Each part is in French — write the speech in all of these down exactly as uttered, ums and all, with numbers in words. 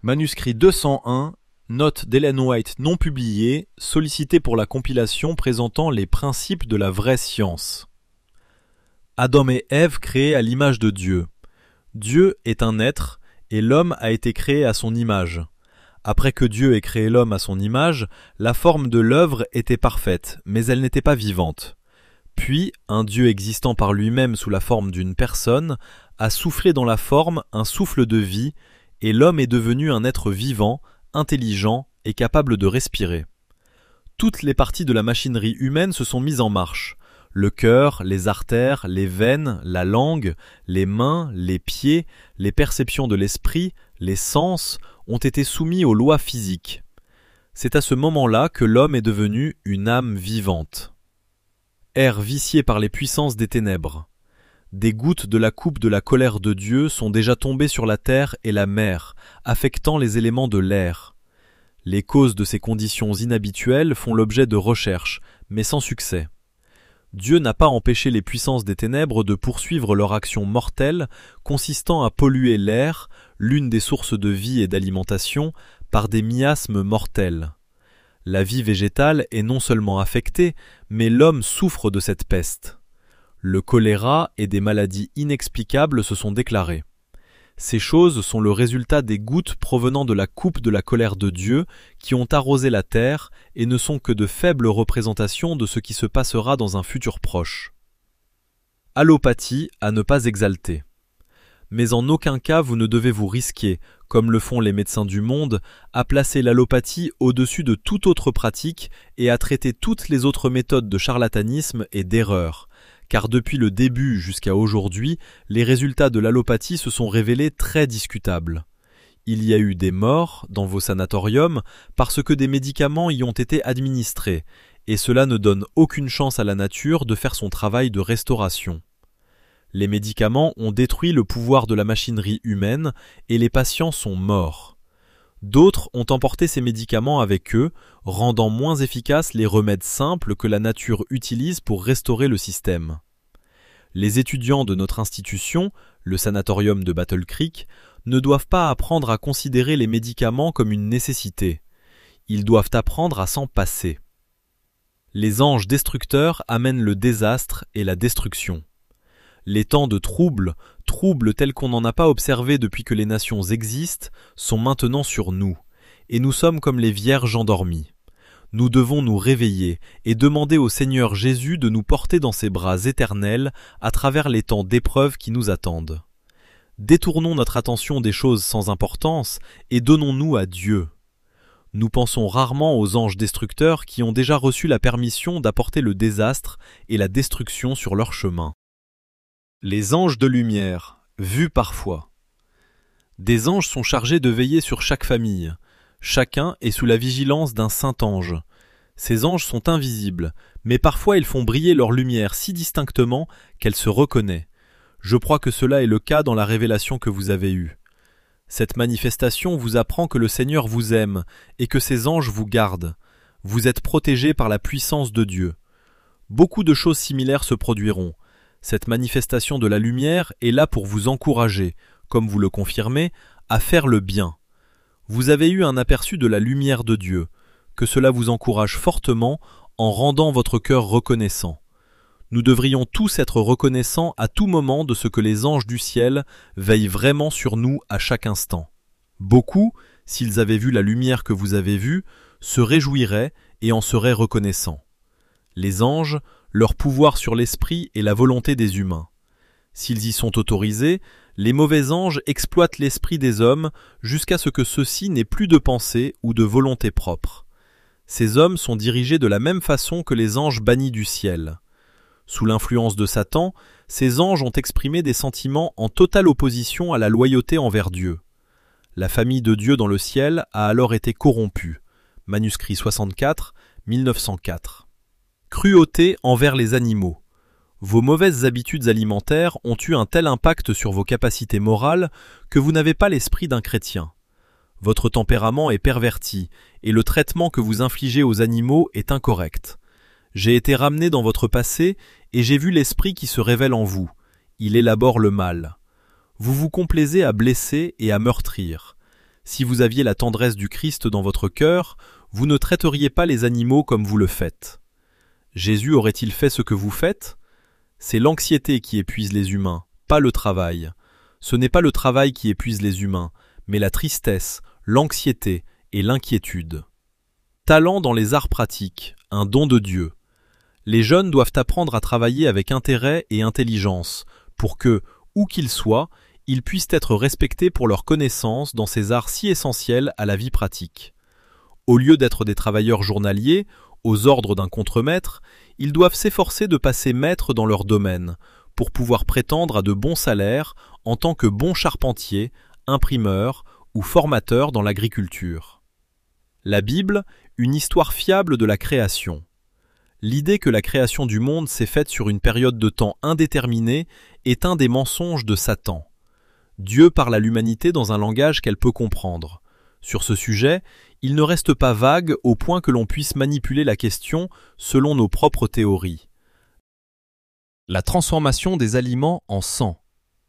Manuscrit deux cent un, note d'Ellen White non publiée, sollicitée pour la compilation présentant les principes de la vraie science. Adam et Ève créés à l'image de Dieu. Dieu est un être, et l'homme a été créé à son image. Après que Dieu ait créé l'homme à son image, la forme de l'œuvre était parfaite, mais elle n'était pas vivante. Puis, un Dieu existant par lui-même sous la forme d'une personne a soufflé dans la forme un souffle de vie, et l'homme est devenu un être vivant, intelligent et capable de respirer. Toutes les parties de la machinerie humaine se sont mises en marche. Le cœur, les artères, les veines, la langue, les mains, les pieds, les perceptions de l'esprit, les sens ont été soumis aux lois physiques. C'est à ce moment-là que l'homme est devenu une âme vivante. Air vicié par les puissances des ténèbres. Des gouttes de la coupe de la colère de Dieu sont déjà tombées sur la terre et la mer, affectant les éléments de l'air. Les causes de ces conditions inhabituelles font l'objet de recherches, mais sans succès. Dieu n'a pas empêché les puissances des ténèbres de poursuivre leur action mortelle consistant à polluer l'air, l'une des sources de vie et d'alimentation, par des miasmes mortels. La vie végétale est non seulement affectée, mais l'homme souffre de cette peste. Le choléra et des maladies inexplicables se sont déclarées. Ces choses sont le résultat des gouttes provenant de la coupe de la colère de Dieu qui ont arrosé la terre et ne sont que de faibles représentations de ce qui se passera dans un futur proche. Allopathie à ne pas exalter. Mais en aucun cas vous ne devez vous risquer, comme le font les médecins du monde, à placer l'allopathie au-dessus de toute autre pratique et à traiter toutes les autres méthodes de charlatanisme et d'erreur, car depuis le début jusqu'à aujourd'hui, les résultats de l'allopathie se sont révélés très discutables. Il y a eu des morts dans vos sanatoriums parce que des médicaments y ont été administrés, et cela ne donne aucune chance à la nature de faire son travail de restauration. Les médicaments ont détruit le pouvoir de la machinerie humaine et les patients sont morts. D'autres ont emporté ces médicaments avec eux, rendant moins efficaces les remèdes simples que la nature utilise pour restaurer le système. Les étudiants de notre institution, le sanatorium de Battle Creek, ne doivent pas apprendre à considérer les médicaments comme une nécessité. Ils doivent apprendre à s'en passer. Les anges destructeurs amènent le désastre et la destruction. Les temps de troubles, troubles tels qu'on n'en a pas observé depuis que les nations existent, sont maintenant sur nous, et nous sommes comme les vierges endormies. Nous devons nous réveiller et demander au Seigneur Jésus de nous porter dans ses bras éternels à travers les temps d'épreuve qui nous attendent. Détournons notre attention des choses sans importance et donnons-nous à Dieu. Nous pensons rarement aux anges destructeurs qui ont déjà reçu la permission d'apporter le désastre et la destruction sur leur chemin. Les anges de lumière, vus parfois. Des anges sont chargés de veiller sur chaque famille. Chacun est sous la vigilance d'un saint ange. Ces anges sont invisibles, mais parfois ils font briller leur lumière si distinctement qu'elle se reconnaît. Je crois que cela est le cas dans la révélation que vous avez eue. Cette manifestation vous apprend que le Seigneur vous aime et que ses anges vous gardent. Vous êtes protégés par la puissance de Dieu. Beaucoup de choses similaires se produiront. Cette manifestation de la lumière est là pour vous encourager, comme vous le confirmez, à faire le bien. Vous avez eu un aperçu de la lumière de Dieu, que cela vous encourage fortement en rendant votre cœur reconnaissant. Nous devrions tous être reconnaissants à tout moment de ce que les anges du ciel veillent vraiment sur nous à chaque instant. Beaucoup, s'ils avaient vu la lumière que vous avez vue, se réjouiraient et en seraient reconnaissants. Les anges, leur pouvoir sur l'esprit et la volonté des humains. S'ils y sont autorisés, les mauvais anges exploitent l'esprit des hommes jusqu'à ce que ceux-ci n'aient plus de pensée ou de volonté propre. Ces hommes sont dirigés de la même façon que les anges bannis du ciel. Sous l'influence de Satan, ces anges ont exprimé des sentiments en totale opposition à la loyauté envers Dieu. La famille de Dieu dans le ciel a alors été corrompue. Manuscrit soixante-quatre, mille neuf cent quatre. Cruauté envers les animaux. Vos mauvaises habitudes alimentaires ont eu un tel impact sur vos capacités morales que vous n'avez pas l'esprit d'un chrétien. Votre tempérament est perverti et le traitement que vous infligez aux animaux est incorrect. J'ai été ramené dans votre passé et j'ai vu l'esprit qui se révèle en vous. Il élabore le mal. Vous vous complaisez à blesser et à meurtrir. Si vous aviez la tendresse du Christ dans votre cœur, vous ne traiteriez pas les animaux comme vous le faites. Jésus aurait-il fait ce que vous faites ? C'est l'anxiété qui épuise les humains, pas le travail. Ce n'est pas le travail qui épuise les humains, mais la tristesse, l'anxiété et l'inquiétude. Talent dans les arts pratiques, un don de Dieu. Les jeunes doivent apprendre à travailler avec intérêt et intelligence, pour que, où qu'ils soient, ils puissent être respectés pour leurs connaissances dans ces arts si essentiels à la vie pratique. Au lieu d'être des travailleurs journaliers, aux ordres d'un contremaître, ils doivent s'efforcer de passer maître dans leur domaine, pour pouvoir prétendre à de bons salaires en tant que bons charpentiers, imprimeurs ou formateurs dans l'agriculture. La Bible, une histoire fiable de la création. L'idée que la création du monde s'est faite sur une période de temps indéterminée est un des mensonges de Satan. Dieu parle à l'humanité dans un langage qu'elle peut comprendre. Sur ce sujet, il ne reste pas vague au point que l'on puisse manipuler la question selon nos propres théories. La transformation des aliments en sang.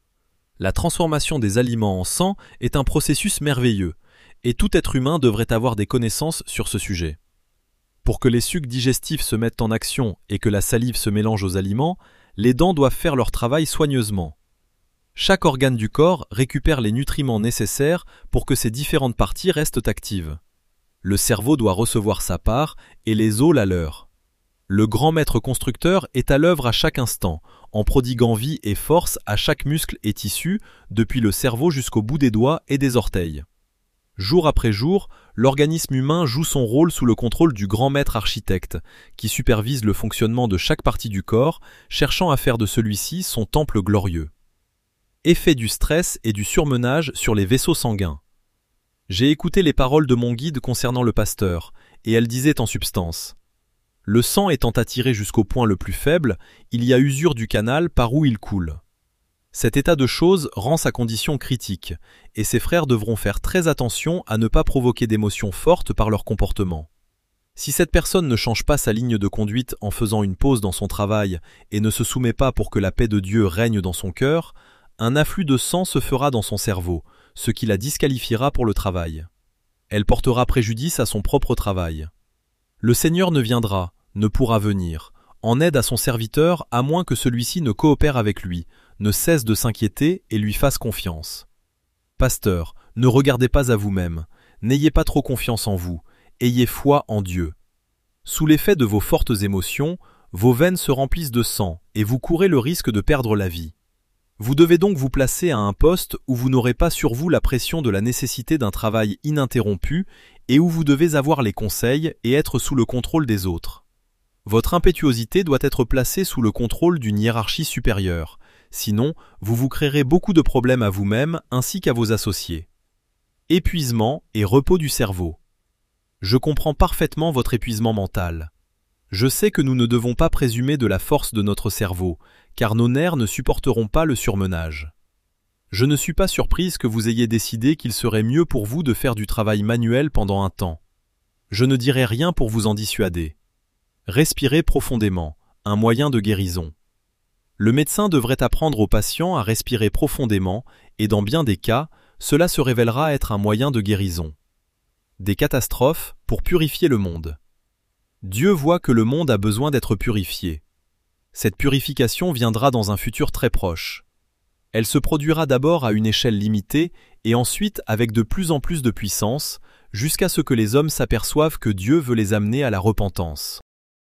La transformation des aliments en sang est un processus merveilleux, et tout être humain devrait avoir des connaissances sur ce sujet. Pour que les sucs digestifs se mettent en action et que la salive se mélange aux aliments, les dents doivent faire leur travail soigneusement. Chaque organe du corps récupère les nutriments nécessaires pour que ces différentes parties restent actives. Le cerveau doit recevoir sa part et les os la leur. Le grand maître constructeur est à l'œuvre à chaque instant, en prodiguant vie et force à chaque muscle et tissu, depuis le cerveau jusqu'au bout des doigts et des orteils. Jour après jour, l'organisme humain joue son rôle sous le contrôle du grand maître architecte, qui supervise le fonctionnement de chaque partie du corps, cherchant à faire de celui-ci son temple glorieux. Effet du stress et du surmenage sur les vaisseaux sanguins. J'ai écouté les paroles de mon guide concernant le pasteur, et elle disait en substance : le sang étant attiré jusqu'au point le plus faible, il y a usure du canal par où il coule. Cet état de choses rend sa condition critique, et ses frères devront faire très attention à ne pas provoquer d'émotions fortes par leur comportement. Si cette personne ne change pas sa ligne de conduite en faisant une pause dans son travail et ne se soumet pas pour que la paix de Dieu règne dans son cœur, un afflux de sang se fera dans son cerveau, ce qui la disqualifiera pour le travail. Elle portera préjudice à son propre travail. Le Seigneur ne viendra, ne pourra venir, en aide à son serviteur à moins que celui-ci ne coopère avec lui, ne cesse de s'inquiéter et lui fasse confiance. Pasteur, ne regardez pas à vous-même, n'ayez pas trop confiance en vous, ayez foi en Dieu. Sous l'effet de vos fortes émotions, vos veines se remplissent de sang et vous courez le risque de perdre la vie. Vous devez donc vous placer à un poste où vous n'aurez pas sur vous la pression de la nécessité d'un travail ininterrompu et où vous devez avoir les conseils et être sous le contrôle des autres. Votre impétuosité doit être placée sous le contrôle d'une hiérarchie supérieure, sinon vous vous créerez beaucoup de problèmes à vous-même ainsi qu'à vos associés. Épuisement et repos du cerveau. Je comprends parfaitement votre épuisement mental. Je sais que nous ne devons pas présumer de la force de notre cerveau, car nos nerfs ne supporteront pas le surmenage. Je ne suis pas surprise que vous ayez décidé qu'il serait mieux pour vous de faire du travail manuel pendant un temps. Je ne dirai rien pour vous en dissuader. Respirez profondément, un moyen de guérison. Le médecin devrait apprendre aux patients à respirer profondément et dans bien des cas, cela se révélera être un moyen de guérison. Des catastrophes pour purifier le monde. Dieu voit que le monde a besoin d'être purifié. Cette purification viendra dans un futur très proche. Elle se produira d'abord à une échelle limitée et ensuite avec de plus en plus de puissance, jusqu'à ce que les hommes s'aperçoivent que Dieu veut les amener à la repentance.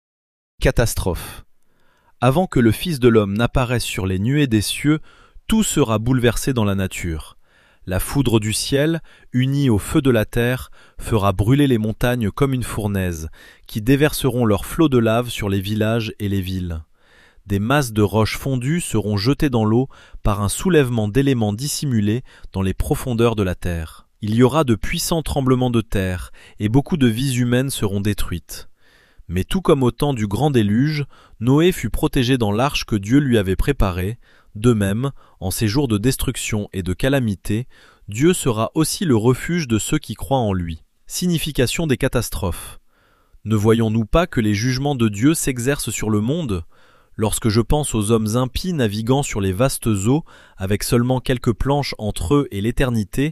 Catastrophe. Avant que le Fils de l'homme n'apparaisse sur les nuées des cieux, tout sera bouleversé dans la nature. La foudre du ciel, unie au feu de la terre, fera brûler les montagnes comme une fournaise, qui déverseront leurs flots de lave sur les villages et les villes. Des masses de roches fondues seront jetées dans l'eau par un soulèvement d'éléments dissimulés dans les profondeurs de la terre. Il y aura de puissants tremblements de terre, et beaucoup de vies humaines seront détruites. Mais tout comme au temps du grand déluge, Noé fut protégé dans l'arche que Dieu lui avait préparée. De même, en ces jours de destruction et de calamité, Dieu sera aussi le refuge de ceux qui croient en lui. Signification des catastrophes. Ne voyons-nous pas que les jugements de Dieu s'exercent sur le monde ? Lorsque je pense aux hommes impies naviguant sur les vastes eaux, avec seulement quelques planches entre eux et l'éternité,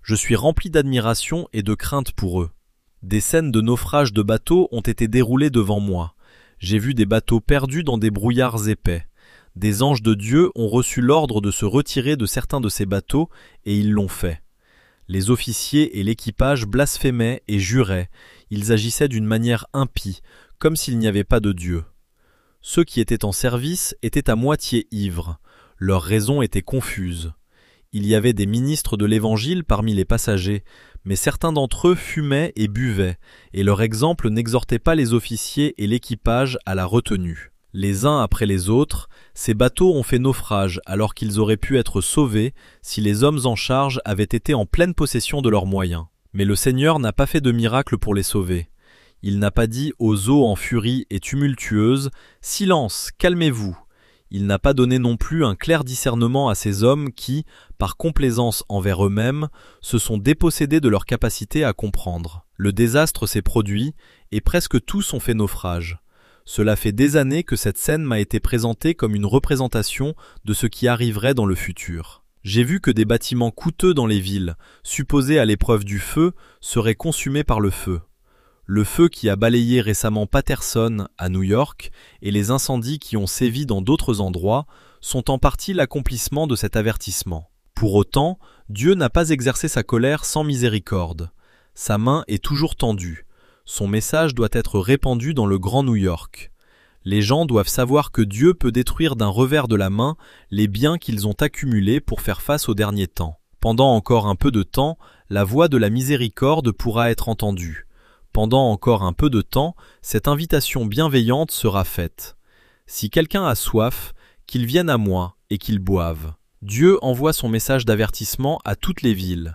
Je suis rempli d'admiration et de crainte pour eux. Des scènes de naufrage de bateaux ont été déroulées devant moi. J'ai vu des bateaux perdus dans des brouillards épais. Des anges de Dieu ont reçu l'ordre de se retirer de certains de ces bateaux, et ils l'ont fait. Les officiers et l'équipage blasphémaient et juraient. Ils agissaient d'une manière impie, comme s'il n'y avait pas de Dieu. Ceux qui étaient en service étaient à moitié ivres. Leurs raisons étaient confuses. Il y avait des ministres de l'Évangile parmi les passagers, mais certains d'entre eux fumaient et buvaient, et leur exemple n'exhortait pas les officiers et l'équipage à la retenue. Les uns après les autres, ces bateaux ont fait naufrage alors qu'ils auraient pu être sauvés si les hommes en charge avaient été en pleine possession de leurs moyens. Mais le Seigneur n'a pas fait de miracle pour les sauver. Il n'a pas dit aux eaux en furie et tumultueuses « Silence, calmez-vous ». Il n'a pas donné non plus un clair discernement à ces hommes qui, par complaisance envers eux-mêmes, se sont dépossédés de leur capacité à comprendre. Le désastre s'est produit et presque tous ont fait naufrage. Cela fait des années que cette scène m'a été présentée comme une représentation de ce qui arriverait dans le futur. J'ai vu que des bâtiments coûteux dans les villes, supposés à l'épreuve du feu, seraient consumés par le feu. Le feu qui a balayé récemment Paterson à New York et les incendies qui ont sévi dans d'autres endroits sont en partie l'accomplissement de cet avertissement. Pour autant, Dieu n'a pas exercé sa colère sans miséricorde. Sa main est toujours tendue. Son message doit être répandu dans le Grand New York. Les gens doivent savoir que Dieu peut détruire d'un revers de la main les biens qu'ils ont accumulés pour faire face aux derniers temps. Pendant encore un peu de temps, la voix de la miséricorde pourra être entendue. Pendant encore un peu de temps, cette invitation bienveillante sera faite. Si quelqu'un a soif, qu'il vienne à moi et qu'il boive. Dieu envoie son message d'avertissement à toutes les villes.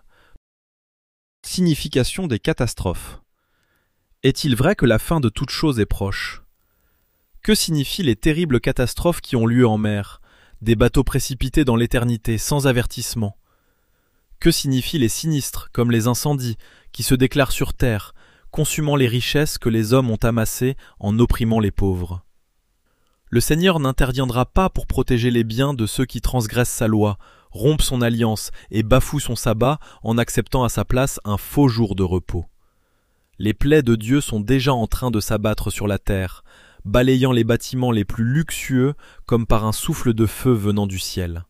Signification des catastrophes. Est-il vrai que la fin de toute chose est proche? Que signifient les terribles catastrophes qui ont lieu en mer, des bateaux précipités dans l'éternité sans avertissement? Que signifient les sinistres, comme les incendies, qui se déclarent sur terre, consumant les richesses que les hommes ont amassées en opprimant les pauvres? Le Seigneur n'interviendra pas pour protéger les biens de ceux qui transgressent sa loi, rompent son alliance et bafouent son sabbat en acceptant à sa place un faux jour de repos. Les plaies de Dieu sont déjà en train de s'abattre sur la terre, balayant les bâtiments les plus luxueux comme par un souffle de feu venant du ciel.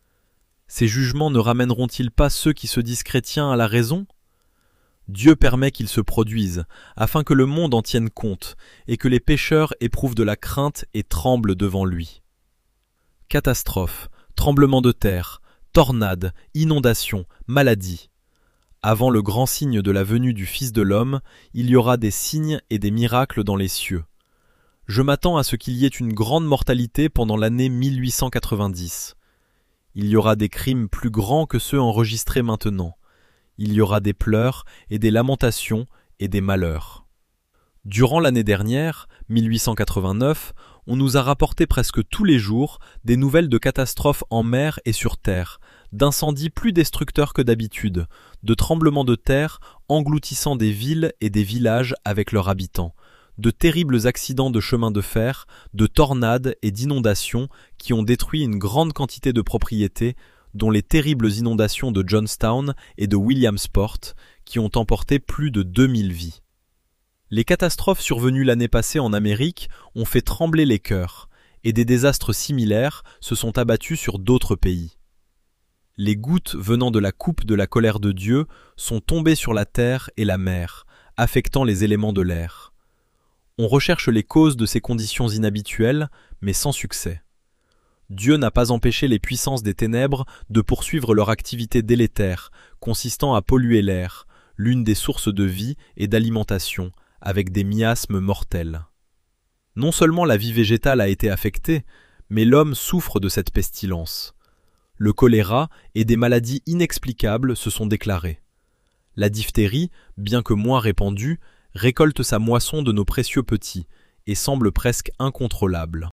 Ces jugements ne ramèneront-ils pas ceux qui se disent chrétiens à la raison? Dieu permet qu'ils se produisent, afin que le monde en tienne compte, et que les pécheurs éprouvent de la crainte et tremblent devant lui. Catastrophes, tremblements de terre, tornades, inondations, maladies. Avant le grand signe de la venue du Fils de l'homme, il y aura des signes et des miracles dans les cieux. Je m'attends à ce qu'il y ait une grande mortalité pendant l'année mille huit cent quatre-vingt-dix. Il y aura des crimes plus grands que ceux enregistrés maintenant. Il y aura des pleurs et des lamentations et des malheurs. Durant l'année dernière, mille huit cent quatre-vingt-neuf, on nous a rapporté presque tous les jours des nouvelles de catastrophes en mer et sur terre, d'incendies plus destructeurs que d'habitude, de tremblements de terre engloutissant des villes et des villages avec leurs habitants, de terribles accidents de chemin de fer, de tornades et d'inondations qui ont détruit une grande quantité de propriétés, dont les terribles inondations de Johnstown et de Williamsport, qui ont emporté plus de deux mille vies. Les catastrophes survenues l'année passée en Amérique ont fait trembler les cœurs, et des désastres similaires se sont abattus sur d'autres pays. Les gouttes venant de la coupe de la colère de Dieu sont tombées sur la terre et la mer, affectant les éléments de l'air. On recherche les causes de ces conditions inhabituelles, mais sans succès. Dieu n'a pas empêché les puissances des ténèbres de poursuivre leur activité délétère, consistant à polluer l'air, l'une des sources de vie et d'alimentation, avec des miasmes mortels. Non seulement la vie végétale a été affectée, mais l'homme souffre de cette pestilence. Le choléra et des maladies inexplicables se sont déclarées. La diphtérie, bien que moins répandue, récolte sa moisson de nos précieux petits et semble presque incontrôlable.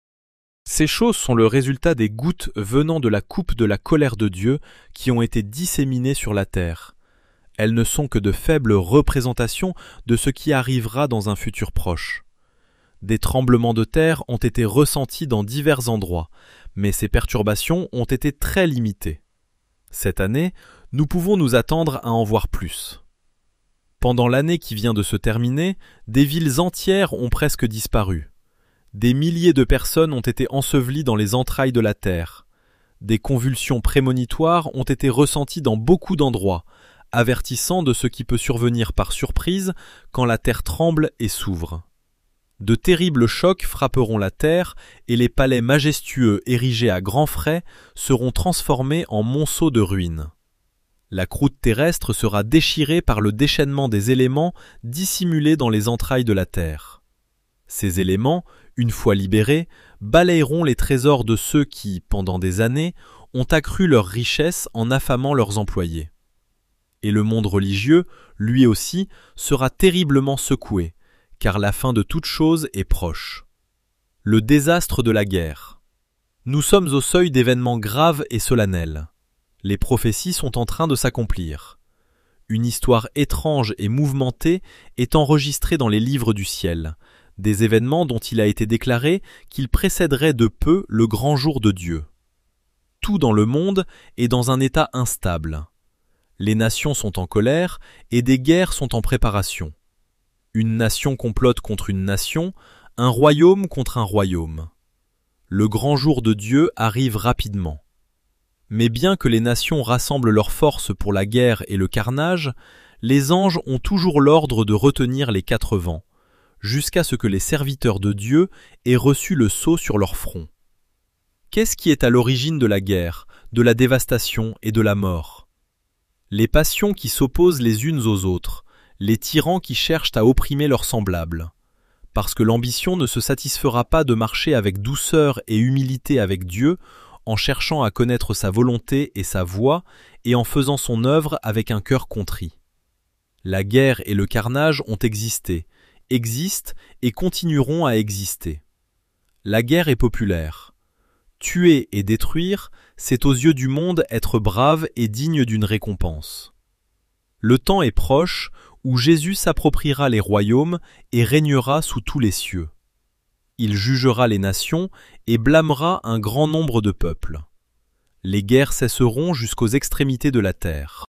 Ces choses sont le résultat des gouttes venant de la coupe de la colère de Dieu qui ont été disséminées sur la terre. Elles ne sont que de faibles représentations de ce qui arrivera dans un futur proche. Des tremblements de terre ont été ressentis dans divers endroits, mais ces perturbations ont été très limitées. Cette année, nous pouvons nous attendre à en voir plus. Pendant l'année qui vient de se terminer, des villes entières ont presque disparu. Des milliers de personnes ont été ensevelies dans les entrailles de la terre. Des convulsions prémonitoires ont été ressenties dans beaucoup d'endroits, avertissant de ce qui peut survenir par surprise quand la terre tremble et s'ouvre. De terribles chocs frapperont la terre et les palais majestueux érigés à grands frais seront transformés en monceaux de ruines. La croûte terrestre sera déchirée par le déchaînement des éléments dissimulés dans les entrailles de la terre. Ces éléments, une fois libérés, balayeront les trésors de ceux qui, pendant des années, ont accru leur richesse en affamant leurs employés. Et le monde religieux, lui aussi, sera terriblement secoué, car la fin de toute chose est proche. Le désastre de la guerre. Nous sommes au seuil d'événements graves et solennels. Les prophéties sont en train de s'accomplir. Une histoire étrange et mouvementée est enregistrée dans les livres du ciel, des événements dont il a été déclaré qu'ils précéderaient de peu le grand jour de Dieu. Tout dans le monde est dans un état instable. Les nations sont en colère et des guerres sont en préparation. Une nation complote contre une nation, un royaume contre un royaume. Le grand jour de Dieu arrive rapidement. Mais bien que les nations rassemblent leurs forces pour la guerre et le carnage, les anges ont toujours l'ordre de retenir les quatre vents, jusqu'à ce que les serviteurs de Dieu aient reçu le sceau sur leur front. Qu'est-ce qui est à l'origine de la guerre, de la dévastation et de la mort? Les passions qui s'opposent les unes aux autres, les tyrans qui cherchent à opprimer leurs semblables. Parce que l'ambition ne se satisfera pas de marcher avec douceur et humilité avec Dieu, en cherchant à connaître sa volonté et sa voie, et en faisant son œuvre avec un cœur contrit. La guerre et le carnage ont existé, existent et continueront à exister. La guerre est populaire. Tuer et détruire, c'est aux yeux du monde être brave et digne d'une récompense. Le temps est proche où Jésus s'appropriera les royaumes et régnera sous tous les cieux. Il jugera les nations et blâmera un grand nombre de peuples. Les guerres cesseront jusqu'aux extrémités de la terre.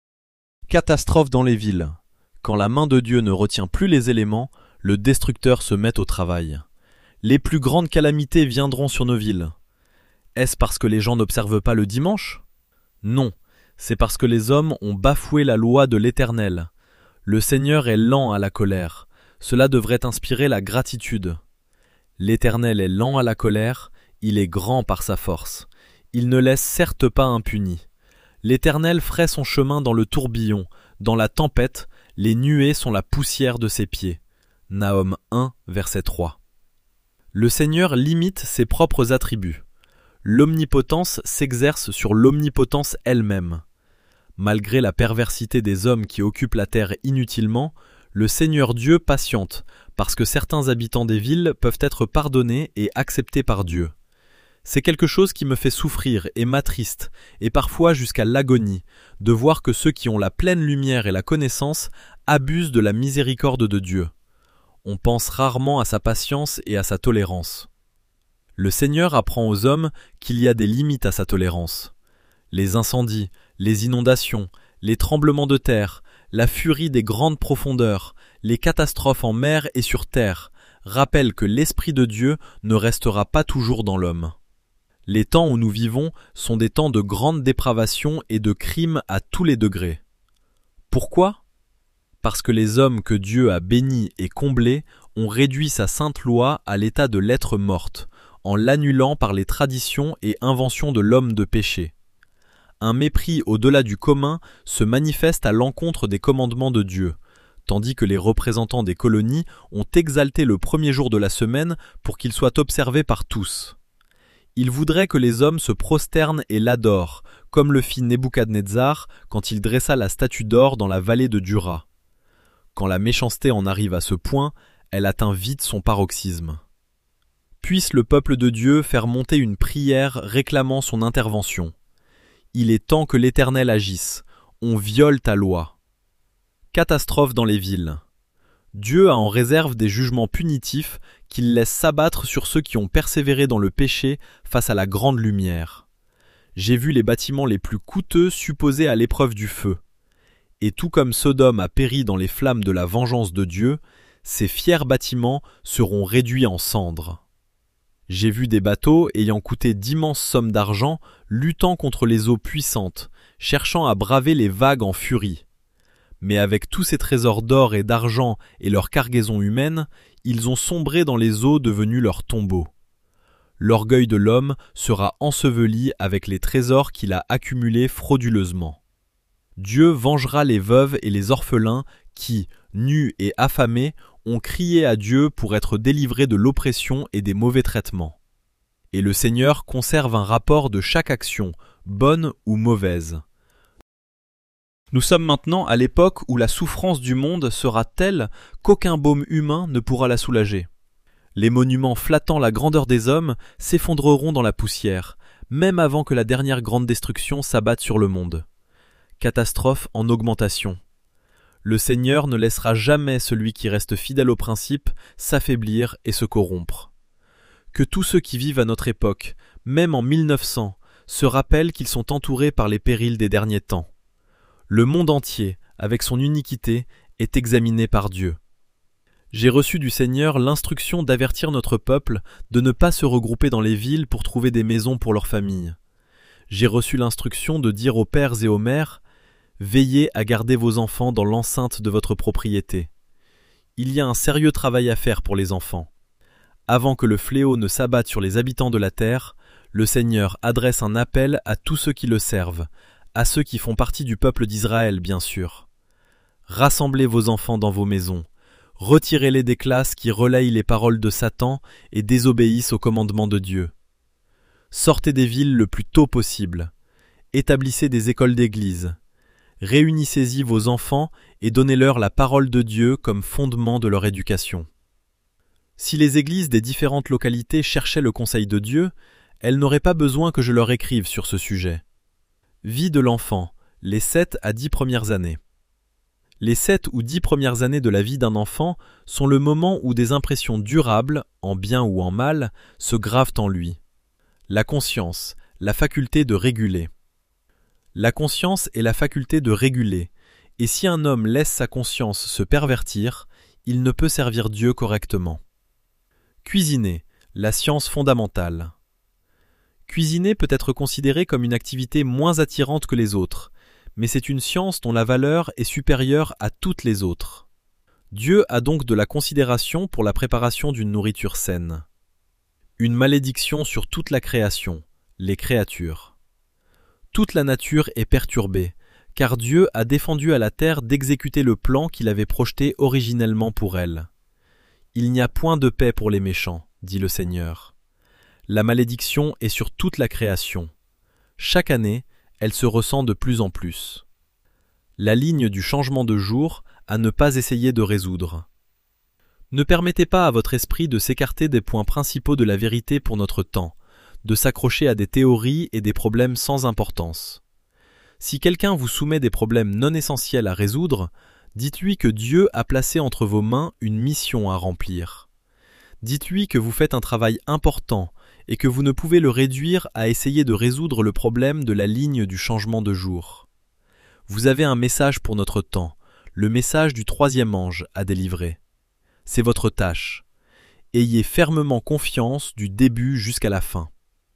Catastrophe dans les villes. Quand la main de Dieu ne retient plus les éléments, le destructeur se met au travail. Les plus grandes calamités viendront sur nos villes. Est-ce parce que les gens n'observent pas le dimanche? Non, c'est parce que les hommes ont bafoué la loi de l'Éternel. Le Seigneur est lent à la colère. Cela devrait inspirer la gratitude. L'Éternel est lent à la colère, il est grand par sa force. Il ne laisse certes pas impuni. L'Éternel ferait son chemin dans le tourbillon, dans la tempête, les nuées sont la poussière de ses pieds. Nahum un, verset trois. Le Seigneur limite ses propres attributs. L'omnipotence s'exerce sur l'omnipotence elle-même. Malgré la perversité des hommes qui occupent la terre inutilement, le Seigneur Dieu patiente, parce que certains habitants des villes peuvent être pardonnés et acceptés par Dieu. C'est quelque chose qui me fait souffrir et m'attriste, et parfois jusqu'à l'agonie, de voir que ceux qui ont la pleine lumière et la connaissance abusent de la miséricorde de Dieu. On pense rarement à sa patience et à sa tolérance. Le Seigneur apprend aux hommes qu'il y a des limites à sa tolérance. Les incendies, les inondations, les tremblements de terre, la furie des grandes profondeurs, les catastrophes en mer et sur terre rappellent que l'Esprit de Dieu ne restera pas toujours dans l'homme. Les temps où nous vivons sont des temps de grande dépravation et de crimes à tous les degrés. Pourquoi? Parce que les hommes que Dieu a bénis et comblés ont réduit sa sainte loi à l'état de lettre morte, en l'annulant par les traditions et inventions de l'homme de péché. Un mépris au-delà du commun se manifeste à l'encontre des commandements de Dieu, tandis que les représentants des colonies ont exalté le premier jour de la semaine pour qu'il soit observé par tous. Ils voudraient que les hommes se prosternent et l'adorent, comme le fit Nebuchadnezzar quand il dressa la statue d'or dans la vallée de Dura. Quand la méchanceté en arrive à ce point, elle atteint vite son paroxysme. Puisse le peuple de Dieu faire monter une prière réclamant son intervention. Il est temps que l'Éternel agisse. On viole ta loi. Catastrophe dans les villes. Dieu a en réserve des jugements punitifs qu'il laisse s'abattre sur ceux qui ont persévéré dans le péché face à la grande lumière. J'ai vu les bâtiments les plus coûteux supposés à l'épreuve du feu. Et tout comme Sodome a péri dans les flammes de la vengeance de Dieu, ces fiers bâtiments seront réduits en cendres. J'ai vu des bateaux ayant coûté d'immenses sommes d'argent luttant contre les eaux puissantes, cherchant à braver les vagues en furie. Mais avec tous ces trésors d'or et d'argent et leur cargaison humaine, ils ont sombré dans les eaux devenues leur tombeau. L'orgueil de l'homme sera enseveli avec les trésors qu'il a accumulés frauduleusement. Dieu vengera les veuves et les orphelins qui, nus et affamés, ont crié à Dieu pour être délivrés de l'oppression et des mauvais traitements. Et le Seigneur conserve un rapport de chaque action, bonne ou mauvaise. Nous sommes maintenant à l'époque où la souffrance du monde sera telle qu'aucun baume humain ne pourra la soulager. Les monuments flattant la grandeur des hommes s'effondreront dans la poussière, même avant que la dernière grande destruction s'abatte sur le monde. Catastrophe en augmentation. Le Seigneur ne laissera jamais celui qui reste fidèle au principe s'affaiblir et se corrompre. Que tous ceux qui vivent à notre époque, même en mille neuf cents, se rappellent qu'ils sont entourés par les périls des derniers temps. Le monde entier, avec son uniquité, est examiné par Dieu. J'ai reçu du Seigneur l'instruction d'avertir notre peuple de ne pas se regrouper dans les villes pour trouver des maisons pour leurs familles. J'ai reçu l'instruction de dire aux pères et aux mères « Veillez à garder vos enfants dans l'enceinte de votre propriété. » Il y a un sérieux travail à faire pour les enfants. Avant que le fléau ne s'abatte sur les habitants de la terre, le Seigneur adresse un appel à tous ceux qui le servent, à ceux qui font partie du peuple d'Israël, bien sûr. Rassemblez vos enfants dans vos maisons. Retirez-les des classes qui relayent les paroles de Satan et désobéissent aux commandements de Dieu. Sortez des villes le plus tôt possible. Établissez des écoles d'église. Réunissez-y vos enfants et donnez-leur la parole de Dieu comme fondement de leur éducation. Si les églises des différentes localités cherchaient le conseil de Dieu, elles n'auraient pas besoin que je leur écrive sur ce sujet. Vie de l'enfant, les sept à dix premières années. Les sept ou dix premières années de la vie d'un enfant sont le moment où des impressions durables, en bien ou en mal, se gravent en lui. La conscience, la faculté de réguler. La conscience est la faculté de réguler, et si un homme laisse sa conscience se pervertir, il ne peut servir Dieu correctement. Cuisiner, la science fondamentale. Cuisiner peut être considéré comme une activité moins attirante que les autres, mais c'est une science dont la valeur est supérieure à toutes les autres. Dieu a donc de la considération pour la préparation d'une nourriture saine. Une malédiction sur toute la création, les créatures. Toute la nature est perturbée, car Dieu a défendu à la terre d'exécuter le plan qu'il avait projeté originellement pour elle. Il n'y a point de paix pour les méchants, dit le Seigneur. La malédiction est sur toute la création. Chaque année, elle se ressent de plus en plus. La ligne du changement de jour à ne pas essayer de résoudre. Ne permettez pas à votre esprit de s'écarter des points principaux de la vérité pour notre temps, de s'accrocher à des théories et des problèmes sans importance. Si quelqu'un vous soumet des problèmes non essentiels à résoudre, dites-lui que Dieu a placé entre vos mains une mission à remplir. Dites-lui que vous faites un travail important et que vous ne pouvez le réduire à essayer de résoudre le problème de la ligne du changement de jour. Vous avez un message pour notre temps, le message du troisième ange à délivrer. C'est votre tâche. Ayez fermement confiance du début jusqu'à la fin.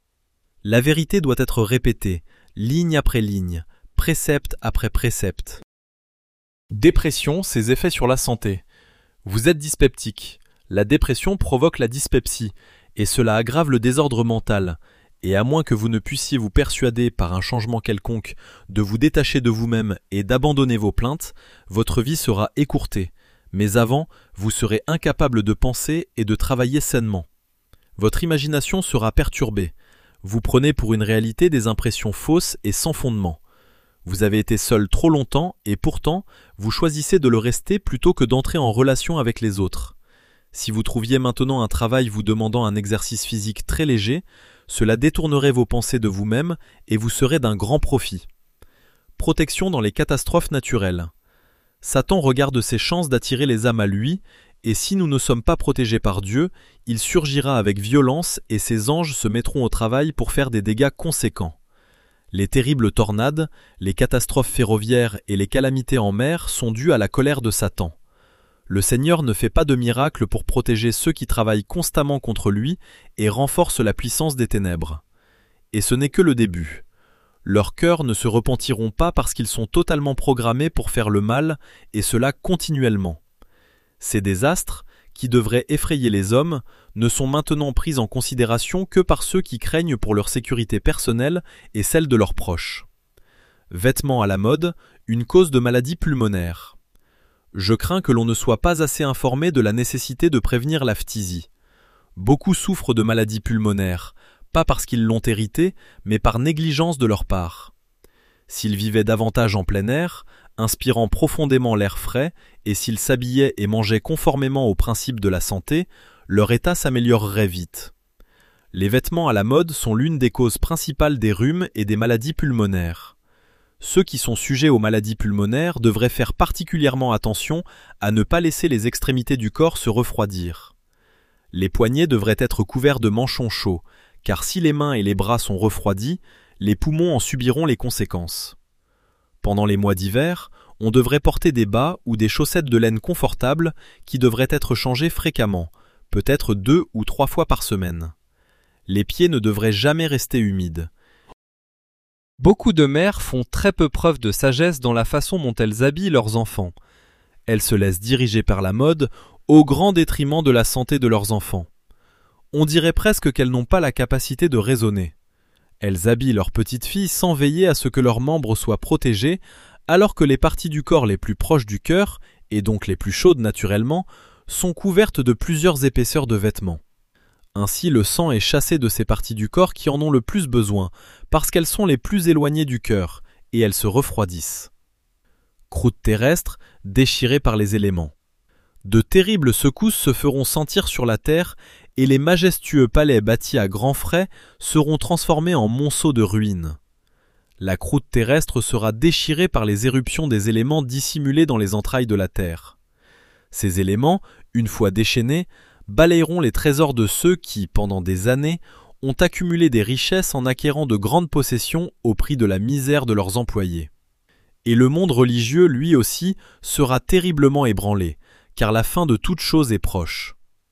La vérité doit être répétée, ligne après ligne, précepte après précepte. Dépression, ses effets sur la santé. Vous êtes dyspeptique. La dépression provoque la dyspepsie, et cela aggrave le désordre mental, et à moins que vous ne puissiez vous persuader par un changement quelconque de vous détacher de vous-même et d'abandonner vos plaintes, votre vie sera écourtée, mais avant, vous serez incapable de penser et de travailler sainement. Votre imagination sera perturbée. Vous prenez pour une réalité des impressions fausses et sans fondement. Vous avez été seul trop longtemps et pourtant, vous choisissez de le rester plutôt que d'entrer en relation avec les autres. Si vous trouviez maintenant un travail vous demandant un exercice physique très léger, cela détournerait vos pensées de vous-même et vous serez d'un grand profit. Protection dans les catastrophes naturelles. Satan regarde ses chances d'attirer les âmes à lui, et si nous ne sommes pas protégés par Dieu, il surgira avec violence et ses anges se mettront au travail pour faire des dégâts conséquents. Les terribles tornades, les catastrophes ferroviaires et les calamités en mer sont dues à la colère de Satan. Le Seigneur ne fait pas de miracle pour protéger ceux qui travaillent constamment contre lui et renforce la puissance des ténèbres. Et ce n'est que le début. Leurs cœurs ne se repentiront pas parce qu'ils sont totalement programmés pour faire le mal, et cela continuellement. Ces désastres, qui devraient effrayer les hommes, ne sont maintenant pris en considération que par ceux qui craignent pour leur sécurité personnelle et celle de leurs proches. Vêtements à la mode, une cause de maladie pulmonaire. Je crains que l'on ne soit pas assez informé de la nécessité de prévenir la phtisie. Beaucoup souffrent de maladies pulmonaires, pas parce qu'ils l'ont hérité, mais par négligence de leur part. S'ils vivaient davantage en plein air, inspirant profondément l'air frais, et s'ils s'habillaient et mangeaient conformément aux principes de la santé, leur état s'améliorerait vite. Les vêtements à la mode sont l'une des causes principales des rhumes et des maladies pulmonaires. Ceux qui sont sujets aux maladies pulmonaires devraient faire particulièrement attention à ne pas laisser les extrémités du corps se refroidir. Les poignets devraient être couverts de manchons chauds, car si les mains et les bras sont refroidis, les poumons en subiront les conséquences. Pendant les mois d'hiver, on devrait porter des bas ou des chaussettes de laine confortables qui devraient être changées fréquemment, peut-être deux ou trois fois par semaine. Les pieds ne devraient jamais rester humides. Beaucoup de mères font très peu preuve de sagesse dans la façon dont elles habillent leurs enfants. Elles se laissent diriger par la mode au grand détriment de la santé de leurs enfants. On dirait presque qu'elles n'ont pas la capacité de raisonner. Elles habillent leurs petites filles sans veiller à ce que leurs membres soient protégés, alors que les parties du corps les plus proches du cœur, et donc les plus chaudes naturellement, sont couvertes de plusieurs épaisseurs de vêtements. Ainsi le sang est chassé de ces parties du corps qui en ont le plus besoin, parce qu'elles sont les plus éloignées du cœur, et elles se refroidissent. Croûte terrestre, déchirée par les éléments. De terribles secousses se feront sentir sur la terre, et les majestueux palais bâtis à grands frais seront transformés en monceaux de ruines. La croûte terrestre sera déchirée par les éruptions des éléments dissimulés dans les entrailles de la terre. Ces éléments, une fois déchaînés, balayeront les trésors de ceux qui, pendant des années, ont accumulé des richesses en acquérant de grandes possessions au prix de la misère de leurs employés. Et le monde religieux, lui aussi, sera terriblement ébranlé, car la fin de toute chose est proche.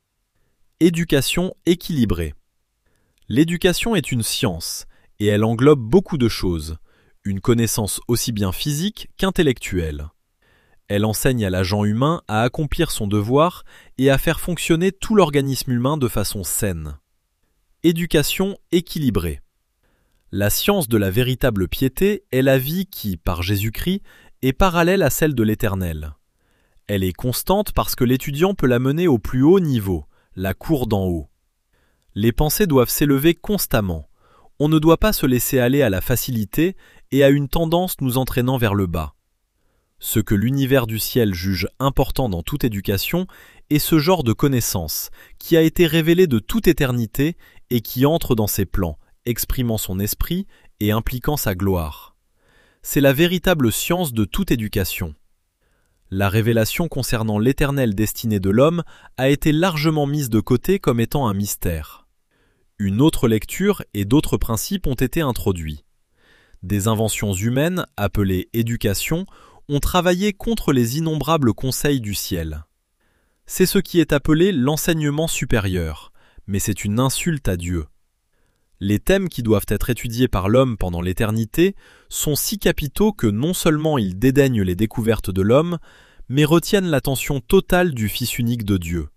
Éducation équilibrée. L'éducation est une science, et elle englobe beaucoup de choses, une connaissance aussi bien physique qu'intellectuelle. Elle enseigne à l'agent humain à accomplir son devoir et à faire fonctionner tout l'organisme humain de façon saine. Éducation équilibrée. La science de la véritable piété est la vie qui, par Jésus-Christ, est parallèle à celle de l'Éternel. Elle est constante parce que l'étudiant peut la mener au plus haut niveau, la cour d'en haut. Les pensées doivent s'élever constamment. On ne doit pas se laisser aller à la facilité et à une tendance nous entraînant vers le bas. Ce que l'univers du ciel juge important dans toute éducation est ce genre de connaissance qui a été révélé de toute éternité et qui entre dans ses plans, exprimant son esprit et impliquant sa gloire. C'est la véritable science de toute éducation. La révélation concernant l'éternelle destinée de l'homme a été largement mise de côté comme étant un mystère. Une autre lecture et d'autres principes ont été introduits. Des inventions humaines, appelées éducation, ont travaillé contre les innombrables conseils du ciel. C'est ce qui est appelé l'enseignement supérieur, mais c'est une insulte à Dieu. Les thèmes qui doivent être étudiés par l'homme pendant l'éternité sont si capitaux que non seulement ils dédaignent les découvertes de l'homme, mais retiennent l'attention totale du Fils unique de Dieu.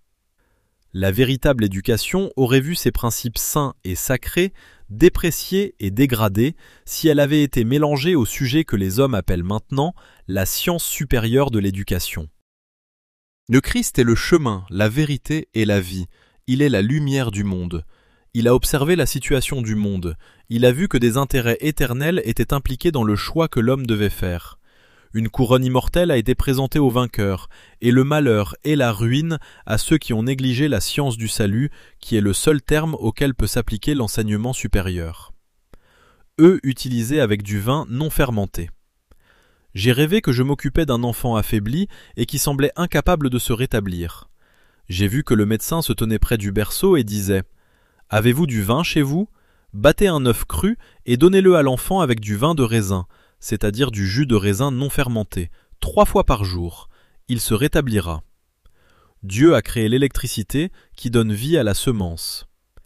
La véritable éducation aurait vu ses principes saints et sacrés dépréciés et dégradés si elle avait été mélangée au sujet que les hommes appellent maintenant la science supérieure de l'éducation. Le Christ est le chemin, la vérité et la vie. Il est la lumière du monde. Il a observé la situation du monde. Il a vu que des intérêts éternels étaient impliqués dans le choix que l'homme devait faire. Une couronne immortelle a été présentée aux vainqueurs, et le malheur et la ruine à ceux qui ont négligé la science du salut, qui est le seul terme auquel peut s'appliquer l'enseignement supérieur. Eux utilisaient avec du vin non fermenté. J'ai rêvé que je m'occupais d'un enfant affaibli et qui semblait incapable de se rétablir. J'ai vu que le médecin se tenait près du berceau et disait « Avez-vous du vin chez vous ? Battez un œuf cru et donnez-le à l'enfant avec du vin de raisin, c'est-à-dire du jus de raisin non fermenté, trois fois par jour. Il se rétablira. Dieu a créé l'électricité qui donne vie à la semence.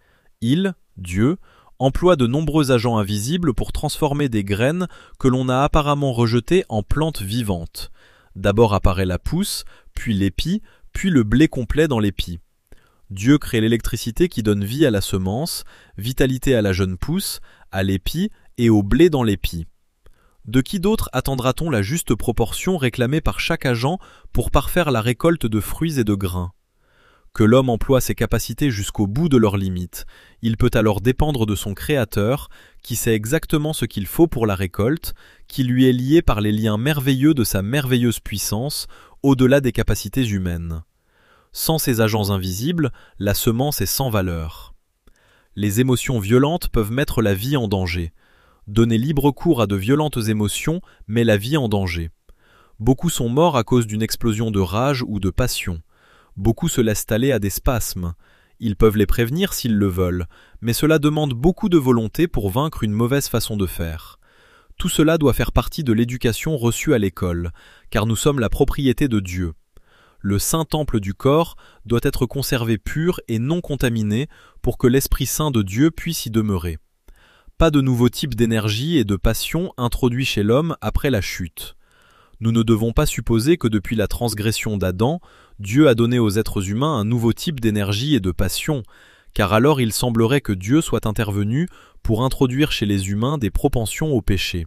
Il, Dieu, emploie de nombreux agents invisibles pour transformer des graines que l'on a apparemment rejetées en plantes vivantes. D'abord apparaît la pousse, puis l'épi, puis le blé complet dans l'épi. Dieu crée l'électricité qui donne vie à la semence, vitalité à la jeune pousse, à l'épi et au blé dans l'épi. De qui d'autre attendra-t-on la juste proportion réclamée par chaque agent pour parfaire la récolte de fruits et de grains ? Que l'homme emploie ses capacités jusqu'au bout de leurs limites, il peut alors dépendre de son Créateur, qui sait exactement ce qu'il faut pour la récolte, qui lui est lié par les liens merveilleux de sa merveilleuse puissance, au-delà des capacités humaines. Sans ces agents invisibles, la semence est sans valeur. Les émotions violentes peuvent mettre la vie en danger. Donner libre cours à de violentes émotions met la vie en danger. Beaucoup sont morts à cause d'une explosion de rage ou de passion. Beaucoup se laissent aller à des spasmes. Ils peuvent les prévenir s'ils le veulent, mais cela demande beaucoup de volonté pour vaincre une mauvaise façon de faire. Tout cela doit faire partie de l'éducation reçue à l'école, car nous sommes la propriété de Dieu. Le saint temple du corps doit être conservé pur et non contaminé pour que l'Esprit Saint de Dieu puisse y demeurer. Pas de nouveaux types d'énergie et de passion introduits chez l'homme après la chute. Nous ne devons pas supposer que depuis la transgression d'Adam, Dieu a donné aux êtres humains un nouveau type d'énergie et de passion, car alors il semblerait que Dieu soit intervenu pour introduire chez les humains des propensions au péché.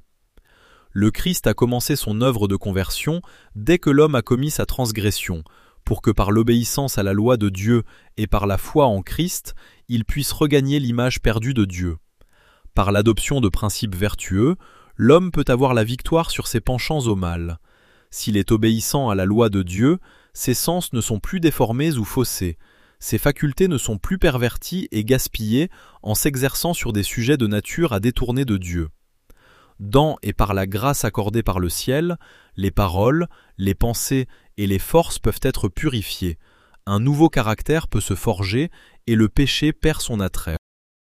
Le Christ a commencé son œuvre de conversion dès que l'homme a commis sa transgression, pour que par l'obéissance à la loi de Dieu et par la foi en Christ, il puisse regagner l'image perdue de Dieu. Par l'adoption de principes vertueux, l'homme peut avoir la victoire sur ses penchants au mal. S'il est obéissant à la loi de Dieu, ses sens ne sont plus déformés ou faussés, ses facultés ne sont plus perverties et gaspillées en s'exerçant sur des sujets de nature à détourner de Dieu. Dans et par la grâce accordée par le ciel, les paroles, les pensées et les forces peuvent être purifiées. Un nouveau caractère peut se forger et le péché perd son attrait.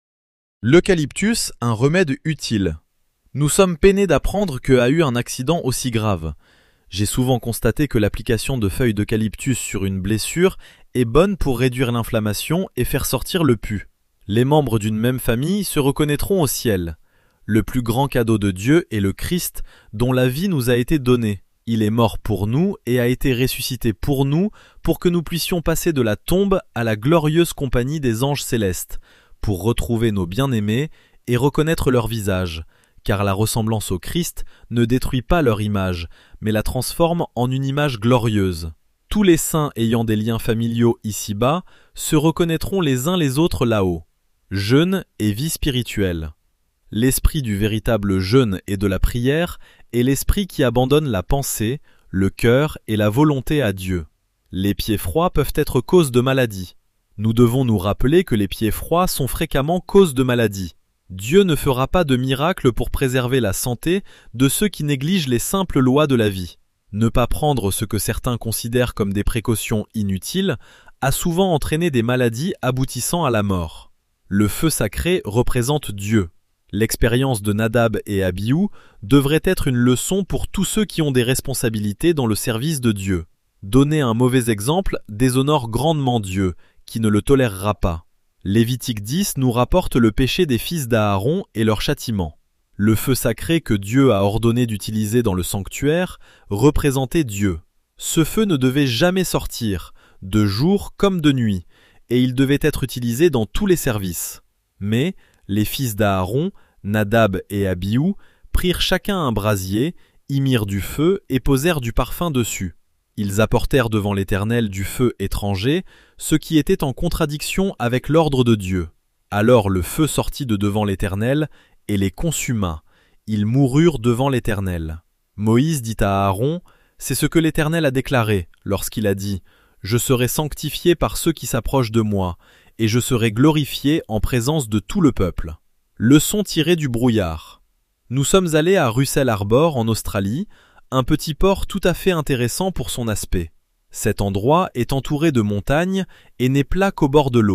L'eucalyptus, un remède utile. Nous sommes peinés d'apprendre que a eu un accident aussi grave. J'ai souvent constaté que l'application de feuilles d'eucalyptus sur une blessure est bonne pour réduire l'inflammation et faire sortir le pus. Les membres d'une même famille se reconnaîtront au ciel. Le plus grand cadeau de Dieu est le Christ, dont la vie nous a été donnée. Il est mort pour nous et a été ressuscité pour nous, pour que nous puissions passer de la tombe à la glorieuse compagnie des anges célestes, pour retrouver nos bien-aimés et reconnaître leur visage, car la ressemblance au Christ ne détruit pas leur image, mais la transforme en une image glorieuse. Tous les saints ayant des liens familiaux ici-bas se reconnaîtront les uns les autres là-haut. Jeûne et vie spirituelle. L'esprit du véritable jeûne et de la prière est l'esprit qui abandonne la pensée, le cœur et la volonté à Dieu. Les pieds froids peuvent être cause de maladie. Nous devons nous rappeler que les pieds froids sont fréquemment cause de maladie. Dieu ne fera pas de miracle pour préserver la santé de ceux qui négligent les simples lois de la vie. Ne pas prendre ce que certains considèrent comme des précautions inutiles a souvent entraîné des maladies aboutissant à la mort. Le feu sacré représente Dieu. L'expérience de Nadab et Abihu devrait être une leçon pour tous ceux qui ont des responsabilités dans le service de Dieu. Donner un mauvais exemple déshonore grandement Dieu, qui ne le tolérera pas. Lévitique dix nous rapporte le péché des fils d'Aaron et leur châtiment. Le feu sacré que Dieu a ordonné d'utiliser dans le sanctuaire représentait Dieu. Ce feu ne devait jamais sortir, de jour comme de nuit, et il devait être utilisé dans tous les services. Mais les fils d'Aaron, Nadab et Abihu, prirent chacun un brasier, y mirent du feu et posèrent du parfum dessus. Ils apportèrent devant l'Éternel du feu étranger, ce qui était en contradiction avec l'ordre de Dieu. Alors le feu sortit de devant l'Éternel et les consuma. Ils moururent devant l'Éternel. Moïse dit à Aaron, « C'est ce que l'Éternel a déclaré lorsqu'il a dit, « Je serai sanctifié par ceux qui s'approchent de moi, et je serai glorifié en présence de tout le peuple. » Leçon tirée du brouillard. Nous sommes allés à Russell Harbour en Australie, un petit port tout à fait intéressant pour son aspect. Cet endroit est entouré de montagnes et n'est plat qu'au bord de l'eau.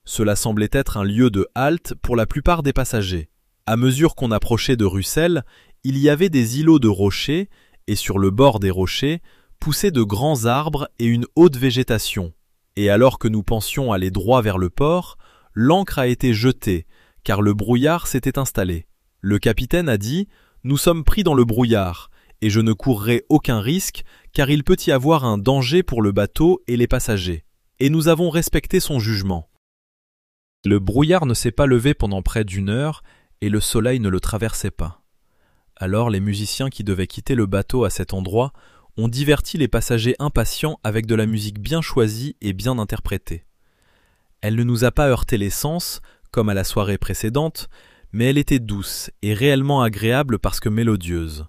Cela semblait être un lieu de halte pour la plupart des passagers. À mesure qu'on approchait de Russell, il y avait des îlots de rochers, et sur le bord des rochers poussaient de grands arbres et une haute végétation. Et alors que nous pensions aller droit vers le port, l'ancre a été jetée, car le brouillard s'était installé. Le capitaine a dit « Nous sommes pris dans le brouillard, et je ne courrai aucun risque, car il peut y avoir un danger pour le bateau et les passagers. » Et nous avons respecté son jugement. Le brouillard ne s'est pas levé pendant près d'une heure, et le soleil ne le traversait pas. Alors les musiciens qui devaient quitter le bateau à cet endroit ont diverti les passagers impatients avec de la musique bien choisie et bien interprétée. Elle ne nous a pas heurté les sens, comme à la soirée précédente, mais elle était douce et réellement agréable parce que mélodieuse.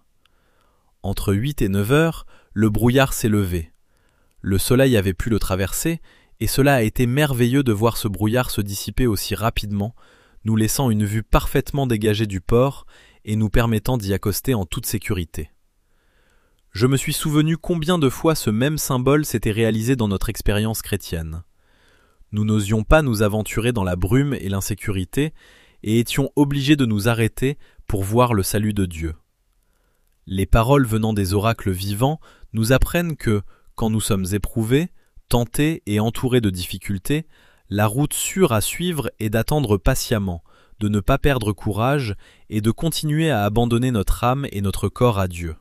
Entre huit et neuf heures, le brouillard s'est levé. Le soleil avait pu le traverser, et cela a été merveilleux de voir ce brouillard se dissiper aussi rapidement, nous laissant une vue parfaitement dégagée du port et nous permettant d'y accoster en toute sécurité. Je me suis souvenu combien de fois ce même symbole s'était réalisé dans notre expérience chrétienne. Nous n'osions pas nous aventurer dans la brume et l'insécurité, et étions obligés de nous arrêter pour voir le salut de Dieu. Les paroles venant des oracles vivants nous apprennent que, quand nous sommes éprouvés, tentés et entourés de difficultés, la route sûre à suivre est d'attendre patiemment, de ne pas perdre courage et de continuer à abandonner notre âme et notre corps à Dieu.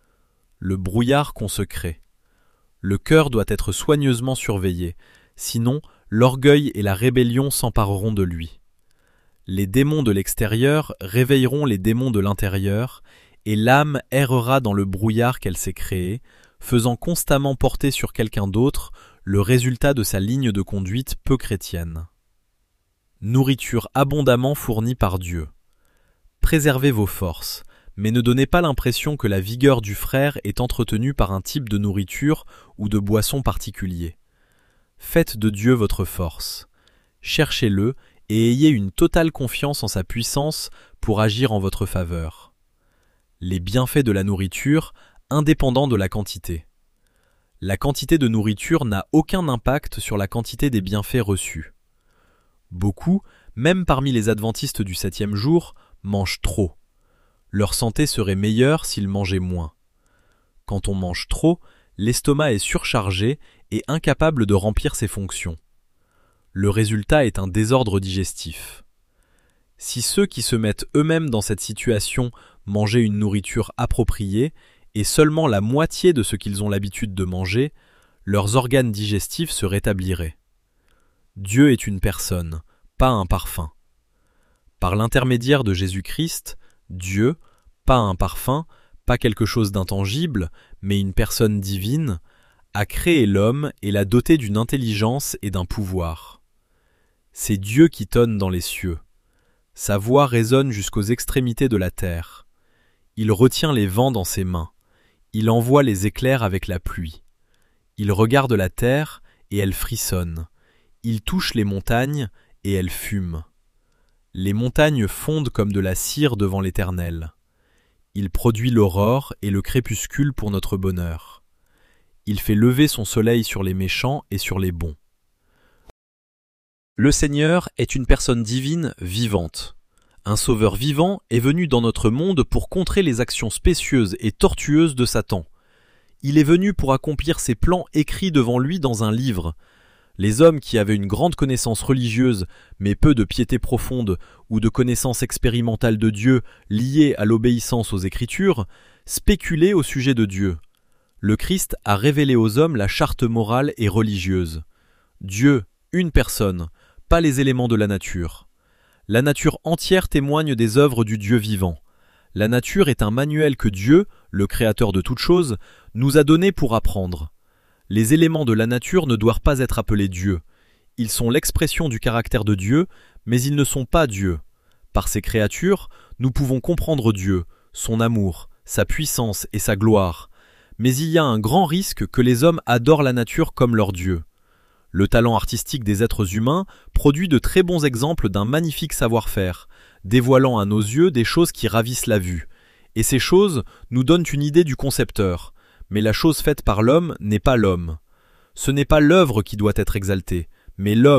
Le brouillard consecré. Le cœur doit être soigneusement surveillé, sinon l'orgueil et la rébellion s'empareront de lui. Les démons de l'extérieur réveilleront les démons de l'intérieur, et l'âme errera dans le brouillard qu'elle s'est créé, faisant constamment porter sur quelqu'un d'autre le résultat de sa ligne de conduite peu chrétienne. Nourriture abondamment fournie par Dieu. Préservez vos forces, mais ne donnez pas l'impression que la vigueur du frère est entretenue par un type de nourriture ou de boisson particulier. Faites de Dieu votre force. Cherchez-le et ayez une totale confiance en sa puissance pour agir en votre faveur. Les bienfaits de la nourriture, indépendants de la quantité. La quantité de nourriture n'a aucun impact sur la quantité des bienfaits reçus. Beaucoup, même parmi les adventistes du septième jour, mangent trop. Leur santé serait meilleure s'ils mangeaient moins. Quand on mange trop, l'estomac est surchargé et incapable de remplir ses fonctions. Le résultat est un désordre digestif. Si ceux qui se mettent eux-mêmes dans cette situation mangeaient une nourriture appropriée et seulement la moitié de ce qu'ils ont l'habitude de manger, leurs organes digestifs se rétabliraient. Dieu est une personne, pas un parfum. Par l'intermédiaire de Jésus-Christ, Dieu, pas un parfum, pas quelque chose d'intangible, mais une personne divine, a créé l'homme et l'a doté d'une intelligence et d'un pouvoir. C'est Dieu qui tonne dans les cieux. Sa voix résonne jusqu'aux extrémités de la terre. Il retient les vents dans ses mains. Il envoie les éclairs avec la pluie. Il regarde la terre et elle frissonne. Il touche les montagnes et elles fument. Les montagnes fondent comme de la cire devant l'Éternel. Il produit l'aurore et le crépuscule pour notre bonheur. Il fait lever son soleil sur les méchants et sur les bons. Le Seigneur est une personne divine vivante. Un sauveur vivant est venu dans notre monde pour contrer les actions spécieuses et tortueuses de Satan. Il est venu pour accomplir ses plans écrits devant lui dans un livre. Les hommes qui avaient une grande connaissance religieuse, mais peu de piété profonde ou de connaissance expérimentale de Dieu liée à l'obéissance aux Écritures, spéculaient au sujet de Dieu. Le Christ a révélé aux hommes la charte morale et religieuse. Dieu, une personne, pas les éléments de la nature. La nature entière témoigne des œuvres du Dieu vivant. La nature est un manuel que Dieu, le créateur de toutes choses, nous a donné pour apprendre. Les éléments de la nature ne doivent pas être appelés Dieu. Ils sont l'expression du caractère de Dieu, mais ils ne sont pas Dieu. Par ces créatures, nous pouvons comprendre Dieu, son amour, sa puissance et sa gloire. Mais il y a un grand risque que les hommes adorent la nature comme leur Dieu. Le talent artistique des êtres humains produit de très bons exemples d'un magnifique savoir-faire, dévoilant à nos yeux des choses qui ravissent la vue. Et ces choses nous donnent une idée du concepteur. Mais la chose faite par l'homme n'est pas l'homme. Ce n'est pas l'œuvre qui doit être exaltée, mais l'homme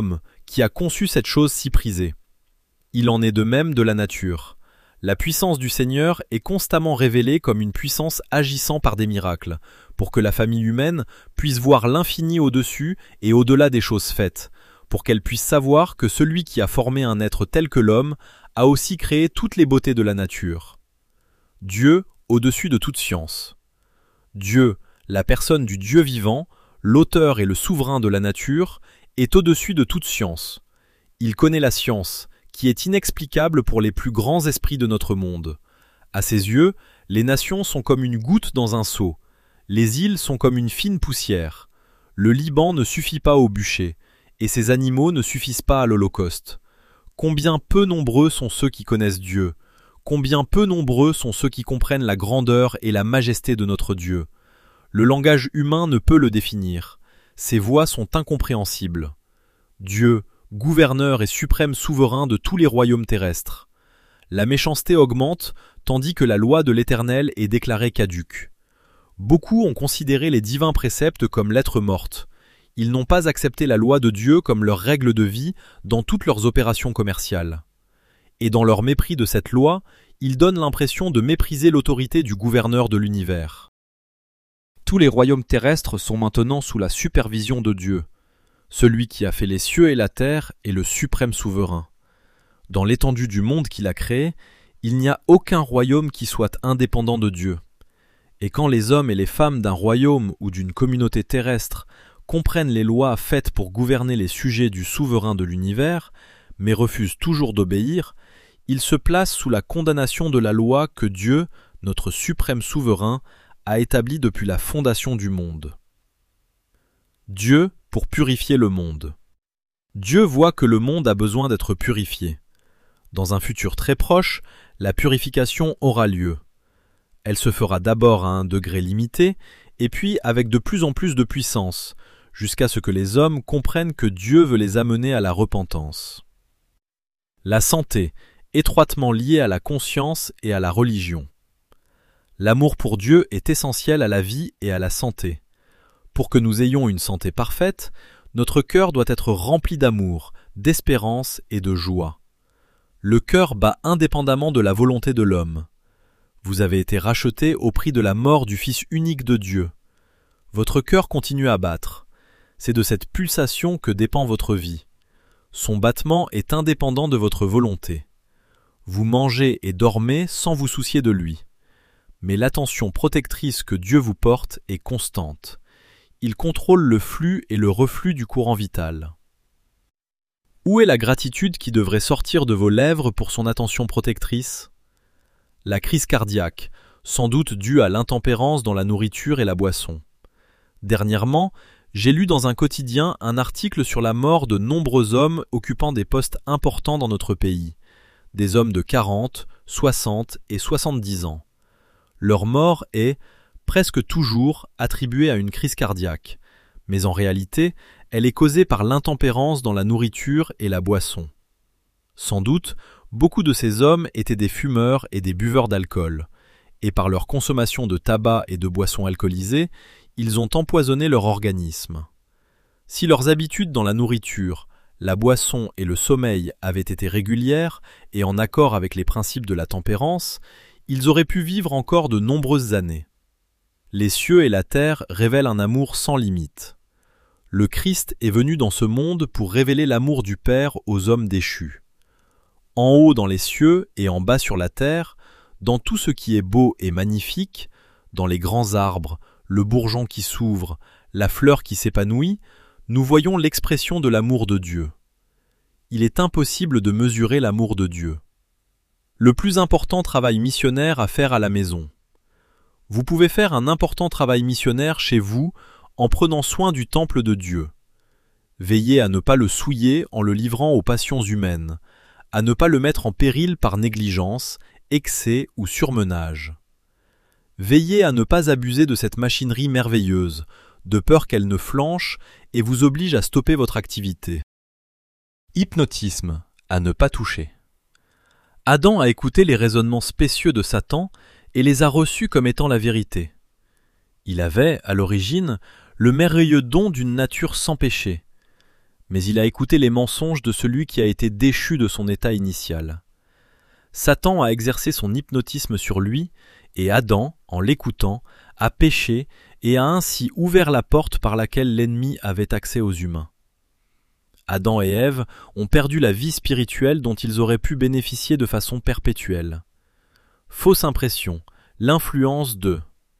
qui a conçu cette chose si prisée. Il en est de même de la nature. La puissance du Seigneur est constamment révélée comme une puissance agissant par des miracles, pour que la famille humaine puisse voir l'infini au-dessus et au-delà des choses faites, pour qu'elle puisse savoir que celui qui a formé un être tel que l'homme a aussi créé toutes les beautés de la nature. Dieu au-dessus de toute science. Dieu, la personne du Dieu vivant, l'auteur et le souverain de la nature, est au-dessus de toute science. Il connaît la science, qui est inexplicable pour les plus grands esprits de notre monde. À ses yeux, les nations sont comme une goutte dans un seau. Les îles sont comme une fine poussière. Le Liban ne suffit pas au bûcher, et ses animaux ne suffisent pas à l'Holocauste. Combien peu nombreux sont ceux qui connaissent Dieu, combien peu nombreux sont ceux qui comprennent la grandeur et la majesté de notre Dieu. Le langage humain ne peut le définir. Ses voix sont incompréhensibles. Dieu, gouverneur et suprême souverain de tous les royaumes terrestres. La méchanceté augmente, tandis que la loi de l'Éternel est déclarée caduque. Beaucoup ont considéré les divins préceptes comme lettres mortes. Ils n'ont pas accepté la loi de Dieu comme leur règle de vie dans toutes leurs opérations commerciales. Et dans leur mépris de cette loi, ils donnent l'impression de mépriser l'autorité du gouverneur de l'univers. Tous les royaumes terrestres sont maintenant sous la supervision de Dieu. Celui qui a fait les cieux et la terre est le suprême souverain. Dans l'étendue du monde qu'il a créé, il n'y a aucun royaume qui soit indépendant de Dieu. Et quand les hommes et les femmes d'un royaume ou d'une communauté terrestre comprennent les lois faites pour gouverner les sujets du souverain de l'univers, mais refusent toujours d'obéir, ils se placent sous la condamnation de la loi que Dieu, notre suprême souverain, a établie depuis la fondation du monde. Dieu pour purifier le monde. Dieu voit que le monde a besoin d'être purifié. Dans un futur très proche, la purification aura lieu. Elle se fera d'abord à un degré limité, et puis avec de plus en plus de puissance, jusqu'à ce que les hommes comprennent que Dieu veut les amener à la repentance. La santé, étroitement liée à la conscience et à la religion. L'amour pour Dieu est essentiel à la vie et à la santé. Pour que nous ayons une santé parfaite, notre cœur doit être rempli d'amour, d'espérance et de joie. Le cœur bat indépendamment de la volonté de l'homme. Vous avez été rachetés au prix de la mort du Fils unique de Dieu. Votre cœur continue à battre. C'est de cette pulsation que dépend votre vie. Son battement est indépendant de votre volonté. Vous mangez et dormez sans vous soucier de lui. Mais l'attention protectrice que Dieu vous porte est constante. Il contrôle le flux et le reflux du courant vital. Où est la gratitude qui devrait sortir de vos lèvres pour son attention protectrice ? La crise cardiaque, sans doute due à l'intempérance dans la nourriture et la boisson. Dernièrement, j'ai lu dans un quotidien un article sur la mort de nombreux hommes occupant des postes importants dans notre pays, des hommes de quarante, soixante et soixante-dix ans. Leur mort est, presque toujours, attribuée à une crise cardiaque, mais en réalité, elle est causée par l'intempérance dans la nourriture et la boisson. Sans doute, beaucoup de ces hommes étaient des fumeurs et des buveurs d'alcool, et par leur consommation de tabac et de boissons alcoolisées, ils ont empoisonné leur organisme. Si leurs habitudes dans la nourriture, la boisson et le sommeil avaient été régulières et en accord avec les principes de la tempérance, ils auraient pu vivre encore de nombreuses années. Les cieux et la terre révèlent un amour sans limite. Le Christ est venu dans ce monde pour révéler l'amour du Père aux hommes déchus. En haut dans les cieux et en bas sur la terre, dans tout ce qui est beau et magnifique, dans les grands arbres, le bourgeon qui s'ouvre, la fleur qui s'épanouit, nous voyons l'expression de l'amour de Dieu. Il est impossible de mesurer l'amour de Dieu. Le plus important travail missionnaire à faire à la maison. Vous pouvez faire un important travail missionnaire chez vous en prenant soin du temple de Dieu. Veillez à ne pas le souiller en le livrant aux passions humaines, à ne pas le mettre en péril par négligence, excès ou surmenage. Veillez à ne pas abuser de cette machinerie merveilleuse, de peur qu'elle ne flanche et vous oblige à stopper votre activité. Hypnotisme, à ne pas toucher. Adam a écouté les raisonnements spécieux de Satan et les a reçus comme étant la vérité. Il avait, à l'origine, le merveilleux don d'une nature sans péché. mais il a écouté les mensonges de celui qui a été déchu de son état initial. Satan a exercé son hypnotisme sur lui, et Adam, en l'écoutant, a péché et a ainsi ouvert la porte par laquelle l'ennemi avait accès aux humains. Adam et Ève ont perdu la vie spirituelle dont ils auraient pu bénéficier de façon perpétuelle. Fausse impression, l'influence de...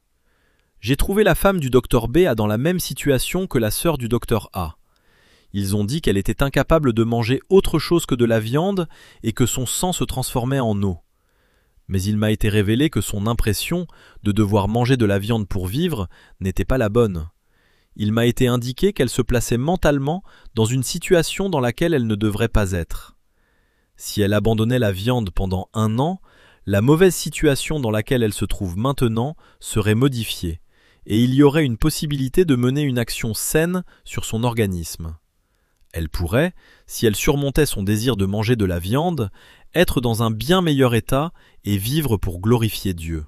J'ai trouvé la femme du docteur B dans la même situation que la sœur du docteur A. Ils ont dit qu'elle était incapable de manger autre chose que de la viande et que son sang se transformait en eau. Mais il m'a été révélé que son impression de devoir manger de la viande pour vivre n'était pas la bonne. Il m'a été indiqué qu'elle se plaçait mentalement dans une situation dans laquelle elle ne devrait pas être. Si elle abandonnait la viande pendant un an, la mauvaise situation dans laquelle elle se trouve maintenant serait modifiée, et il y aurait une possibilité de mener une action saine sur son organisme. Elle pourrait, si elle surmontait son désir de manger de la viande, être dans un bien meilleur état et vivre pour glorifier Dieu.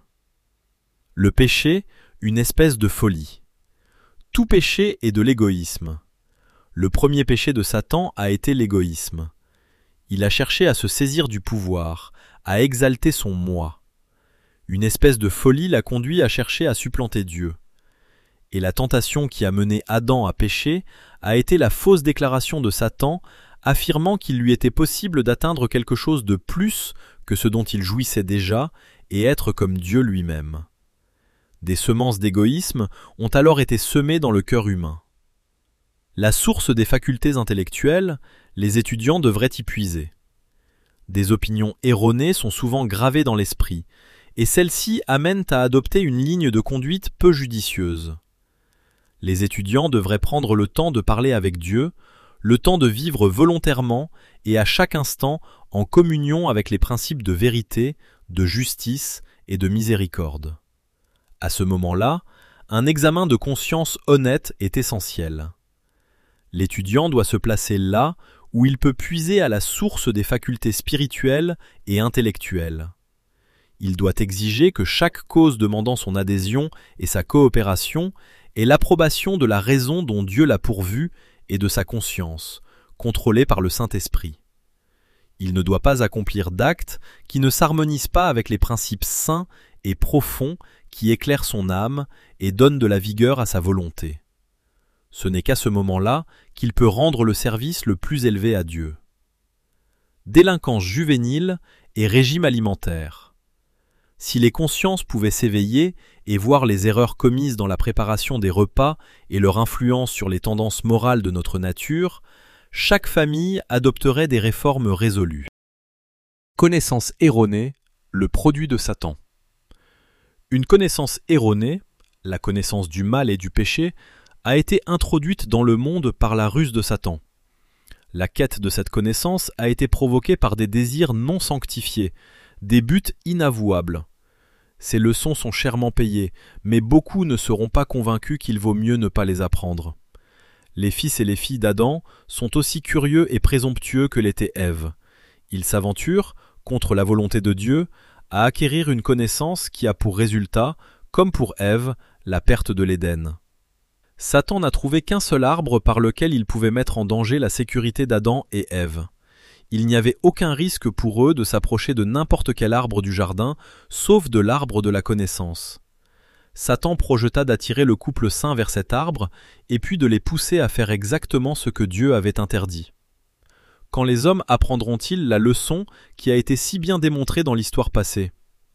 Le péché, une espèce de folie. Tout péché est de l'égoïsme. Le premier péché de Satan a été l'égoïsme. Il a cherché à se saisir du pouvoir, à exalter son moi. Une espèce de folie l'a conduit à chercher à supplanter Dieu. Et la tentation qui a mené Adam à pécher a été la fausse déclaration de Satan affirmant qu'il lui était possible d'atteindre quelque chose de plus que ce dont il jouissait déjà et être comme Dieu lui-même. Des semences d'égoïsme ont alors été semées dans le cœur humain. La source des facultés intellectuelles, les étudiants devraient y puiser. Des opinions erronées sont souvent gravées dans l'esprit, et celles-ci amènent à adopter une ligne de conduite peu judicieuse. Les étudiants devraient prendre le temps de parler avec Dieu, le temps de vivre volontairement et à chaque instant en communion avec les principes de vérité, de justice et de miséricorde. À ce moment-là, un examen de conscience honnête est essentiel. L'étudiant doit se placer là où il peut puiser à la source des facultés spirituelles et intellectuelles. Il doit exiger que chaque cause demandant son adhésion et sa coopération ait l'approbation de la raison dont Dieu l'a pourvu et de sa conscience, contrôlée par le Saint-Esprit. Il ne doit pas accomplir d'actes qui ne s'harmonisent pas avec les principes saints et profonds qui éclairent son âme et donnent de la vigueur à sa volonté. Ce n'est qu'à ce moment-là qu'il peut rendre le service le plus élevé à Dieu. Délinquance juvénile et régime alimentaire. Si les consciences pouvaient s'éveiller et voir les erreurs commises dans la préparation des repas et leur influence sur les tendances morales de notre nature, chaque famille adopterait des réformes résolues. Connaissance erronée, le produit de Satan. Une connaissance erronée, la connaissance du mal et du péché, a été introduite dans le monde par la ruse de Satan. La quête de cette connaissance a été provoquée par des désirs non sanctifiés, des buts inavouables. Ces leçons sont chèrement payées, mais beaucoup ne seront pas convaincus qu'il vaut mieux ne pas les apprendre. Les fils et les filles d'Adam sont aussi curieux et présomptueux que l'était Ève. Ils s'aventurent, contre la volonté de Dieu, à acquérir une connaissance qui a pour résultat, comme pour Ève, la perte de l'Éden. Satan n'a trouvé qu'un seul arbre par lequel il pouvait mettre en danger la sécurité d'Adam et Ève. Il n'y avait aucun risque pour eux de s'approcher de n'importe quel arbre du jardin, sauf de l'arbre de la connaissance. Satan projeta d'attirer le couple saint vers cet arbre, et puis de les pousser à faire exactement ce que Dieu avait interdit. Quand les hommes apprendront-ils la leçon qui a été si bien démontrée dans l'histoire passée ?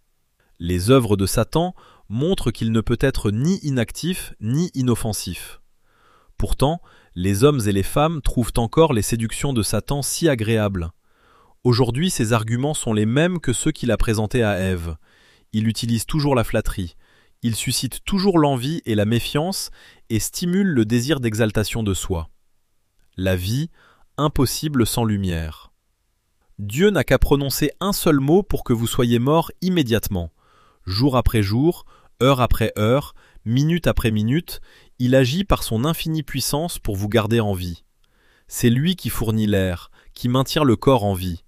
Les œuvres de Satan montrent qu'il ne peut être ni inactif ni inoffensif. Pourtant, les hommes et les femmes trouvent encore les séductions de Satan si agréables. Aujourd'hui, ses arguments sont les mêmes que ceux qu'il a présentés à Ève. Il utilise toujours la flatterie. Il suscite toujours l'envie et la méfiance et stimule le désir d'exaltation de soi. La vie, impossible sans lumière. Dieu n'a qu'à prononcer un seul mot pour que vous soyez mort immédiatement. Jour après jour, heure après heure, minute après minute, il agit par son infinie puissance pour vous garder en vie. C'est lui qui fournit l'air, qui maintient le corps en vie.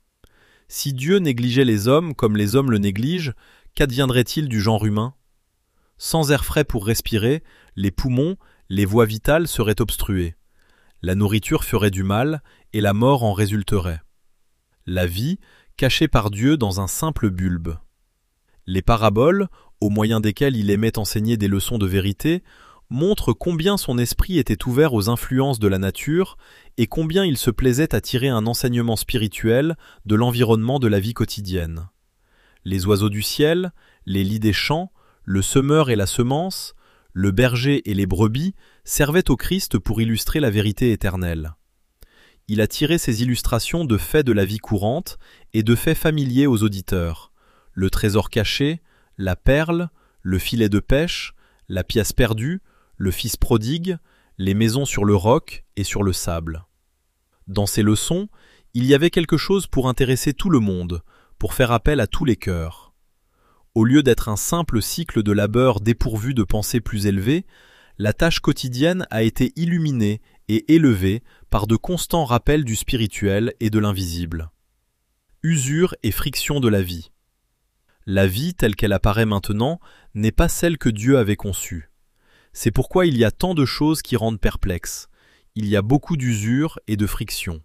Si Dieu négligeait les hommes comme les hommes le négligent, qu'adviendrait-il du genre humain ? Sans air frais pour respirer, les poumons, les voies vitales seraient obstruées. La nourriture ferait du mal, et la mort en résulterait. La vie, cachée par Dieu dans un simple bulbe. Les paraboles, au moyen desquelles il aimait enseigner des leçons de vérité, montrent combien son esprit était ouvert aux influences de la nature et combien il se plaisait à tirer un enseignement spirituel de l'environnement de la vie quotidienne. Les oiseaux du ciel, les lits des champs, le semeur et la semence, le berger et les brebis servaient au Christ pour illustrer la vérité éternelle. Il a tiré ces illustrations de faits de la vie courante et de faits familiers aux auditeurs. Le trésor caché, la perle, le filet de pêche, la pièce perdue, le fils prodigue, les maisons sur le roc et sur le sable. Dans ces leçons, il y avait quelque chose pour intéresser tout le monde, pour faire appel à tous les cœurs. Au lieu d'être un simple cycle de labeur dépourvu de pensées plus élevées, la tâche quotidienne a été illuminée et élevée par de constants rappels du spirituel et de l'invisible. Usure et friction de la vie. La vie telle qu'elle apparaît maintenant n'est pas celle que Dieu avait conçue. C'est pourquoi il y a tant de choses qui rendent perplexes. Il y a beaucoup d'usure et de friction.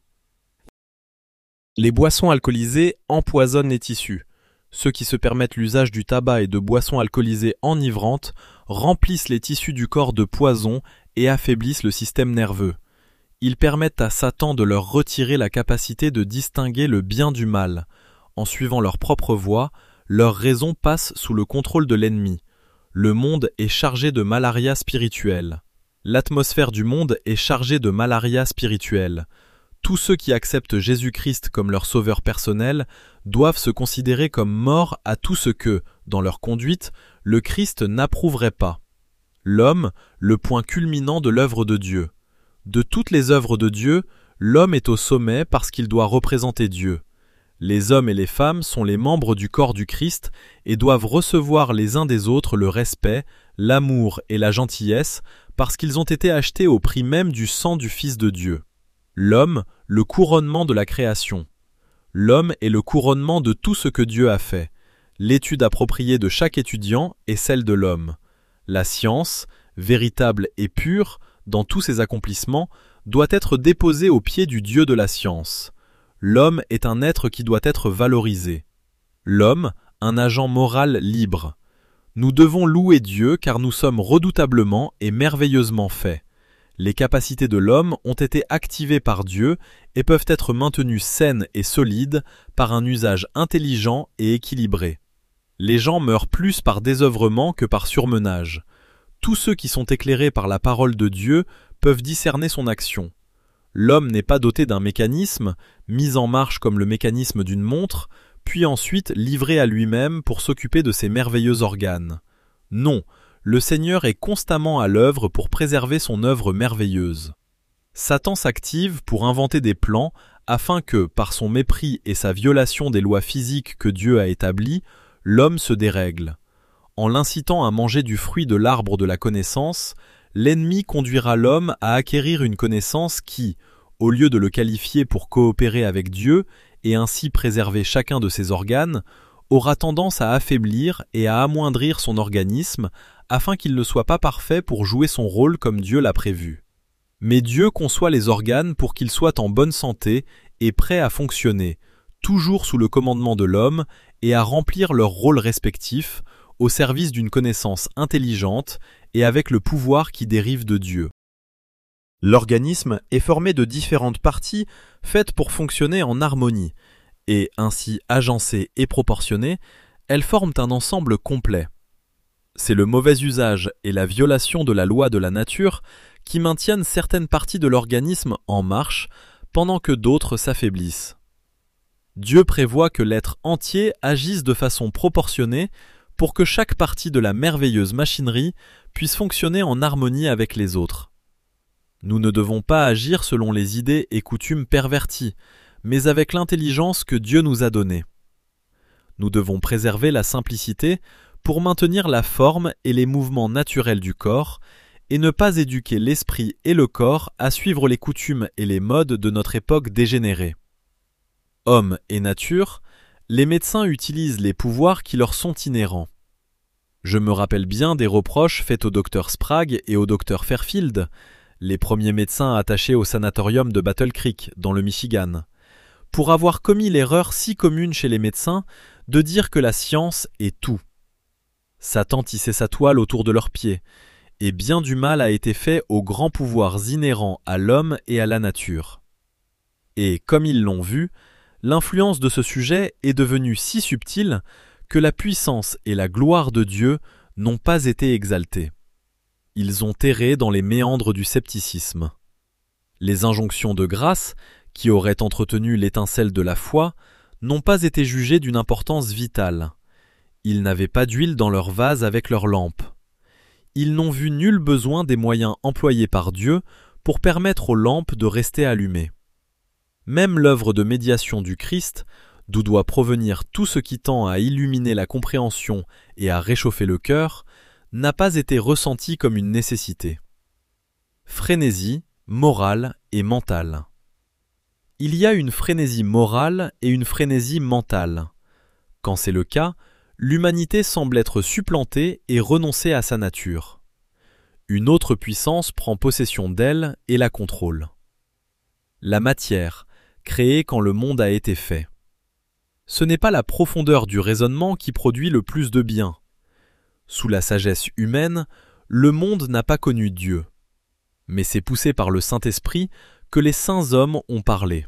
Les boissons alcoolisées empoisonnent les tissus. Ceux qui se permettent l'usage du tabac et de boissons alcoolisées enivrantes remplissent les tissus du corps de poison et affaiblissent le système nerveux. Ils permettent à Satan de leur retirer la capacité de distinguer le bien du mal. En suivant leur propre voie, leur raison passe sous le contrôle de l'ennemi. Le monde est chargé de malaria spirituelle. L'atmosphère du monde est chargée de malaria spirituelle. Tous ceux qui acceptent Jésus-Christ comme leur sauveur personnel doivent se considérer comme morts à tout ce que, dans leur conduite, le Christ n'approuverait pas. L'homme, le point culminant de l'œuvre de Dieu. De toutes les œuvres de Dieu, l'homme est au sommet parce qu'il doit représenter Dieu. Les hommes et les femmes sont les membres du corps du Christ et doivent recevoir les uns des autres le respect, l'amour et la gentillesse parce qu'ils ont été achetés au prix même du sang du Fils de Dieu. L'homme, le couronnement de la création. L'homme est le couronnement de tout ce que Dieu a fait. L'étude appropriée de chaque étudiant est celle de l'homme. La science, véritable et pure, dans tous ses accomplissements, doit être déposée aux pieds du Dieu de la science. L'homme est un être qui doit être valorisé. L'homme, un agent moral libre. Nous devons louer Dieu car nous sommes redoutablement et merveilleusement faits. Les capacités de l'homme ont été activées par Dieu et peuvent être maintenues saines et solides par un usage intelligent et équilibré. Les gens meurent plus par désœuvrement que par surmenage. Tous ceux qui sont éclairés par la parole de Dieu peuvent discerner son action. L'homme n'est pas doté d'un mécanisme, mis en marche comme le mécanisme d'une montre, puis ensuite livré à lui-même pour s'occuper de ses merveilleux organes. Non, le Seigneur est constamment à l'œuvre pour préserver son œuvre merveilleuse. Satan s'active pour inventer des plans afin que, par son mépris et sa violation des lois physiques que Dieu a établies, l'homme se dérègle. En l'incitant à manger du fruit de l'arbre de la connaissance, l'ennemi conduira l'homme à acquérir une connaissance qui, au lieu de le qualifier pour coopérer avec Dieu et ainsi préserver chacun de ses organes, aura tendance à affaiblir et à amoindrir son organisme afin qu'il ne soit pas parfait pour jouer son rôle comme Dieu l'a prévu. Mais Dieu conçoit les organes pour qu'ils soient en bonne santé et prêts à fonctionner, toujours sous le commandement de l'homme et à remplir leurs rôles respectifs, au service d'une connaissance intelligente et avec le pouvoir qui dérive de Dieu. L'organisme est formé de différentes parties faites pour fonctionner en harmonie, et ainsi agencées et proportionnées, elles forment un ensemble complet. C'est le mauvais usage et la violation de la loi de la nature qui maintiennent certaines parties de l'organisme en marche pendant que d'autres s'affaiblissent. Dieu prévoit que l'être entier agisse de façon proportionnée pour que chaque partie de la merveilleuse machinerie puisse fonctionner en harmonie avec les autres. Nous ne devons pas agir selon les idées et coutumes perverties, mais avec l'intelligence que Dieu nous a donnée. Nous devons préserver la simplicité pour maintenir la forme et les mouvements naturels du corps et ne pas éduquer l'esprit et le corps à suivre les coutumes et les modes de notre époque dégénérée. Hommes et nature, les médecins utilisent les pouvoirs qui leur sont inhérents. Je me rappelle bien des reproches faits au docteur Sprague et au docteur Fairfield. les premiers médecins attachés au sanatorium de Battle Creek, dans le Michigan, pour avoir commis l'erreur si commune chez les médecins de dire que la science est tout. Satan tissait sa toile autour de leurs pieds, et bien du mal a été fait aux grands pouvoirs inhérents à l'homme et à la nature. Et, comme ils l'ont vu, l'influence de ce sujet est devenue si subtile que la puissance et la gloire de Dieu n'ont pas été exaltées. Ils ont erré dans les méandres du scepticisme. Les injonctions de grâce, qui auraient entretenu l'étincelle de la foi, n'ont pas été jugées d'une importance vitale. Ils n'avaient pas d'huile dans leur vase avec leur lampe. Ils n'ont vu nul besoin des moyens employés par Dieu pour permettre aux lampes de rester allumées. Même l'œuvre de médiation du Christ, d'où doit provenir tout ce qui tend à illuminer la compréhension et à réchauffer le cœur, n'a pas été ressentie comme une nécessité. Frénésie, morale et mentale. Il y a une frénésie morale et une frénésie mentale. Quand c'est le cas, l'humanité semble être supplantée et renoncer à sa nature. Une autre puissance prend possession d'elle et la contrôle. La matière, créée quand le monde a été fait. Ce n'est pas la profondeur du raisonnement qui produit le plus de bien. Sous la sagesse humaine, le monde n'a pas connu Dieu. Mais c'est poussé par le Saint-Esprit que les saints hommes ont parlé.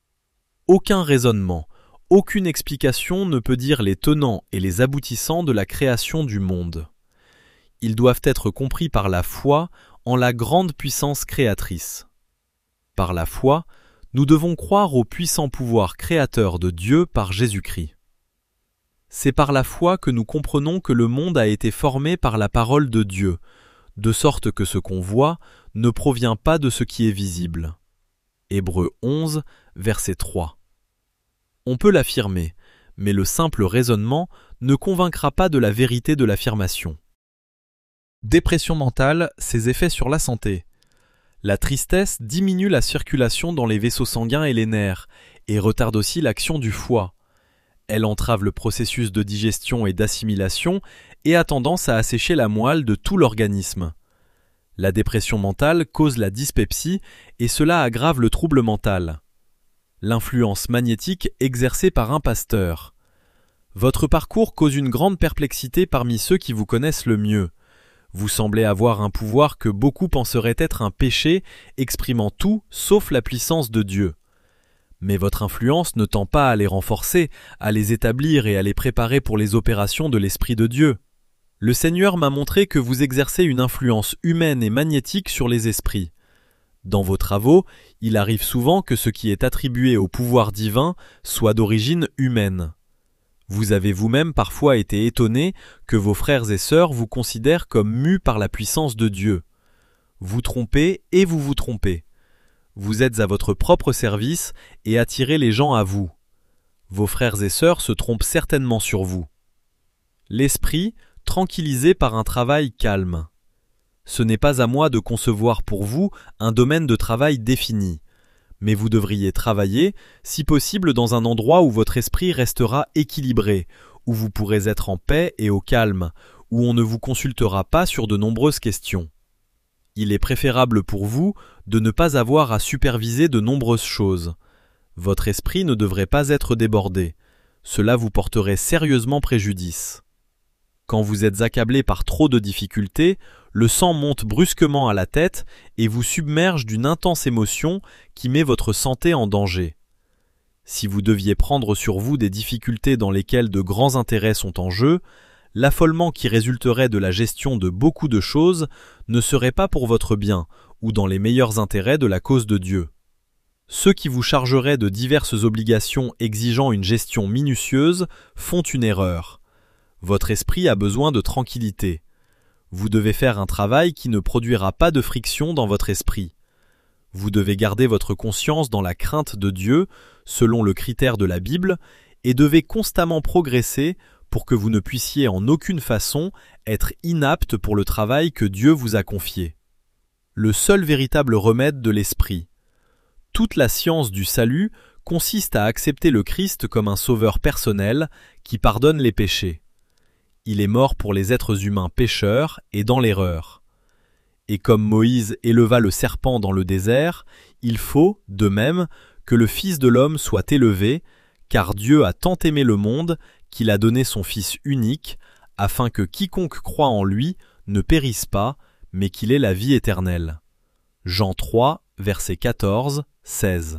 Aucun raisonnement, aucune explication ne peut dire les tenants et les aboutissants de la création du monde. Ils doivent être compris par la foi en la grande puissance créatrice. Par la foi, nous devons croire au puissant pouvoir créateur de Dieu par Jésus-Christ. C'est par la foi que nous comprenons que le monde a été formé par la parole de Dieu, de sorte que ce qu'on voit ne provient pas de ce qui est visible. Hébreux onze, verset trois. On peut l'affirmer, mais le simple raisonnement ne convaincra pas de la vérité de l'affirmation. Dépression mentale, ses effets sur la santé. La tristesse diminue la circulation dans les vaisseaux sanguins et les nerfs, et retarde aussi l'action du foie. Elle entrave le processus de digestion et d'assimilation et a tendance à assécher la moelle de tout l'organisme. La dépression mentale cause la dyspepsie et cela aggrave le trouble mental. L'influence magnétique exercée par un pasteur. Votre parcours cause une grande perplexité parmi ceux qui vous connaissent le mieux. Vous semblez avoir un pouvoir que beaucoup penseraient être un péché, exprimant tout sauf la puissance de Dieu. Mais votre influence ne tend pas à les renforcer, à les établir et à les préparer pour les opérations de l'Esprit de Dieu. Le Seigneur m'a montré que vous exercez une influence humaine et magnétique sur les esprits. Dans vos travaux, il arrive souvent que ce qui est attribué au pouvoir divin soit d'origine humaine. Vous avez vous-même parfois été étonné que vos frères et sœurs vous considèrent comme mus par la puissance de Dieu. Vous trompez et vous vous trompez. Vous êtes à votre propre service et attirez les gens à vous. Vos frères et sœurs se trompent certainement sur vous. L'esprit, tranquillisé par un travail calme. Ce n'est pas à moi de concevoir pour vous un domaine de travail défini. Mais vous devriez travailler, si possible dans un endroit où votre esprit restera équilibré, où vous pourrez être en paix et au calme, où on ne vous consultera pas sur de nombreuses questions. Il est préférable pour vous de ne pas avoir à superviser de nombreuses choses. Votre esprit ne devrait pas être débordé. Cela vous porterait sérieusement préjudice. Quand vous êtes accablé par trop de difficultés, le sang monte brusquement à la tête et vous submerge d'une intense émotion qui met votre santé en danger. Si vous deviez prendre sur vous des difficultés dans lesquelles de grands intérêts sont en jeu, l'affolement qui résulterait de la gestion de beaucoup de choses ne serait pas pour votre bien ou dans les meilleurs intérêts de la cause de Dieu. Ceux qui vous chargeraient de diverses obligations exigeant une gestion minutieuse font une erreur. Votre esprit a besoin de tranquillité. Vous devez faire un travail qui ne produira pas de friction dans votre esprit. Vous devez garder votre conscience dans la crainte de Dieu, selon le critère de la Bible, et devez constamment progresser pour que vous ne puissiez en aucune façon être inapte pour le travail que Dieu vous a confié. Le seul véritable remède de l'esprit. Toute la science du salut consiste à accepter le Christ comme un sauveur personnel qui pardonne les péchés. Il est mort pour les êtres humains pécheurs et dans l'erreur. Et comme Moïse éleva le serpent dans le désert, il faut, de même, que le Fils de l'homme soit élevé, car Dieu a tant aimé le monde qu'il a donné son Fils unique, afin que quiconque croit en lui ne périsse pas, mais qu'il ait la vie éternelle. Jean trois, versets quatorze, seize.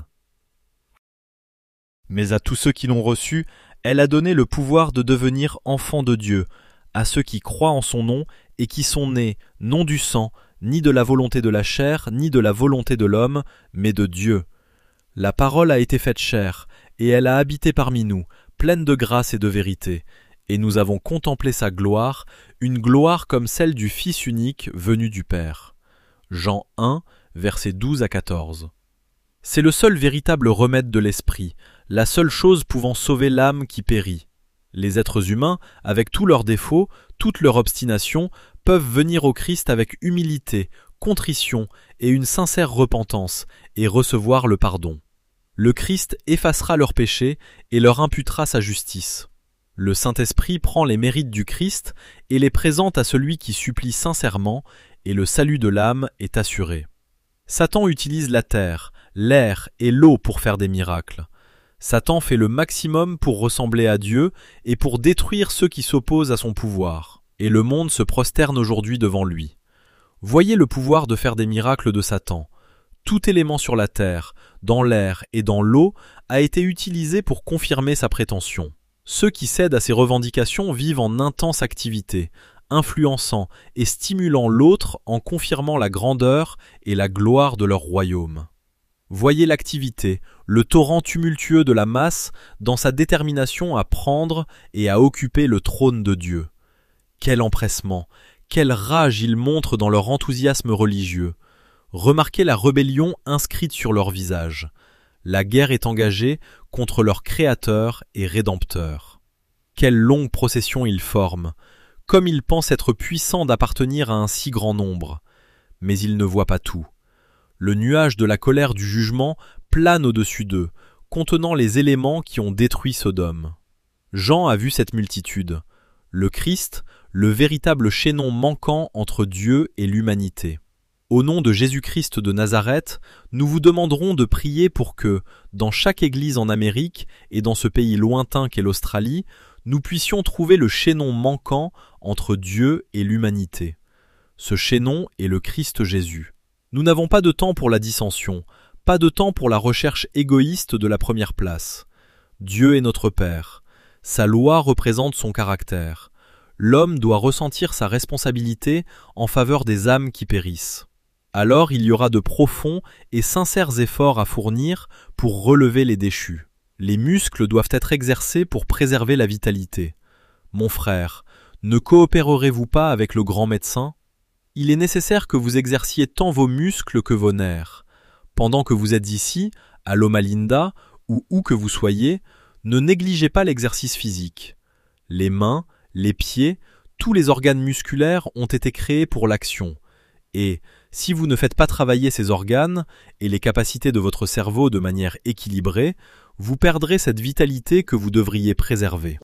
Mais à tous ceux qui l'ont reçu, elle a donné le pouvoir de devenir enfants de Dieu, à ceux qui croient en son nom et qui sont nés non du sang, ni de la volonté de la chair, ni de la volonté de l'homme, mais de Dieu. La parole a été faite chair, et elle a habité parmi nous, pleine de grâce et de vérité, et nous avons contemplé sa gloire, une gloire comme celle du Fils unique venu du Père. Jean un, versets douze à quatorze. C'est le seul véritable remède de l'esprit, la seule chose pouvant sauver l'âme qui périt. Les êtres humains, avec tous leurs défauts, toute leur obstination, peuvent venir au Christ avec humilité, contrition et une sincère repentance, et recevoir le pardon. Le Christ effacera leurs péchés et leur imputera sa justice. Le Saint-Esprit prend les mérites du Christ et les présente à celui qui supplie sincèrement, et le salut de l'âme est assuré. Satan utilise la terre, l'air et l'eau pour faire des miracles. Satan fait le maximum pour ressembler à Dieu et pour détruire ceux qui s'opposent à son pouvoir. Et le monde se prosterne aujourd'hui devant lui. Voyez le pouvoir de faire des miracles de Satan. Tout élément sur la terre, dans l'air et dans l'eau a été utilisé pour confirmer sa prétention. Ceux qui cèdent à ses revendications vivent en intense activité, influençant et stimulant l'autre en confirmant la grandeur et la gloire de leur royaume. Voyez l'activité, le torrent tumultueux de la masse dans sa détermination à prendre et à occuper le trône de Dieu. Quel empressement, quelle rage ils montrent dans leur enthousiasme religieux. Remarquez la rébellion inscrite sur leur visage. La guerre est engagée contre leur Créateur et Rédempteur. Quelle longue procession ils forment, comme ils pensent être puissants d'appartenir à un si grand nombre. Mais ils ne voient pas tout. Le nuage de la colère du jugement plane au-dessus d'eux, contenant les éléments qui ont détruit Sodome. Jean a vu cette multitude. Le Christ, le véritable chaînon manquant entre Dieu et l'humanité. Au nom de Jésus-Christ de Nazareth, nous vous demanderons de prier pour que, dans chaque église en Amérique et dans ce pays lointain qu'est l'Australie, nous puissions trouver le chaînon manquant entre Dieu et l'humanité. Ce chaînon est le Christ Jésus. Nous n'avons pas de temps pour la dissension, pas de temps pour la recherche égoïste de la première place. Dieu est notre Père. Sa loi représente son caractère. L'homme doit ressentir sa responsabilité en faveur des âmes qui périssent. Alors il y aura de profonds et sincères efforts à fournir pour relever les déchus. Les muscles doivent être exercés pour préserver la vitalité. Mon frère, ne coopérerez-vous pas avec le grand médecin ? Il est nécessaire que vous exerciez tant vos muscles que vos nerfs. Pendant que vous êtes ici, à Loma Linda, ou où que vous soyez, ne négligez pas l'exercice physique. Les mains, les pieds, tous les organes musculaires ont été créés pour l'action. Et, si vous ne faites pas travailler ces organes et les capacités de votre cerveau de manière équilibrée, vous perdrez cette vitalité que vous devriez préserver.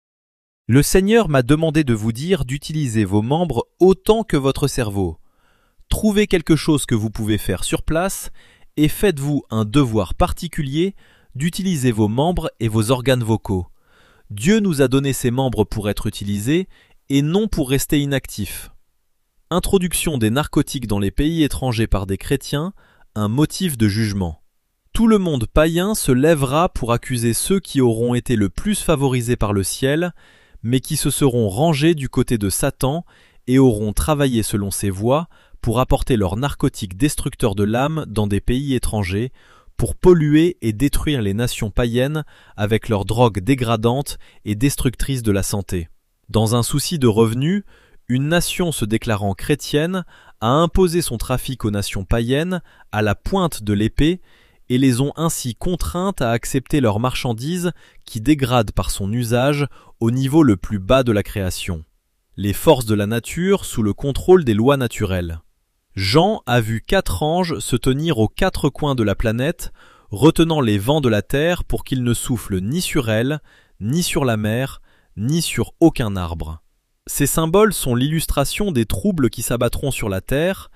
Le Seigneur m'a demandé de vous dire d'utiliser vos membres autant que votre cerveau. Trouvez quelque chose que vous pouvez faire sur place et faites-vous un devoir particulier d'utiliser vos membres et vos organes vocaux. Dieu nous a donné ces membres pour être utilisés et non pour rester inactifs. Introduction des narcotiques dans les pays étrangers par des chrétiens, un motif de jugement. Tout le monde païen se lèvera pour accuser ceux qui auront été le plus favorisés par le ciel, mais qui se seront rangés du côté de Satan et auront travaillé selon ses voies pour apporter leurs narcotiques destructeurs de l'âme dans des pays étrangers, pour polluer et détruire les nations païennes avec leurs drogues dégradantes et destructrices de la santé. Dans un souci de revenus, une nation se déclarant chrétienne a imposé son trafic aux nations païennes à la pointe de l'épée et les ont ainsi contraintes à accepter leurs marchandises qui dégradent par son usage au niveau le plus bas de la création. Les forces de la nature sous le contrôle des lois naturelles. Jean a vu quatre anges se tenir aux quatre coins de la planète, retenant les vents de la terre pour qu'ils ne soufflent ni sur elle, ni sur la mer, ni sur aucun arbre. Ces symboles sont l'illustration des troubles qui s'abattront sur la terre,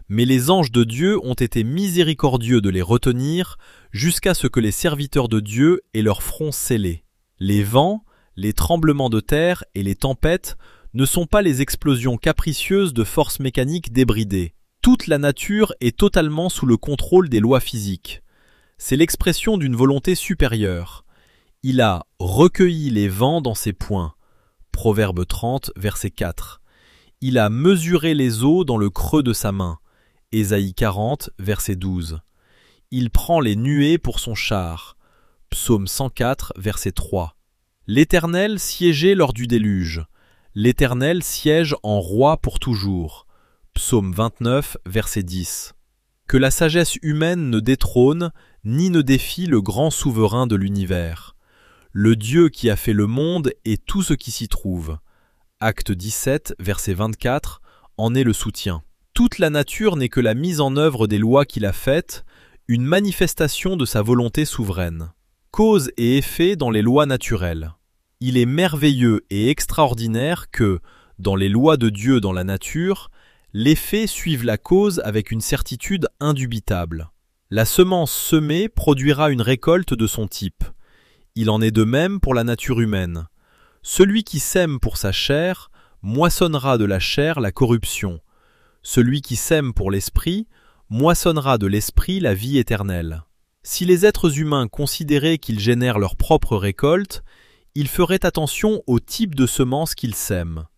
Mais les anges de Dieu ont été miséricordieux de les retenir jusqu'à ce que les serviteurs de Dieu aient leur front scellé. Les vents, les tremblements de terre et les tempêtes ne sont pas les explosions capricieuses de forces mécaniques débridées. Toute la nature est totalement sous le contrôle des lois physiques. C'est l'expression d'une volonté supérieure. Il a recueilli les vents dans ses poings. Proverbe trente, verset quatre. Il a mesuré les eaux dans le creux de sa main. Ésaïe quarante, verset douze. Il prend les nuées pour son char. Psaume cent quatre, verset trois. L'Éternel siégeait lors du déluge. L'Éternel siège en roi pour toujours. Psaume vingt-neuf, verset dix. Que la sagesse humaine ne détrône, ni ne défie le grand souverain de l'univers. Le Dieu qui a fait le monde et tout ce qui s'y trouve. Acte dix-sept, verset vingt-quatre, en est le soutien. Toute la nature n'est que la mise en œuvre des lois qu'il a faites, une manifestation de sa volonté souveraine. Cause et effet dans les lois naturelles. Il est merveilleux et extraordinaire que, dans les lois de Dieu dans la nature, les faits suivent la cause avec une certitude indubitable. La semence semée produira une récolte de son type. Il en est de même pour la nature humaine. Celui qui sème pour sa chair moissonnera de la chair la corruption. Celui qui sème pour l'esprit moissonnera de l'esprit la vie éternelle. Si les êtres humains considéraient qu'ils génèrent leur propre récolte, ils feraient attention au type de semence qu'ils sèment.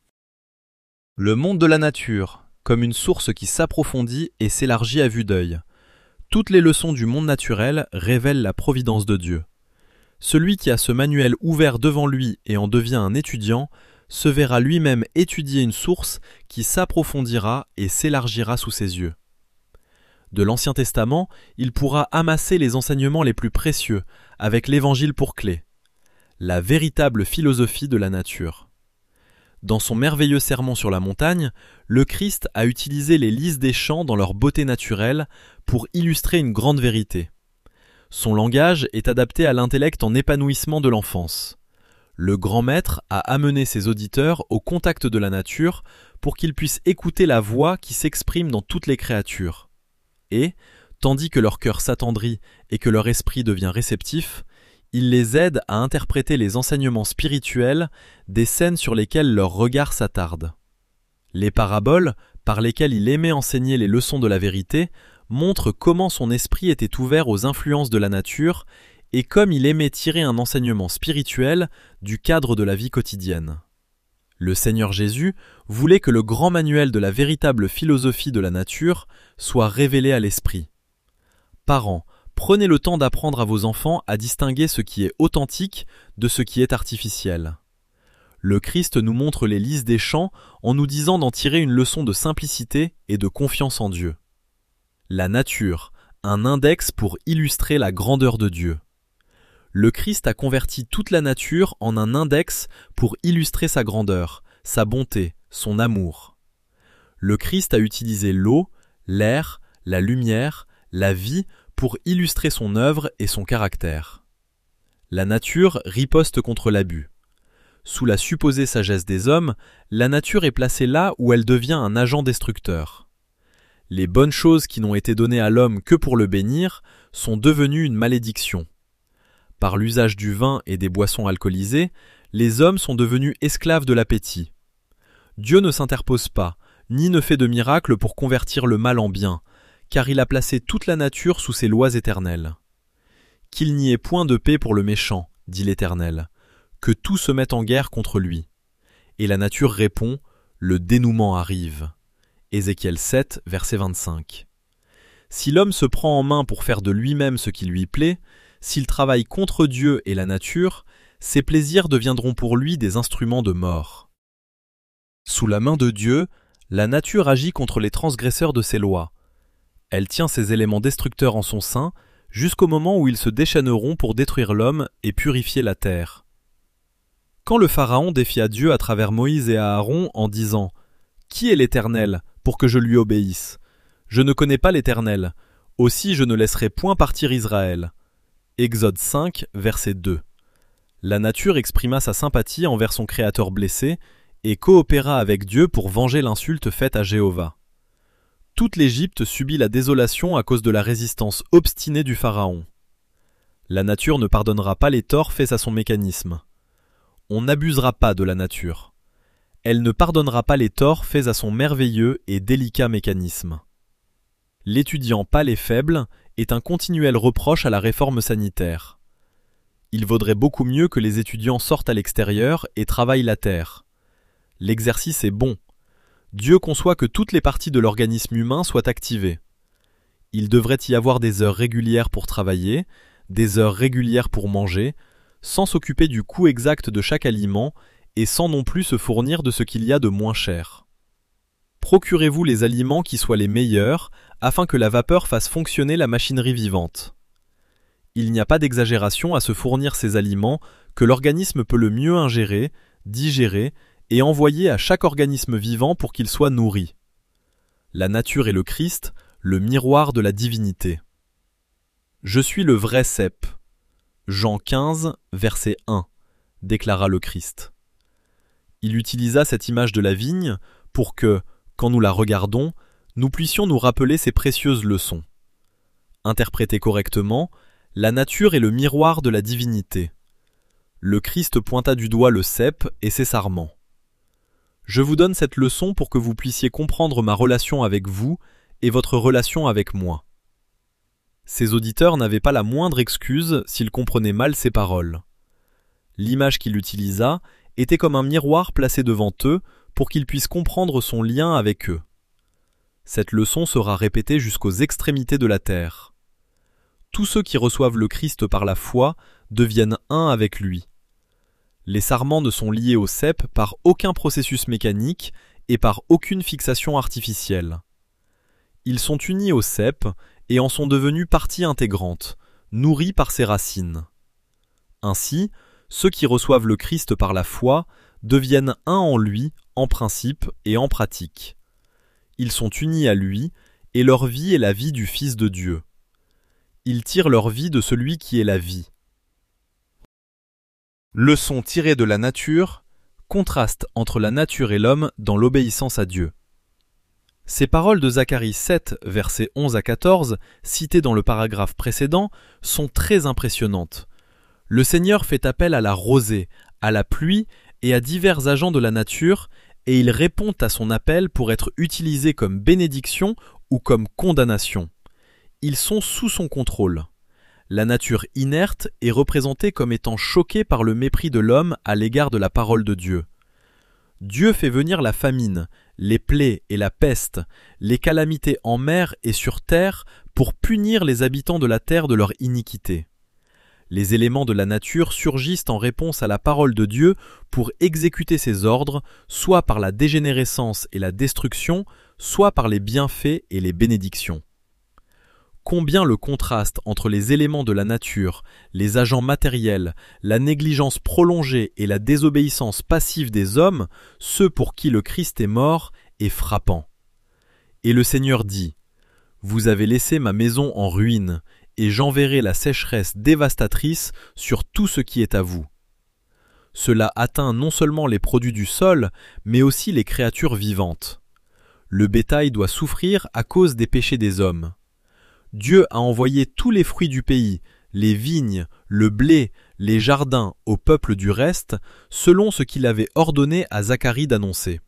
Le monde de la nature, comme une source qui s'approfondit et s'élargit à vue d'œil. Toutes les leçons du monde naturel révèlent la providence de Dieu. Celui qui a ce manuel ouvert devant lui et en devient un étudiant, se verra lui-même étudier une source qui s'approfondira et s'élargira sous ses yeux. De l'Ancien Testament, il pourra amasser les enseignements les plus précieux, avec l'Évangile pour clé, la véritable philosophie de la nature. Dans son merveilleux sermon sur la montagne, le Christ a utilisé les lys des champs dans leur beauté naturelle pour illustrer une grande vérité. Son langage est adapté à l'intellect en épanouissement de l'enfance. Le grand maître a amené ses auditeurs au contact de la nature pour qu'ils puissent écouter la voix qui s'exprime dans toutes les créatures. Et, tandis que leur cœur s'attendrit et que leur esprit devient réceptif, il les aide à interpréter les enseignements spirituels des scènes sur lesquelles leur regard s'attarde. Les paraboles, par lesquelles il aimait enseigner les leçons de la vérité, montrent comment son esprit était ouvert aux influences de la nature et comme il aimait tirer un enseignement spirituel du cadre de la vie quotidienne. Le Seigneur Jésus voulait que le grand manuel de la véritable philosophie de la nature soit révélé à l'esprit. Parents, prenez le temps d'apprendre à vos enfants à distinguer ce qui est authentique de ce qui est artificiel. Le Christ nous montre les lys des champs en nous disant d'en tirer une leçon de simplicité et de confiance en Dieu. La nature, un index pour illustrer la grandeur de Dieu. Le Christ a converti toute la nature en un index pour illustrer sa grandeur, sa bonté, son amour. Le Christ a utilisé l'eau, l'air, la lumière, la vie pour illustrer son œuvre et son caractère. La nature riposte contre l'abus. Sous la supposée sagesse des hommes, la nature est placée là où elle devient un agent destructeur. Les bonnes choses qui n'ont été données à l'homme que pour le bénir sont devenues une malédiction. Par l'usage du vin et des boissons alcoolisées, les hommes sont devenus esclaves de l'appétit. Dieu ne s'interpose pas, ni ne fait de miracle pour convertir le mal en bien, car il a placé toute la nature sous ses lois éternelles. Qu'il n'y ait point de paix pour le méchant, dit l'Éternel, que tout se mette en guerre contre lui. Et la nature répond, le dénouement arrive. Ézéchiel sept, verset vingt-cinq. Si l'homme se prend en main pour faire de lui-même ce qui lui plaît, s'il travaille contre Dieu et la nature, ses plaisirs deviendront pour lui des instruments de mort. Sous la main de Dieu, la nature agit contre les transgresseurs de ses lois. Elle tient ses éléments destructeurs en son sein jusqu'au moment où ils se déchaîneront pour détruire l'homme et purifier la terre. Quand le Pharaon défia Dieu à travers Moïse et Aaron en disant « Qui est l'Éternel pour que je lui obéisse ? Je ne connais pas l'Éternel, aussi je ne laisserai point partir Israël. » Exode cinq, verset deux. La nature exprima sa sympathie envers son Créateur blessé et coopéra avec Dieu pour venger l'insulte faite à Jéhovah. Toute l'Égypte subit la désolation à cause de la résistance obstinée du pharaon. La nature ne pardonnera pas les torts faits à son mécanisme. On n'abusera pas de la nature. Elle ne pardonnera pas les torts faits à son merveilleux et délicat mécanisme. L'étudiant pâle et faible est un continuel reproche à la réforme sanitaire. Il vaudrait beaucoup mieux que les étudiants sortent à l'extérieur et travaillent la terre. L'exercice est bon. Dieu conçoit que toutes les parties de l'organisme humain soient activées. Il devrait y avoir des heures régulières pour travailler, des heures régulières pour manger, sans s'occuper du coût exact de chaque aliment et sans non plus se fournir de ce qu'il y a de moins cher. Procurez-vous les aliments qui soient les meilleurs afin que la vapeur fasse fonctionner la machinerie vivante. Il n'y a pas d'exagération à se fournir ces aliments que l'organisme peut le mieux ingérer, digérer et envoyer à chaque organisme vivant pour qu'il soit nourri. La nature est le Christ, le miroir de la divinité. Je suis le vrai cep. Jean quinze, verset un, déclara le Christ. Il utilisa cette image de la vigne pour que, quand nous la regardons, nous puissions nous rappeler ces précieuses leçons. Interprétée correctement, la nature est le miroir de la divinité. Le Christ pointa du doigt le cep et ses sarments. Je vous donne cette leçon pour que vous puissiez comprendre ma relation avec vous et votre relation avec moi. Ses auditeurs n'avaient pas la moindre excuse s'ils comprenaient mal ses paroles. L'image qu'il utilisa était comme un miroir placé devant eux pour qu'ils puissent comprendre son lien avec eux. Cette leçon sera répétée jusqu'aux extrémités de la terre. Tous ceux qui reçoivent le Christ par la foi deviennent un avec lui. Les sarments ne sont liés au cep par aucun processus mécanique et par aucune fixation artificielle. Ils sont unis au cep et en sont devenus partie intégrante, nourris par ses racines. Ainsi, ceux qui reçoivent le Christ par la foi deviennent un en lui, en principe et en pratique. Ils sont unis à lui, et leur vie est la vie du Fils de Dieu. Ils tirent leur vie de celui qui est la vie. Leçon tirée de la nature, contraste entre la nature et l'homme dans l'obéissance à Dieu. Ces paroles de Zacharie sept, versets onze à quatorze, citées dans le paragraphe précédent, sont très impressionnantes. Le Seigneur fait appel à la rosée, à la pluie et à divers agents de la nature, et il répond à son appel pour être utilisés comme bénédiction ou comme condamnation. Ils sont sous son contrôle. La nature inerte est représentée comme étant choquée par le mépris de l'homme à l'égard de la parole de Dieu. Dieu fait venir la famine, les plaies et la peste, les calamités en mer et sur terre pour punir les habitants de la terre de leur iniquité. Les éléments de la nature surgissent en réponse à la parole de Dieu pour exécuter ses ordres, soit par la dégénérescence et la destruction, soit par les bienfaits et les bénédictions. Combien le contraste entre les éléments de la nature, les agents matériels, la négligence prolongée et la désobéissance passive des hommes, ceux pour qui le Christ est mort, est frappant. Et le Seigneur dit : « Vous avez laissé ma maison en ruine, et j'enverrai la sécheresse dévastatrice sur tout ce qui est à vous. » Cela atteint non seulement les produits du sol, mais aussi les créatures vivantes. Le bétail doit souffrir à cause des péchés des hommes. Dieu a envoyé tous les fruits du pays, les vignes, le blé, les jardins au peuple du reste, selon ce qu'il avait ordonné à Zacharie d'annoncer.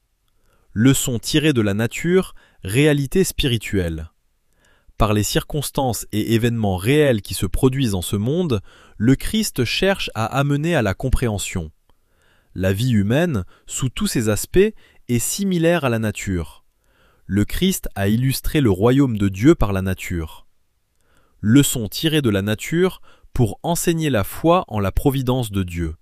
Leçon tirée de la nature, réalité spirituelle. Par les circonstances et événements réels qui se produisent en ce monde, le Christ cherche à amener à la compréhension. La vie humaine, sous tous ses aspects, est similaire à la nature. Le Christ a illustré le royaume de Dieu par la nature. Leçon tirée de la nature pour enseigner la foi en la providence de Dieu.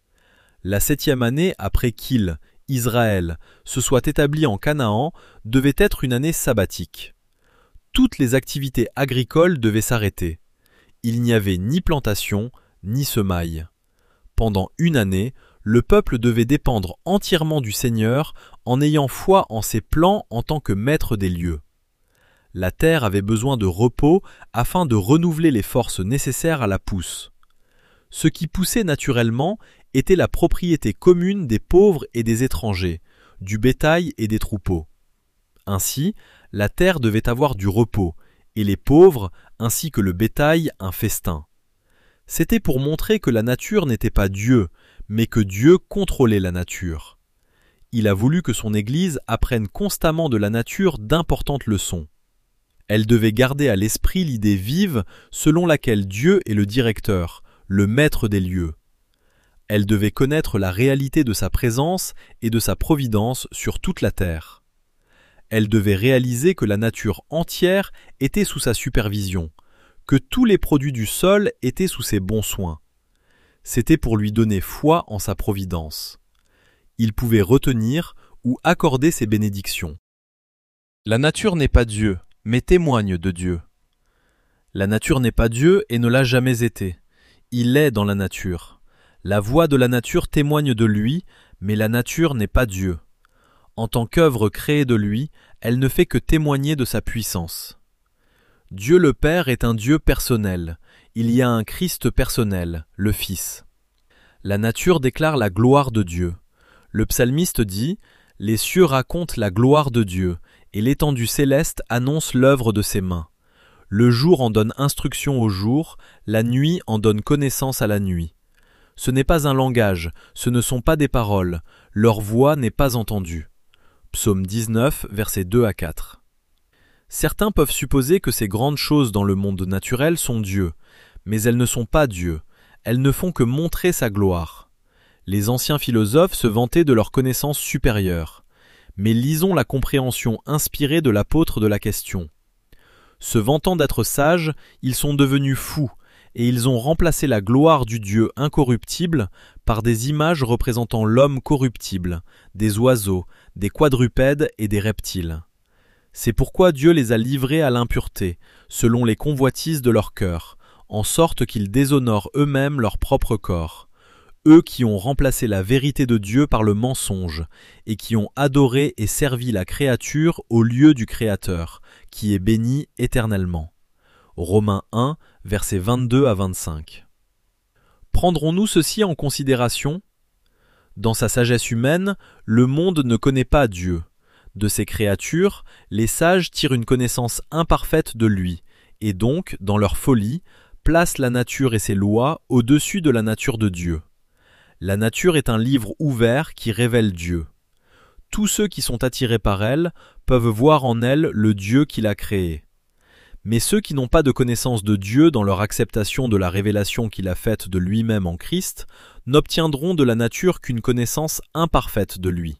La septième année après qu'il, Israël, se soit établi en Canaan devait être une année sabbatique. Toutes les activités agricoles devaient s'arrêter. Il n'y avait ni plantation, ni semaille. Pendant une année, le peuple devait dépendre entièrement du Seigneur en ayant foi en ses plans en tant que maître des lieux. La terre avait besoin de repos afin de renouveler les forces nécessaires à la pousse. Ce qui poussait naturellement était la propriété commune des pauvres et des étrangers, du bétail et des troupeaux. Ainsi, la terre devait avoir du repos, et les pauvres, ainsi que le bétail, un festin. C'était pour montrer que la nature n'était pas Dieu, mais que Dieu contrôlait la nature. Il a voulu que son Église apprenne constamment de la nature d'importantes leçons. Elle devait garder à l'esprit l'idée vive selon laquelle Dieu est le directeur, le maître des lieux. Elle devait connaître la réalité de sa présence et de sa providence sur toute la terre. Elle devait réaliser que la nature entière était sous sa supervision, que tous les produits du sol étaient sous ses bons soins. C'était pour lui donner foi en sa providence. Il pouvait retenir ou accorder ses bénédictions. La nature n'est pas Dieu, mais témoigne de Dieu. La nature n'est pas Dieu et ne l'a jamais été. Il est dans la nature. La voix de la nature témoigne de lui, mais la nature n'est pas Dieu. En tant qu'œuvre créée de lui, elle ne fait que témoigner de sa puissance. Dieu le Père est un Dieu personnel. Il y a un Christ personnel, le Fils. La nature déclare la gloire de Dieu. Le psalmiste dit « Les cieux racontent la gloire de Dieu, et l'étendue céleste annonce l'œuvre de ses mains. Le jour en donne instruction au jour, la nuit en donne connaissance à la nuit. Ce n'est pas un langage, ce ne sont pas des paroles, leur voix n'est pas entendue. » Psaume dix-neuf, versets deux à quatre. Certains peuvent supposer que ces grandes choses dans le monde naturel sont Dieu, mais elles ne sont pas Dieu, elles ne font que montrer sa gloire. Les anciens philosophes se vantaient de leur connaissance supérieure, mais lisons la compréhension inspirée de l'apôtre de la question. Se vantant d'être sages, ils sont devenus fous, et ils ont remplacé la gloire du Dieu incorruptible par des images représentant l'homme corruptible, des oiseaux, des quadrupèdes et des reptiles. C'est pourquoi Dieu les a livrés à l'impureté, selon les convoitises de leur cœur, en sorte qu'ils déshonorent eux-mêmes leur propre corps, eux qui ont remplacé la vérité de Dieu par le mensonge, et qui ont adoré et servi la créature au lieu du Créateur, qui est béni éternellement. Romains un, versets vingt-deux à vingt-cinq. Prendrons-nous ceci en considération ? Dans sa sagesse humaine, le monde ne connaît pas Dieu. De ses créatures, les sages tirent une connaissance imparfaite de lui, et donc, dans leur folie, placent la nature et ses lois au-dessus de la nature de Dieu. La nature est un livre ouvert qui révèle Dieu. Tous ceux qui sont attirés par elle peuvent voir en elle le Dieu qui l'a créée. Mais ceux qui n'ont pas de connaissance de Dieu dans leur acceptation de la révélation qu'il a faite de lui-même en Christ, n'obtiendront de la nature qu'une connaissance imparfaite de lui.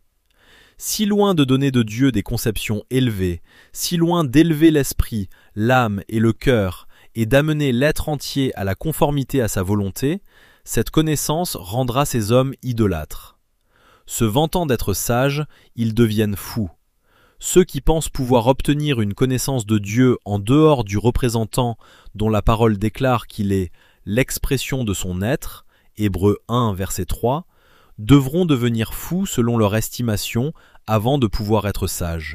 Si loin de donner de Dieu des conceptions élevées, si loin d'élever l'esprit, l'âme et le cœur, et d'amener l'être entier à la conformité à sa volonté, cette connaissance rendra ces hommes idolâtres. Se vantant d'être sages, ils deviennent fous. Ceux qui pensent pouvoir obtenir une connaissance de Dieu en dehors du représentant dont la parole déclare qu'il est l'expression de son être, Hébreux un, verset trois, devront devenir fous selon leur estimation avant de pouvoir être sages.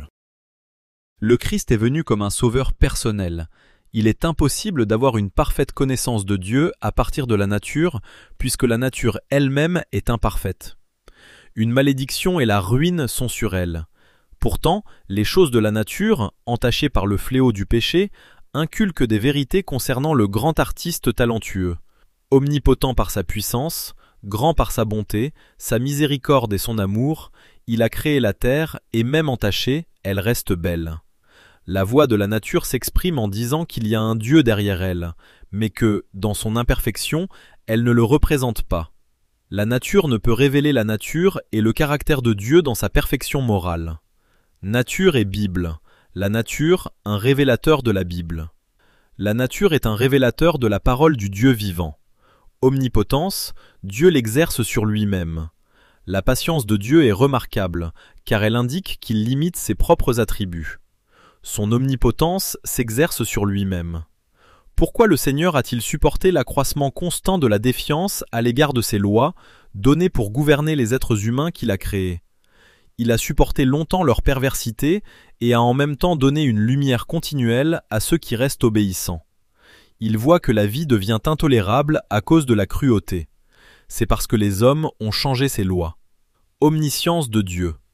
Le Christ est venu comme un sauveur personnel. Il est impossible d'avoir une parfaite connaissance de Dieu à partir de la nature, puisque la nature elle-même est imparfaite. Une malédiction et la ruine sont sur elle. Pourtant, les choses de la nature, entachées par le fléau du péché, inculquent des vérités concernant le grand artiste talentueux. Omnipotent par sa puissance, grand par sa bonté, sa miséricorde et son amour, il a créé la terre et même entachée, elle reste belle. La voix de la nature s'exprime en disant qu'il y a un Dieu derrière elle, mais que, dans son imperfection, elle ne le représente pas. La nature ne peut révéler la nature et le caractère de Dieu dans sa perfection morale. Nature et Bible. La nature, un révélateur de la Bible. La nature est un révélateur de la parole du Dieu vivant. Omnipotence, Dieu l'exerce sur lui-même. La patience de Dieu est remarquable, car elle indique qu'il limite ses propres attributs. Son omnipotence s'exerce sur lui-même. Pourquoi le Seigneur a-t-il supporté l'accroissement constant de la défiance à l'égard de ses lois, données pour gouverner les êtres humains qu'il a créés ? Il a supporté longtemps leur perversité et a en même temps donné une lumière continuelle à ceux qui restent obéissants. Il voit que la vie devient intolérable à cause de la cruauté. C'est parce que les hommes ont changé ses lois. Omniscience de Dieu.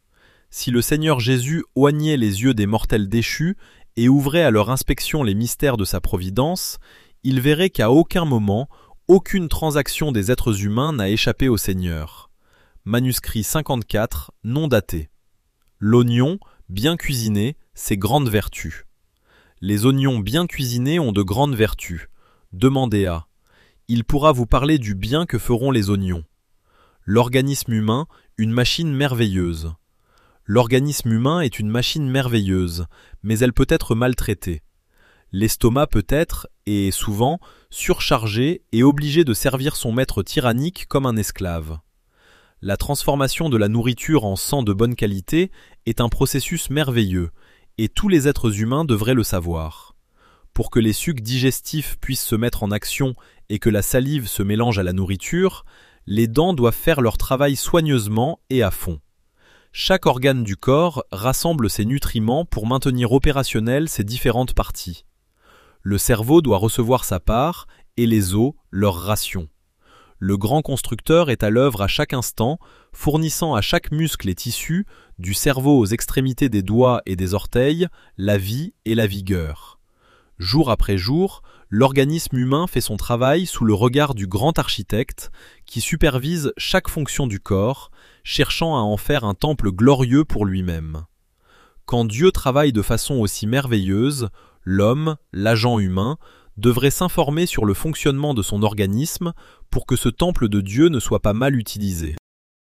Si le Seigneur Jésus oignait les yeux des mortels déchus et ouvrait à leur inspection les mystères de sa providence, ils verraient qu'à aucun moment, aucune transaction des êtres humains n'a échappé au Seigneur. Manuscrit cinquante-quatre, non daté. L'oignon, bien cuisiné, c'est grande vertu. Les oignons bien cuisinés ont de grandes vertus. Demandez à. Il pourra vous parler du bien que feront les oignons. L'organisme humain, une machine merveilleuse. L'organisme humain est une machine merveilleuse, mais elle peut être maltraitée. L'estomac peut être, et souvent, surchargé et obligé de servir son maître tyrannique comme un esclave. La transformation de la nourriture en sang de bonne qualité est un processus merveilleux, et tous les êtres humains devraient le savoir. Pour que les sucs digestifs puissent se mettre en action et que la salive se mélange à la nourriture, les dents doivent faire leur travail soigneusement et à fond. Chaque organe du corps rassemble ses nutriments pour maintenir opérationnelles ses différentes parties. Le cerveau doit recevoir sa part et les os leur ration. Le grand constructeur est à l'œuvre à chaque instant, fournissant à chaque muscle et tissu, du cerveau aux extrémités des doigts et des orteils, la vie et la vigueur. Jour après jour, l'organisme humain fait son travail sous le regard du grand architecte qui supervise chaque fonction du corps, cherchant à en faire un temple glorieux pour lui-même. Quand Dieu travaille de façon aussi merveilleuse, l'homme, l'agent humain, devrait s'informer sur le fonctionnement de son organisme pour que ce temple de Dieu ne soit pas mal utilisé.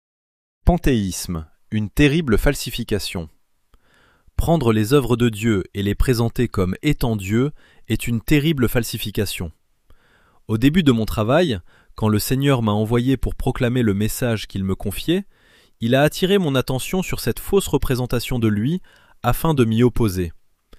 Panthéisme, une terrible falsification. Prendre les œuvres de Dieu et les présenter comme étant Dieu est une terrible falsification. Au début de mon travail, quand le Seigneur m'a envoyé pour proclamer le message qu'il me confiait, il a attiré mon attention sur cette fausse représentation de lui afin de m'y opposer.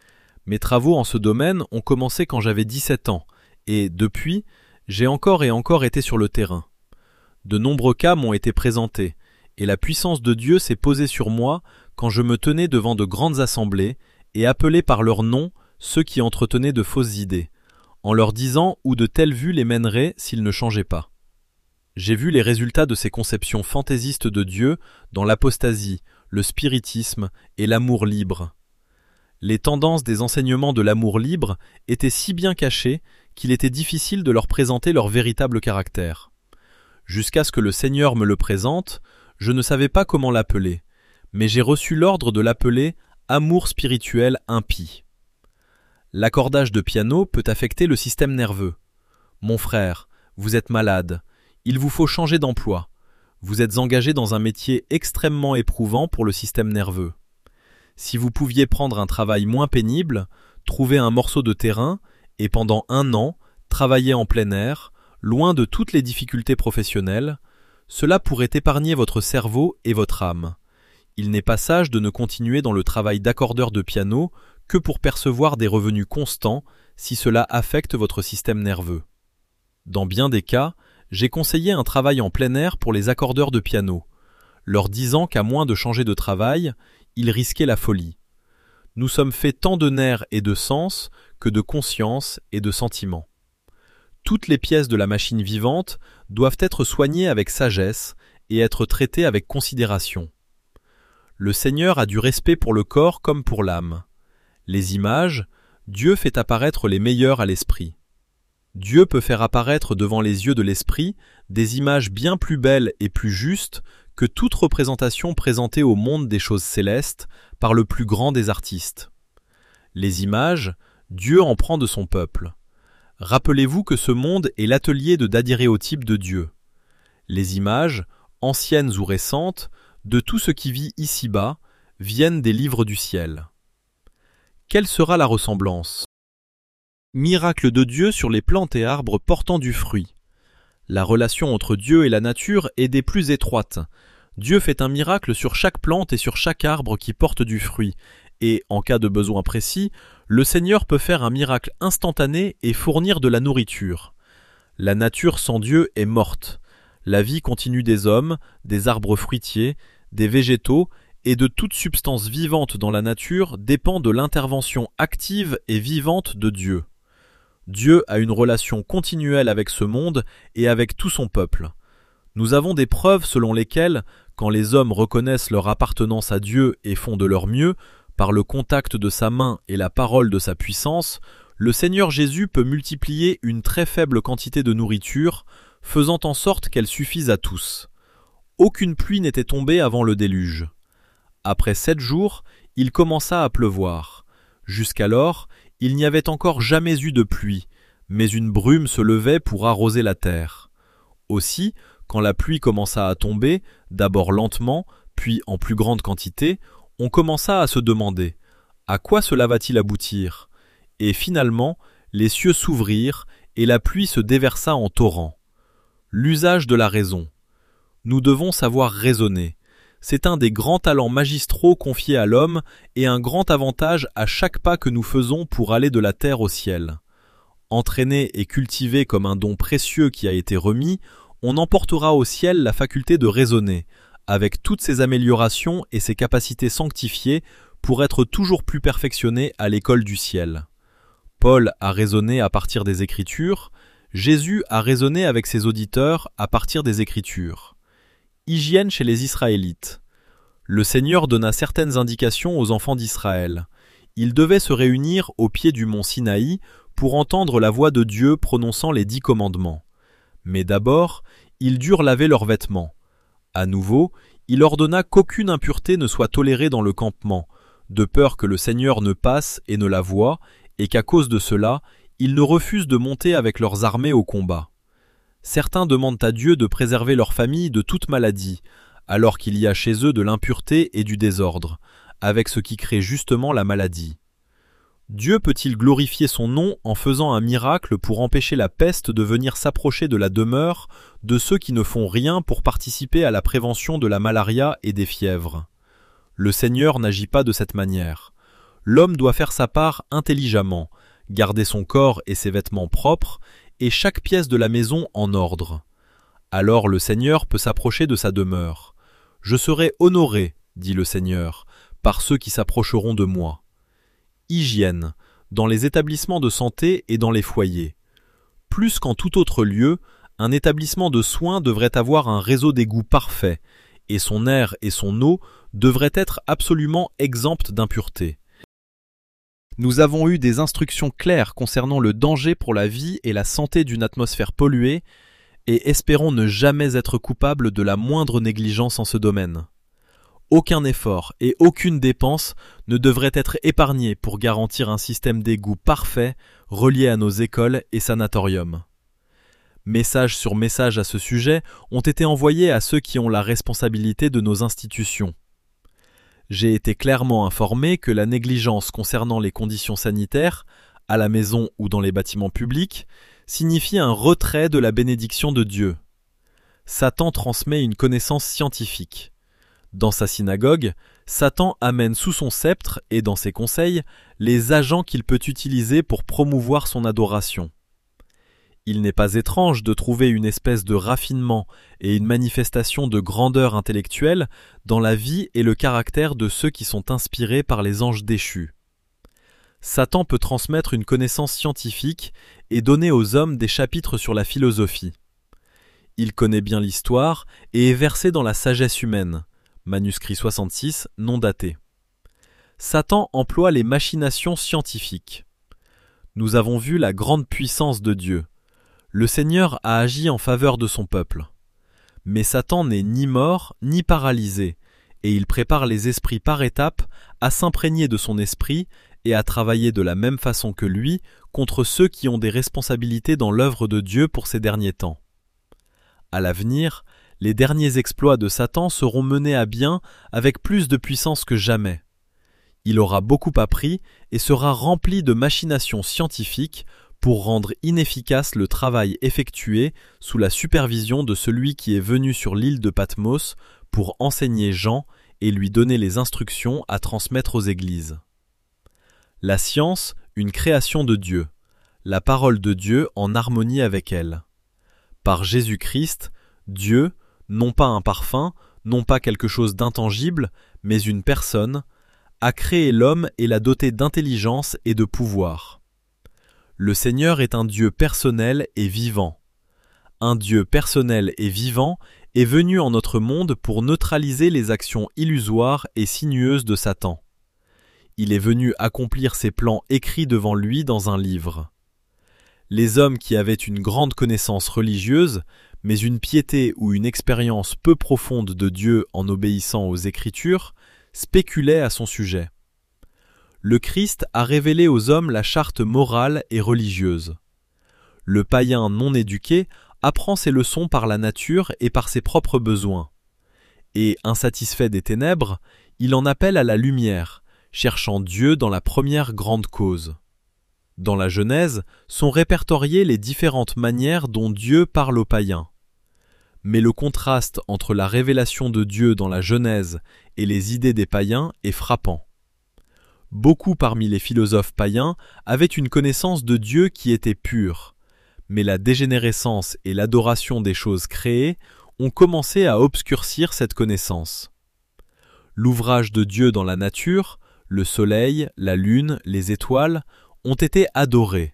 Mes travaux en ce domaine ont commencé quand j'avais dix-sept ans, et, depuis, j'ai encore et encore été sur le terrain. De nombreux cas m'ont été présentés, et la puissance de Dieu s'est posée sur moi quand je me tenais devant de grandes assemblées et appelais par leur nom ceux qui entretenaient de fausses idées, en leur disant où de telles vues les mèneraient s'ils ne changeaient pas. J'ai vu les résultats de ces conceptions fantaisistes de Dieu dans l'apostasie, le spiritisme et l'amour libre. Les tendances des enseignements de l'amour libre étaient si bien cachées qu'il était difficile de leur présenter leur véritable caractère. Jusqu'à ce que le Seigneur me le présente, je ne savais pas comment l'appeler, mais j'ai reçu l'ordre de l'appeler amour spirituel impie. L'accordage de piano peut affecter le système nerveux. Mon frère, vous êtes malade, il vous faut changer d'emploi. Vous êtes engagé dans un métier extrêmement éprouvant pour le système nerveux. Si vous pouviez prendre un travail moins pénible, trouver un morceau de terrain et pendant un an, travailler en plein air, loin de toutes les difficultés professionnelles, cela pourrait épargner votre cerveau et votre âme. Il n'est pas sage de ne continuer dans le travail d'accordeur de piano que pour percevoir des revenus constants si cela affecte votre système nerveux. Dans bien des cas, j'ai conseillé un travail en plein air pour les accordeurs de piano, leur disant qu'à moins de changer de travail, ils risquaient la folie. Nous sommes faits tant de nerfs et de sens que de conscience et de sentiments. Toutes les pièces de la machine vivante doivent être soignées avec sagesse et être traitées avec considération. Le Seigneur a du respect pour le corps comme pour l'âme. Les images, Dieu fait apparaître les meilleures à l'esprit. Dieu peut faire apparaître devant les yeux de l'esprit des images bien plus belles et plus justes que toute représentation présentée au monde des choses célestes par le plus grand des artistes. Les images, Dieu en prend de son peuple. Rappelez-vous que ce monde est l'atelier de daguerréotype de Dieu. Les images, anciennes ou récentes, de tout ce qui vit ici-bas, viennent des livres du ciel. Quelle sera la ressemblance ? Miracle de Dieu sur les plantes et arbres portant du fruit. La relation entre Dieu et la nature est des plus étroites. Dieu fait un miracle sur chaque plante et sur chaque arbre qui porte du fruit, et, en cas de besoin précis, le Seigneur peut faire un miracle instantané et fournir de la nourriture. La nature sans Dieu est morte. La vie continue des hommes, des arbres fruitiers, des végétaux et de toute substance vivante dans la nature dépend de l'intervention active et vivante de Dieu. Dieu a une relation continuelle avec ce monde et avec tout son peuple. Nous avons des preuves selon lesquelles, quand les hommes reconnaissent leur appartenance à Dieu et font de leur mieux, par le contact de sa main et la parole de sa puissance, le Seigneur Jésus peut multiplier une très faible quantité de nourriture, faisant en sorte qu'elle suffise à tous. Aucune pluie n'était tombée avant le déluge. Après sept jours, il commença à pleuvoir. Jusqu'alors, il n'y avait encore jamais eu de pluie, mais une brume se levait pour arroser la terre. Aussi, quand la pluie commença à tomber, d'abord lentement, puis en plus grande quantité, on commença à se demander « À quoi cela va-t-il aboutir ?» Et finalement, les cieux s'ouvrirent et la pluie se déversa en torrent. L'usage de la raison. Nous devons savoir raisonner. C'est un des grands talents magistraux confiés à l'homme et un grand avantage à chaque pas que nous faisons pour aller de la terre au ciel. Entraîné et cultivé comme un don précieux qui a été remis, on emportera au ciel la faculté de raisonner, avec toutes ses améliorations et ses capacités sanctifiées pour être toujours plus perfectionné à l'école du ciel. Paul a raisonné à partir des Écritures, Jésus a raisonné avec ses auditeurs à partir des Écritures. Hygiène chez les Israélites. Le Seigneur donna certaines indications aux enfants d'Israël. Ils devaient se réunir au pied du mont Sinaï pour entendre la voix de Dieu prononçant les dix commandements. Mais d'abord, ils durent laver leurs vêtements. À nouveau, il ordonna qu'aucune impureté ne soit tolérée dans le campement, de peur que le Seigneur ne passe et ne la voie, et qu'à cause de cela, ils ne refusent de monter avec leurs armées au combat. Certains demandent à Dieu de préserver leur famille de toute maladie, alors qu'il y a chez eux de l'impureté et du désordre, avec ce qui crée justement la maladie. Dieu peut-il glorifier son nom en faisant un miracle pour empêcher la peste de venir s'approcher de la demeure de ceux qui ne font rien pour participer à la prévention de la malaria et des fièvres? Le Seigneur n'agit pas de cette manière. L'homme doit faire sa part intelligemment, garder son corps et ses vêtements propres, et chaque pièce de la maison en ordre. Alors le Seigneur peut s'approcher de sa demeure. « Je serai honoré, dit le Seigneur, par ceux qui s'approcheront de moi. » Hygiène, dans les établissements de santé et dans les foyers. Plus qu'en tout autre lieu, un établissement de soins devrait avoir un réseau d'égouts parfait, et son air et son eau devraient être absolument exemptes d'impureté. Nous avons eu des instructions claires concernant le danger pour la vie et la santé d'une atmosphère polluée, et espérons ne jamais être coupables de la moindre négligence en ce domaine. Aucun effort et aucune dépense ne devrait être épargnés pour garantir un système d'égout parfait relié à nos écoles et sanatoriums. Messages sur messages à ce sujet ont été envoyés à ceux qui ont la responsabilité de nos institutions. J'ai été clairement informé que la négligence concernant les conditions sanitaires, à la maison ou dans les bâtiments publics, signifie un retrait de la bénédiction de Dieu. Satan transmet une connaissance scientifique. Dans sa synagogue, Satan amène sous son sceptre et dans ses conseils les agents qu'il peut utiliser pour promouvoir son adoration. Il n'est pas étrange de trouver une espèce de raffinement et une manifestation de grandeur intellectuelle dans la vie et le caractère de ceux qui sont inspirés par les anges déchus. Satan peut transmettre une connaissance scientifique et donner aux hommes des chapitres sur la philosophie. Il connaît bien l'histoire et est versé dans la sagesse humaine. Manuscrit soixante-six, non daté. Satan emploie les machinations scientifiques. Nous avons vu la grande puissance de Dieu. Le Seigneur a agi en faveur de son peuple. Mais Satan n'est ni mort ni paralysé, et il prépare les esprits par étapes à s'imprégner de son esprit et à travailler de la même façon que lui contre ceux qui ont des responsabilités dans l'œuvre de Dieu pour ces derniers temps. À l'avenir, les derniers exploits de Satan seront menés à bien avec plus de puissance que jamais. Il aura beaucoup appris et sera rempli de machinations scientifiques pour rendre inefficace le travail effectué sous la supervision de celui qui est venu sur l'île de Patmos pour enseigner Jean et lui donner les instructions à transmettre aux églises. La science, une création de Dieu. La parole de Dieu en harmonie avec elle. Par Jésus-Christ, Dieu, non pas un parfum, non pas quelque chose d'intangible, mais une personne, a créé l'homme et l'a doté d'intelligence et de pouvoir. Le Seigneur est un Dieu personnel et vivant. un Dieu personnel et vivant, est venu en notre monde pour neutraliser les actions illusoires et sinueuses de Satan. Il est venu accomplir ses plans écrits devant lui dans un livre. Les hommes qui avaient une grande connaissance religieuse, mais une piété ou une expérience peu profonde de Dieu en obéissant aux Écritures, spéculaient à son sujet. Le Christ a révélé aux hommes la charte morale et religieuse. Le païen non éduqué apprend ses leçons par la nature et par ses propres besoins. Et, insatisfait des ténèbres, il en appelle à la lumière, cherchant Dieu dans la première grande cause. Dans la Genèse sont répertoriées les différentes manières dont Dieu parle aux païens. Mais le contraste entre la révélation de Dieu dans la Genèse et les idées des païens est frappant. Beaucoup parmi les philosophes païens avaient une connaissance de Dieu qui était pure, mais la dégénérescence et l'adoration des choses créées ont commencé à obscurcir cette connaissance. L'ouvrage de Dieu dans la nature, le soleil, la lune, les étoiles, ont été adorés.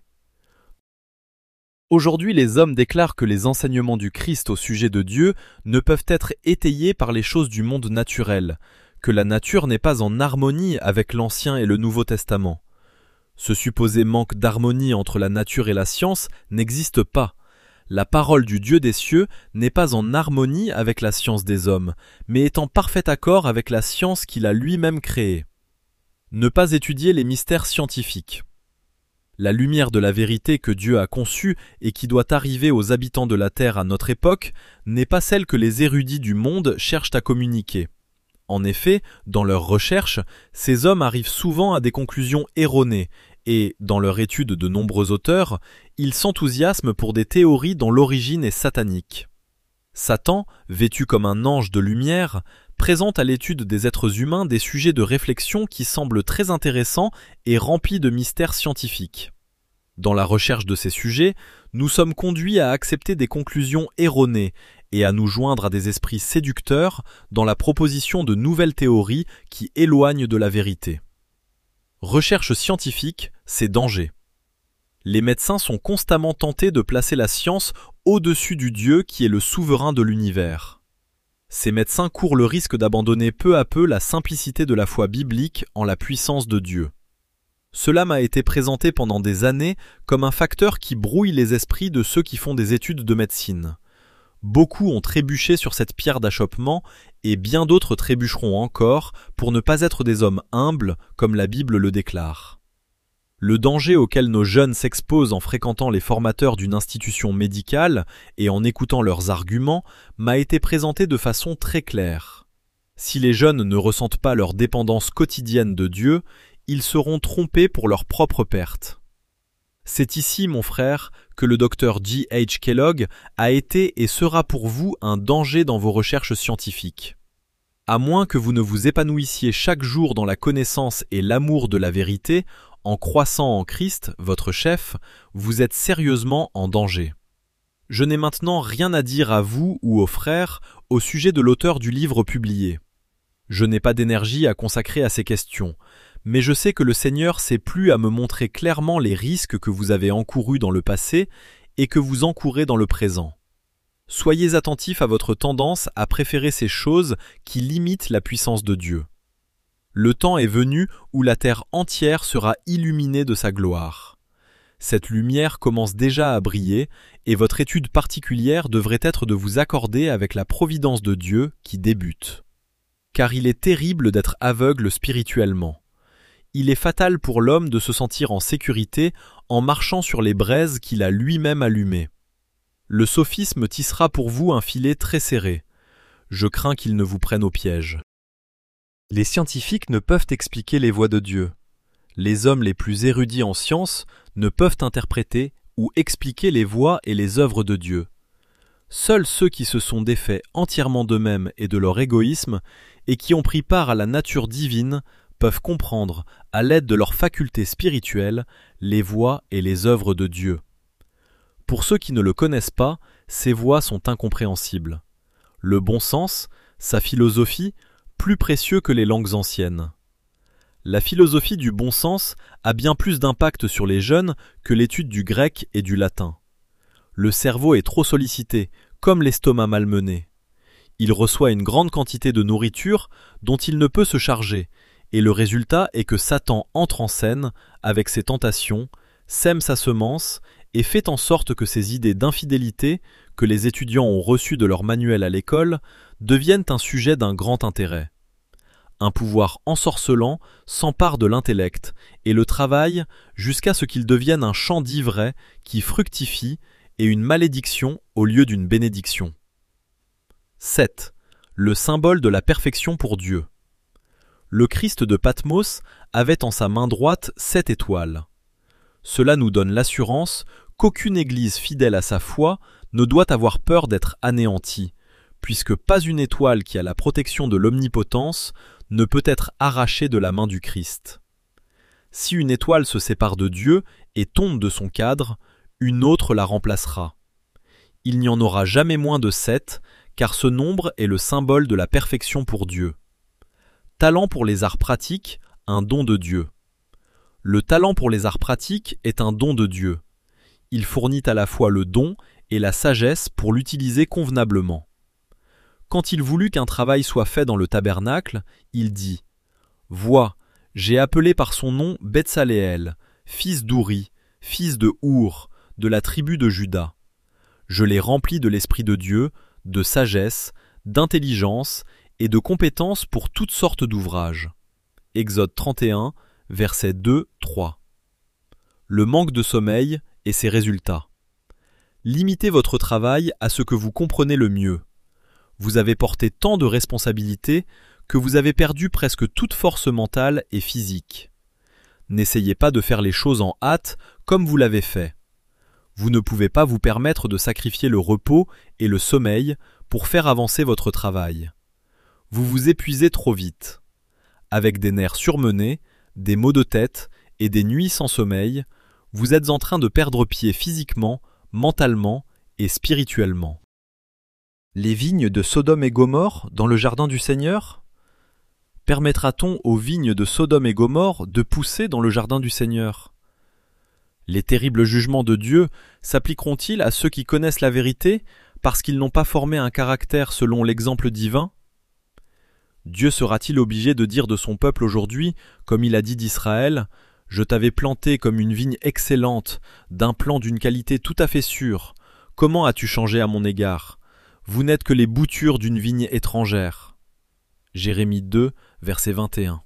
Aujourd'hui, les hommes déclarent que les enseignements du Christ au sujet de Dieu ne peuvent être étayés par les choses du monde naturel, que la nature n'est pas en harmonie avec l'Ancien et le Nouveau Testament. Ce supposé manque d'harmonie entre la nature et la science n'existe pas. La parole du Dieu des cieux n'est pas en harmonie avec la science des hommes, mais est en parfait accord avec la science qu'il a lui-même créée. Ne pas étudier les mystères scientifiques. La lumière de la vérité que Dieu a conçue et qui doit arriver aux habitants de la terre à notre époque n'est pas celle que les érudits du monde cherchent à communiquer. En effet, dans leurs recherches, ces hommes arrivent souvent à des conclusions erronées et, dans leur étude de nombreux auteurs, ils s'enthousiasment pour des théories dont l'origine est satanique. Satan, vêtu comme un ange de lumière, présente à l'étude des êtres humains des sujets de réflexion qui semblent très intéressants et remplis de mystères scientifiques. Dans la recherche de ces sujets, nous sommes conduits à accepter des conclusions erronées et à nous joindre à des esprits séducteurs dans la proposition de nouvelles théories qui éloignent de la vérité. Recherche scientifique, c'est danger. Les médecins sont constamment tentés de placer la science au-dessus du Dieu qui est le souverain de l'univers. Ces médecins courent le risque d'abandonner peu à peu la simplicité de la foi biblique en la puissance de Dieu. Cela m'a été présenté pendant des années comme un facteur qui brouille les esprits de ceux qui font des études de médecine. Beaucoup ont trébuché sur cette pierre d'achoppement et bien d'autres trébucheront encore pour ne pas être des hommes humbles comme la Bible le déclare. Le danger auquel nos jeunes s'exposent en fréquentant les formateurs d'une institution médicale et en écoutant leurs arguments m'a été présenté de façon très claire. Si les jeunes ne ressentent pas leur dépendance quotidienne de Dieu, ils seront trompés pour leur propre perte. C'est ici, mon frère, que le docteur J H Kellogg a été et sera pour vous un danger dans vos recherches scientifiques. À moins que vous ne vous épanouissiez chaque jour dans la connaissance et l'amour de la vérité, en croissant en Christ, votre chef, vous êtes sérieusement en danger. Je n'ai maintenant rien à dire à vous ou aux frères au sujet de l'auteur du livre publié. Je n'ai pas d'énergie à consacrer à ces questions, mais je sais que le Seigneur s'est plu à me montrer clairement les risques que vous avez encourus dans le passé et que vous encourez dans le présent. Soyez attentifs à votre tendance à préférer ces choses qui limitent la puissance de Dieu. Le temps est venu où la terre entière sera illuminée de sa gloire. Cette lumière commence déjà à briller et votre étude particulière devrait être de vous accorder avec la providence de Dieu qui débute. Car il est terrible d'être aveugle spirituellement. Il est fatal pour l'homme de se sentir en sécurité en marchant sur les braises qu'il a lui-même allumées. Le sophisme tissera pour vous un filet très serré. Je crains qu'il ne vous prenne au piège. Les scientifiques ne peuvent expliquer les voies de Dieu. Les hommes les plus érudits en sciences ne peuvent interpréter ou expliquer les voies et les œuvres de Dieu. Seuls ceux qui se sont défaits entièrement d'eux-mêmes et de leur égoïsme et qui ont pris part à la nature divine peuvent comprendre, à l'aide de leurs facultés spirituelles, les voies et les œuvres de Dieu. Pour ceux qui ne le connaissent pas, ces voies sont incompréhensibles. Le bon sens, sa philosophie, plus précieux que les langues anciennes. La philosophie du bon sens a bien plus d'impact sur les jeunes que l'étude du grec et du latin. Le cerveau est trop sollicité, comme l'estomac malmené. Il reçoit une grande quantité de nourriture dont il ne peut se charger, et le résultat est que Satan entre en scène avec ses tentations, sème sa semence et fait en sorte que ces idées d'infidélité que les étudiants ont reçues de leur manuel à l'école deviennent un sujet d'un grand intérêt. Un pouvoir ensorcelant s'empare de l'intellect et le travaille jusqu'à ce qu'il devienne un champ d'ivraie qui fructifie et une malédiction au lieu d'une bénédiction. sept. Le symbole de la perfection pour Dieu. Le Christ de Patmos avait en sa main droite sept étoiles. Cela nous donne l'assurance qu'aucune église fidèle à sa foi ne doit avoir peur d'être anéantie, puisque pas une étoile qui a la protection de l'omnipotence ne peut être arrachée de la main du Christ. Si une étoile se sépare de Dieu et tombe de son cadre, une autre la remplacera. Il n'y en aura jamais moins de sept, car ce nombre est le symbole de la perfection pour Dieu. Talent pour les arts pratiques, un don de Dieu. Le talent pour les arts pratiques est un don de Dieu. Il fournit à la fois le don et la sagesse pour l'utiliser convenablement. Quand il voulut qu'un travail soit fait dans le tabernacle, il dit « Vois, j'ai appelé par son nom Betsaléel, fils d'Ouri, fils de Our, de la tribu de Juda. Je l'ai rempli de l'Esprit de Dieu, de sagesse, d'intelligence et de compétences pour toutes sortes d'ouvrages. » Exode trente et un, versets deux à trois. Le manque de sommeil et ses résultats. Limitez votre travail à ce que vous comprenez le mieux. Vous avez porté tant de responsabilités que vous avez perdu presque toute force mentale et physique. N'essayez pas de faire les choses en hâte comme vous l'avez fait. Vous ne pouvez pas vous permettre de sacrifier le repos et le sommeil pour faire avancer votre travail. Vous vous épuisez trop vite. Avec des nerfs surmenés, des maux de tête et des nuits sans sommeil, vous êtes en train de perdre pied physiquement, mentalement et spirituellement. Les vignes de Sodome et Gomorrhe dans le jardin du Seigneur ? Permettra-t-on aux vignes de Sodome et Gomorrhe de pousser dans le jardin du Seigneur ? Les terribles jugements de Dieu s'appliqueront-ils à ceux qui connaissent la vérité parce qu'ils n'ont pas formé un caractère selon l'exemple divin ? Dieu sera-t-il obligé de dire de son peuple aujourd'hui, comme il a dit d'Israël, « Je t'avais planté comme une vigne excellente, d'un plant d'une qualité tout à fait sûre. Comment as-tu changé à mon égard ? Vous n'êtes que les boutures d'une vigne étrangère. » Jérémie deux, verset vingt et un.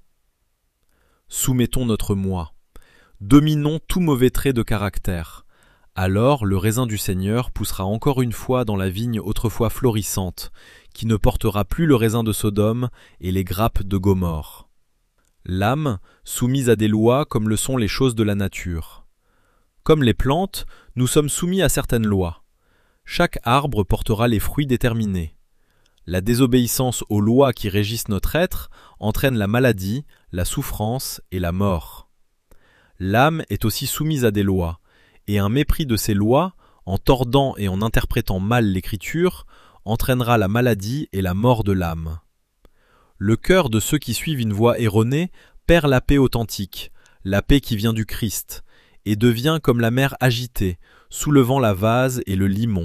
Soumettons notre moi. Dominons tout mauvais trait de caractère. Alors le raisin du Seigneur poussera encore une fois dans la vigne autrefois florissante, qui ne portera plus le raisin de Sodome et les grappes de Gomorrhe. L'âme, soumise à des lois comme le sont les choses de la nature. Comme les plantes, nous sommes soumis à certaines lois. Chaque arbre portera les fruits déterminés. La désobéissance aux lois qui régissent notre être entraîne la maladie, la souffrance et la mort. L'âme est aussi soumise à des lois, et un mépris de ces lois, en tordant et en interprétant mal l'Écriture, entraînera la maladie et la mort de l'âme. Le cœur de ceux qui suivent une voie erronée perd la paix authentique, la paix qui vient du Christ, et devient comme la mer agitée, soulevant la vase et le limon.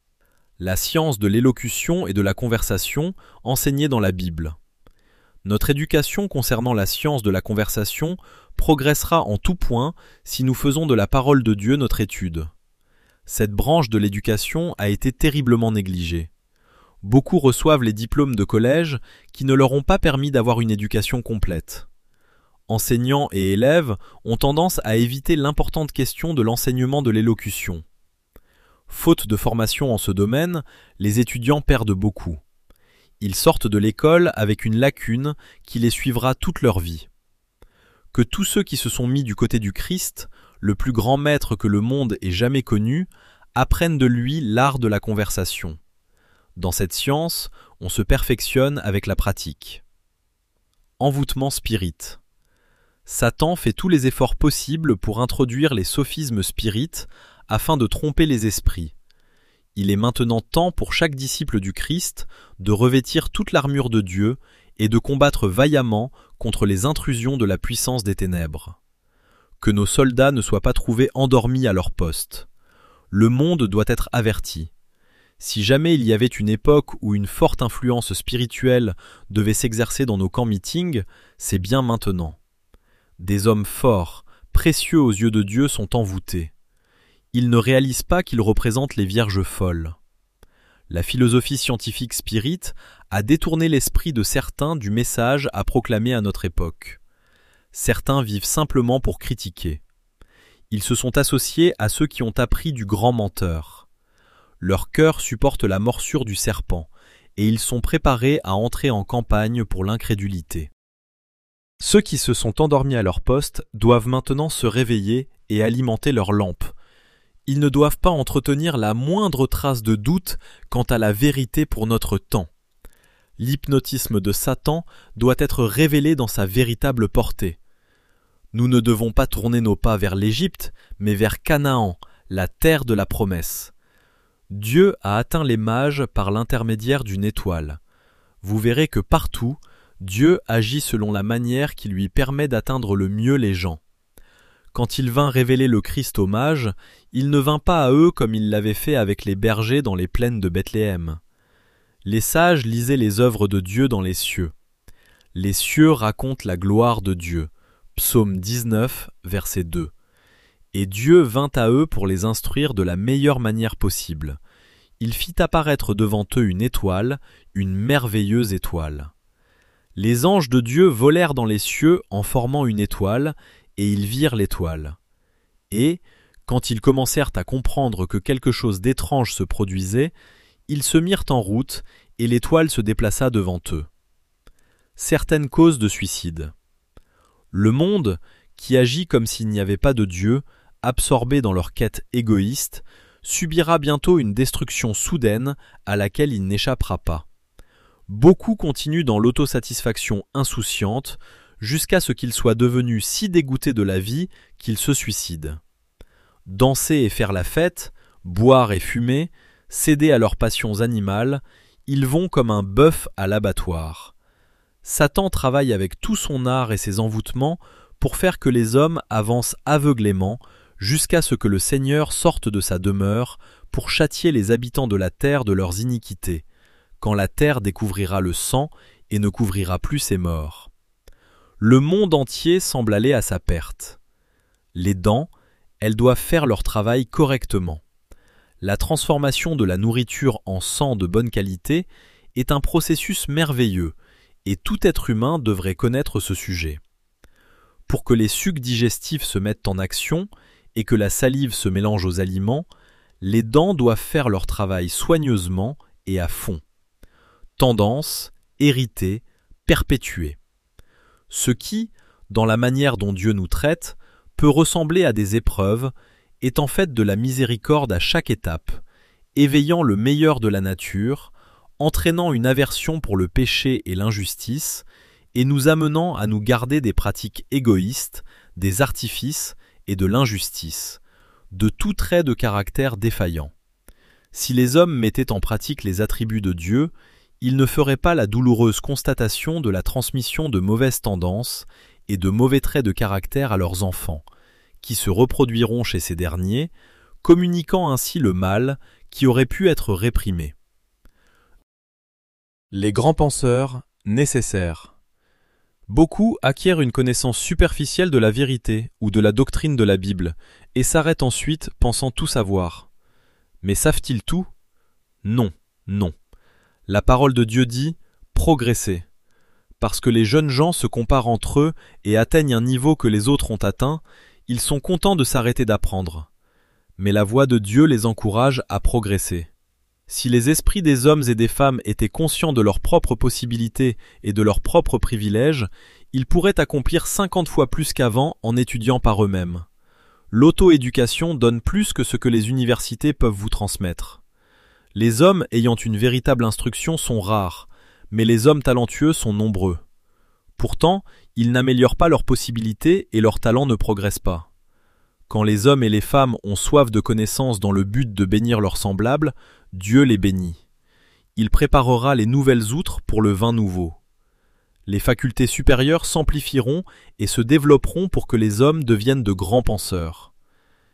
La science de l'élocution et de la conversation enseignée dans la Bible. Notre éducation concernant la science de la conversation progressera en tout point si nous faisons de la parole de Dieu notre étude. Cette branche de l'éducation a été terriblement négligée. Beaucoup reçoivent les diplômes de collège qui ne leur ont pas permis d'avoir une éducation complète. Enseignants et élèves ont tendance à éviter l'importante question de l'enseignement de l'élocution. Faute de formation en ce domaine, les étudiants perdent beaucoup. Ils sortent de l'école avec une lacune qui les suivra toute leur vie. Que tous ceux qui se sont mis du côté du Christ, le plus grand maître que le monde ait jamais connu, apprennent de lui l'art de la conversation. Dans cette science, on se perfectionne avec la pratique. Envoûtement spirit. Satan fait tous les efforts possibles pour introduire les sophismes spirites afin de tromper les esprits. Il est maintenant temps pour chaque disciple du Christ de revêtir toute l'armure de Dieu et de combattre vaillamment contre les intrusions de la puissance des ténèbres. Que nos soldats ne soient pas trouvés endormis à leur poste. Le monde doit être averti. Si jamais il y avait une époque où une forte influence spirituelle devait s'exercer dans nos camps meetings, c'est bien maintenant. Des hommes forts, précieux aux yeux de Dieu sont envoûtés. Ils ne réalisent pas qu'ils représentent les vierges folles. La philosophie scientifique spirit a détourné l'esprit de certains du message à proclamer à notre époque. Certains vivent simplement pour critiquer. Ils se sont associés à ceux qui ont appris du grand menteur. Leur cœur supporte la morsure du serpent, et ils sont préparés à entrer en campagne pour l'incrédulité. Ceux qui se sont endormis à leur poste doivent maintenant se réveiller et alimenter leur lampe. Ils ne doivent pas entretenir la moindre trace de doute quant à la vérité pour notre temps. L'hypnotisme de Satan doit être révélé dans sa véritable portée. Nous ne devons pas tourner nos pas vers l'Égypte, mais vers Canaan, la terre de la promesse. Dieu a atteint les mages par l'intermédiaire d'une étoile. Vous verrez que partout, Dieu agit selon la manière qui lui permet d'atteindre le mieux les gens. Quand il vint révéler le Christ aux mages, il ne vint pas à eux comme il l'avait fait avec les bergers dans les plaines de Bethléem. Les sages lisaient les œuvres de Dieu dans les cieux. Les cieux racontent la gloire de Dieu. Psaume dix-neuf, verset deux. Et Dieu vint à eux pour les instruire de la meilleure manière possible. Il fit apparaître devant eux une étoile, une merveilleuse étoile. Les anges de Dieu volèrent dans les cieux en formant une étoile, et ils virent l'étoile. Et, quand ils commencèrent à comprendre que quelque chose d'étrange se produisait, ils se mirent en route, et l'étoile se déplaça devant eux. Certaines causes de suicide. Le monde, qui agit comme s'il n'y avait pas de Dieu, absorbés dans leur quête égoïste, subira bientôt une destruction soudaine à laquelle il n'échappera pas. Beaucoup continuent dans l'autosatisfaction insouciante jusqu'à ce qu'ils soient devenus si dégoûtés de la vie qu'ils se suicident. Danser et faire la fête, boire et fumer, céder à leurs passions animales, ils vont comme un bœuf à l'abattoir. Satan travaille avec tout son art et ses envoûtements pour faire que les hommes avancent aveuglément jusqu'à ce que le Seigneur sorte de sa demeure pour châtier les habitants de la terre de leurs iniquités, quand la terre découvrira le sang et ne couvrira plus ses morts. Le monde entier semble aller à sa perte. Les dents, elles doivent faire leur travail correctement. La transformation de la nourriture en sang de bonne qualité est un processus merveilleux, et tout être humain devrait connaître ce sujet. Pour que les sucs digestifs se mettent en action et que la salive se mélange aux aliments, les dents doivent faire leur travail soigneusement et à fond. Tendance, hériter, perpétuer. Ce qui, dans la manière dont Dieu nous traite, peut ressembler à des épreuves, est en fait de la miséricorde à chaque étape, éveillant le meilleur de la nature, entraînant une aversion pour le péché et l'injustice, et nous amenant à nous garder des pratiques égoïstes, des artifices et de l'injustice, de tout trait de caractère défaillant. Si les hommes mettaient en pratique les attributs de Dieu, ils ne feraient pas la douloureuse constatation de la transmission de mauvaises tendances et de mauvais traits de caractère à leurs enfants, qui se reproduiront chez ces derniers, communiquant ainsi le mal qui aurait pu être réprimé. Les grands penseurs, nécessaires. Beaucoup acquièrent une connaissance superficielle de la vérité ou de la doctrine de la Bible et s'arrêtent ensuite pensant tout savoir. Mais savent-ils tout ? Non, non. La parole de Dieu dit « progresser ». Parce que les jeunes gens se comparent entre eux et atteignent un niveau que les autres ont atteint, ils sont contents de s'arrêter d'apprendre. Mais la voix de Dieu les encourage à progresser. Si les esprits des hommes et des femmes étaient conscients de leurs propres possibilités et de leurs propres privilèges, ils pourraient accomplir cinquante fois plus qu'avant en étudiant par eux-mêmes. L'auto-éducation donne plus que ce que les universités peuvent vous transmettre. Les hommes ayant une véritable instruction sont rares, mais les hommes talentueux sont nombreux. Pourtant, ils n'améliorent pas leurs possibilités et leurs talents ne progressent pas. Quand les hommes et les femmes ont soif de connaissances dans le but de bénir leurs semblables, Dieu les bénit. Il préparera les nouvelles outres pour le vin nouveau. Les facultés supérieures s'amplifieront et se développeront pour que les hommes deviennent de grands penseurs.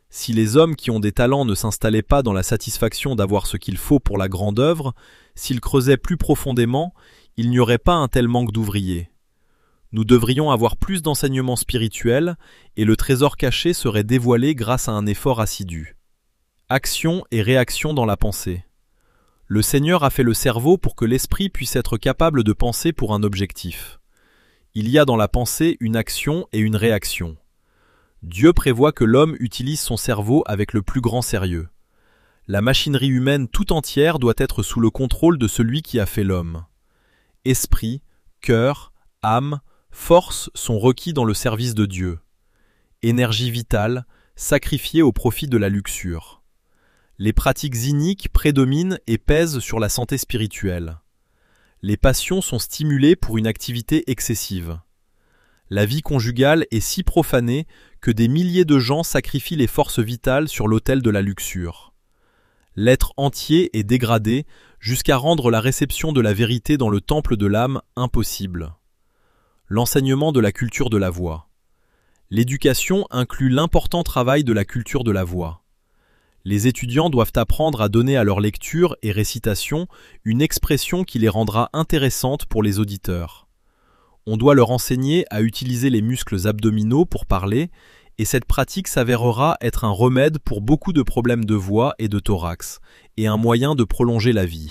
Si les hommes qui ont des talents ne s'installaient pas dans la satisfaction d'avoir ce qu'il faut pour la grande œuvre, s'ils creusaient plus profondément, il n'y aurait pas un tel manque d'ouvriers. Nous devrions avoir plus d'enseignements spirituels et le trésor caché serait dévoilé grâce à un effort assidu. Action et réaction dans la pensée. Le Seigneur a fait le cerveau pour que l'esprit puisse être capable de penser pour un objectif. Il y a dans la pensée une action et une réaction. Dieu prévoit que l'homme utilise son cerveau avec le plus grand sérieux. La machinerie humaine tout entière doit être sous le contrôle de celui qui a fait l'homme. Esprit, cœur, âme, force sont requis dans le service de Dieu. Énergie vitale, sacrifiée au profit de la luxure. Les pratiques iniques prédominent et pèsent sur la santé spirituelle. Les passions sont stimulées pour une activité excessive. La vie conjugale est si profanée que des milliers de gens sacrifient les forces vitales sur l'autel de la luxure. L'être entier est dégradé jusqu'à rendre la réception de la vérité dans le temple de l'âme impossible. L'enseignement de la culture de la voix. L'éducation inclut l'important travail de la culture de la voix. Les étudiants doivent apprendre à donner à leur lecture et récitation une expression qui les rendra intéressantes pour les auditeurs. On doit leur enseigner à utiliser les muscles abdominaux pour parler, et cette pratique s'avérera être un remède pour beaucoup de problèmes de voix et de thorax, et un moyen de prolonger la vie.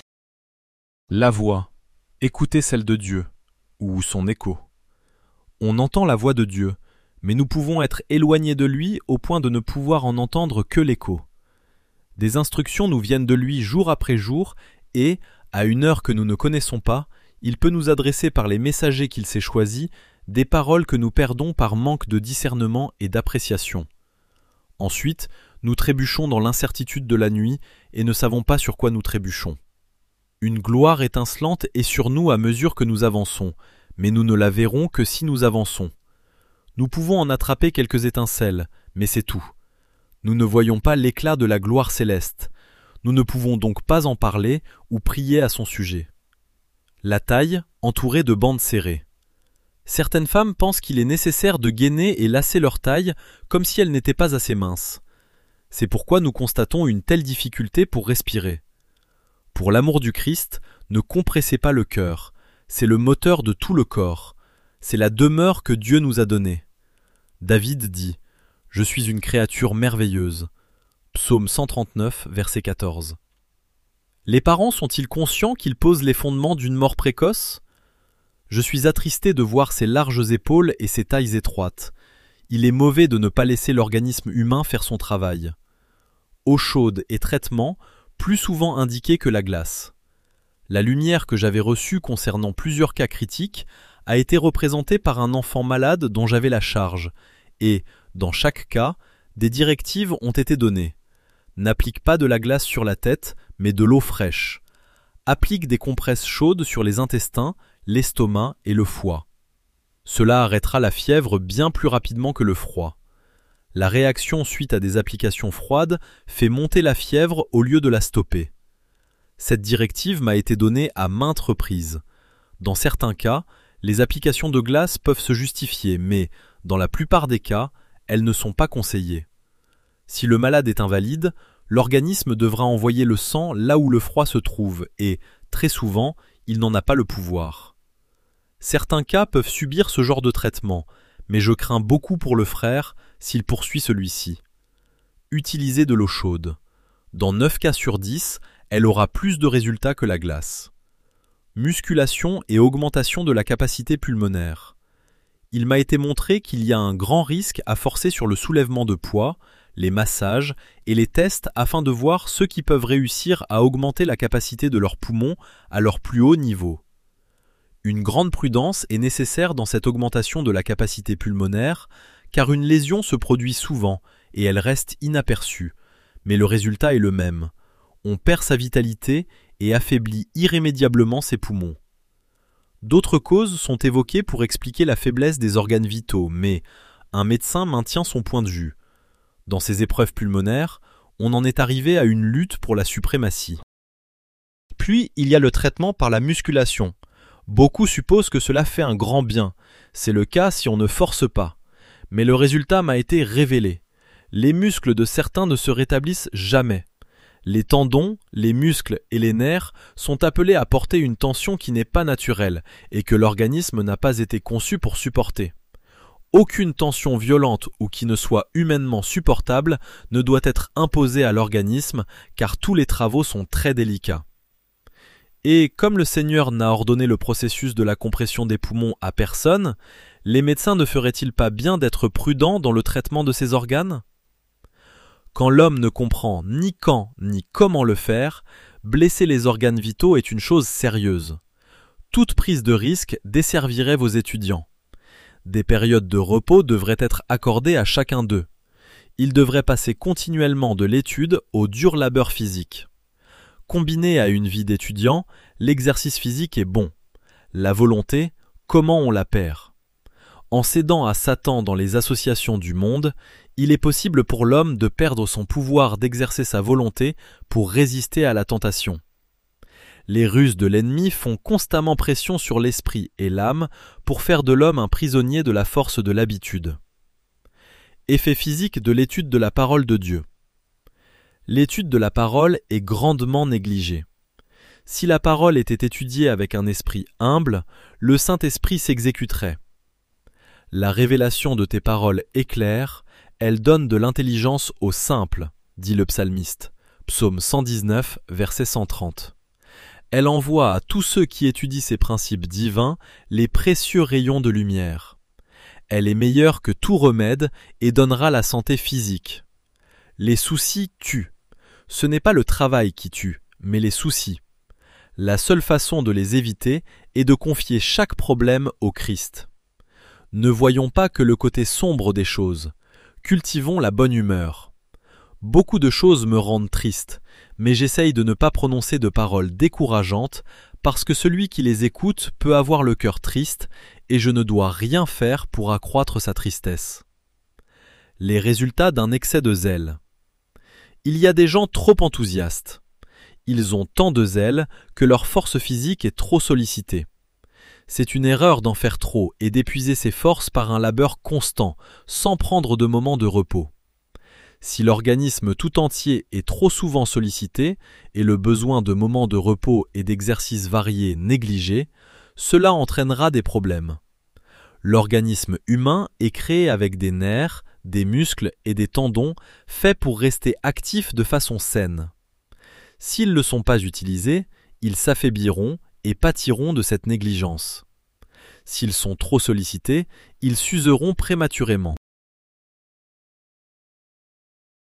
La voix. Écoutez celle de Dieu, ou son écho. On entend la voix de Dieu, mais nous pouvons être éloignés de lui au point de ne pouvoir en entendre que l'écho. Des instructions nous viennent de lui jour après jour, et, à une heure que nous ne connaissons pas, il peut nous adresser par les messagers qu'il s'est choisis des paroles que nous perdons par manque de discernement et d'appréciation. Ensuite, nous trébuchons dans l'incertitude de la nuit et ne savons pas sur quoi nous trébuchons. Une gloire étincelante est sur nous à mesure que nous avançons, mais nous ne la verrons que si nous avançons. Nous pouvons en attraper quelques étincelles, mais c'est tout. Nous ne voyons pas l'éclat de la gloire céleste. Nous ne pouvons donc pas en parler ou prier à son sujet. La taille, entourée de bandes serrées. Certaines femmes pensent qu'il est nécessaire de gainer et lasser leur taille comme si elles n'étaient pas assez minces. C'est pourquoi nous constatons une telle difficulté pour respirer. Pour l'amour du Christ, ne compressez pas le cœur, c'est le moteur de tout le corps, c'est la demeure que Dieu nous a donnée. David dit « Je suis une créature merveilleuse » Psaume cent trente-neuf, verset quatorze. Les parents sont-ils conscients qu'ils posent les fondements d'une mort précoce ? Je suis attristé de voir ces larges épaules et ces tailles étroites. Il est mauvais de ne pas laisser l'organisme humain faire son travail. Eau chaude et traitement, plus souvent indiqués que la glace. La lumière que j'avais reçue concernant plusieurs cas critiques a été représentée par un enfant malade dont j'avais la charge, et, dans chaque cas, des directives ont été données. N'applique pas de la glace sur la tête, mais de l'eau fraîche. Applique des compresses chaudes sur les intestins, l'estomac et le foie. Cela arrêtera la fièvre bien plus rapidement que le froid. La réaction suite à des applications froides fait monter la fièvre au lieu de la stopper. Cette directive m'a été donnée à maintes reprises. Dans certains cas, les applications de glace peuvent se justifier, mais, dans la plupart des cas, elles ne sont pas conseillées. Si le malade est invalide, l'organisme devra envoyer le sang là où le froid se trouve et, très souvent, il n'en a pas le pouvoir. Certains cas peuvent subir ce genre de traitement, mais je crains beaucoup pour le frère s'il poursuit celui-ci. Utilisez de l'eau chaude. Dans neuf cas sur dix, elle aura plus de résultats que la glace. Musculation et augmentation de la capacité pulmonaire. Il m'a été montré qu'il y a un grand risque à forcer sur le soulèvement de poids, les massages et les tests afin de voir ceux qui peuvent réussir à augmenter la capacité de leurs poumons à leur plus haut niveau. Une grande prudence est nécessaire dans cette augmentation de la capacité pulmonaire, car une lésion se produit souvent et elle reste inaperçue, mais le résultat est le même. On perd sa vitalité et affaiblit irrémédiablement ses poumons. D'autres causes sont évoquées pour expliquer la faiblesse des organes vitaux, mais un médecin maintient son point de vue. Dans ces épreuves pulmonaires, on en est arrivé à une lutte pour la suprématie. Puis il y a le traitement par la musculation. Beaucoup supposent que cela fait un grand bien. C'est le cas si on ne force pas. Mais le résultat m'a été révélé. Les muscles de certains ne se rétablissent jamais. Les tendons, les muscles et les nerfs sont appelés à porter une tension qui n'est pas naturelle et que l'organisme n'a pas été conçu pour supporter. Aucune tension violente ou qui ne soit humainement supportable ne doit être imposée à l'organisme car tous les travaux sont très délicats. Et comme le Seigneur n'a ordonné le processus de la compression des poumons à personne, les médecins ne feraient-ils pas bien d'être prudents dans le traitement de ces organes ? Quand l'homme ne comprend ni quand ni comment le faire, blesser les organes vitaux est une chose sérieuse. Toute prise de risque desservirait vos étudiants. Des périodes de repos devraient être accordées à chacun d'eux. Ils devraient passer continuellement de l'étude au dur labeur physique. Combiné à une vie d'étudiant, l'exercice physique est bon. La volonté, comment on la perd ? En cédant à Satan dans les associations du monde, il est possible pour l'homme de perdre son pouvoir d'exercer sa volonté pour résister à la tentation. Les ruses de l'ennemi font constamment pression sur l'esprit et l'âme pour faire de l'homme un prisonnier de la force de l'habitude. Effet physique de l'étude de la parole de Dieu. L'étude de la parole est grandement négligée. Si la parole était étudiée avec un esprit humble, le Saint-Esprit s'exécuterait. La révélation de tes paroles est claire, elle donne de l'intelligence aux simples, dit le psalmiste. Psaume cent dix-neuf, verset cent trente. Elle envoie à tous ceux qui étudient ces principes divins les précieux rayons de lumière. Elle est meilleure que tout remède et donnera la santé physique. Les soucis tuent. Ce n'est pas le travail qui tue, mais les soucis. La seule façon de les éviter est de confier chaque problème au Christ. Ne voyons pas que le côté sombre des choses. Cultivons la bonne humeur. Beaucoup de choses me rendent triste, mais j'essaye de ne pas prononcer de paroles décourageantes parce que celui qui les écoute peut avoir le cœur triste et je ne dois rien faire pour accroître sa tristesse. Les résultats d'un excès de zèle. Il y a des gens trop enthousiastes. Ils ont tant de zèle que leur force physique est trop sollicitée. C'est une erreur d'en faire trop et d'épuiser ses forces par un labeur constant, sans prendre de moments de repos. Si l'organisme tout entier est trop souvent sollicité et le besoin de moments de repos et d'exercices variés négligé, cela entraînera des problèmes. L'organisme humain est créé avec des nerfs, des muscles et des tendons faits pour rester actifs de façon saine. S'ils ne sont pas utilisés, ils s'affaibliront et pâtiront de cette négligence. S'ils sont trop sollicités, ils s'useront prématurément.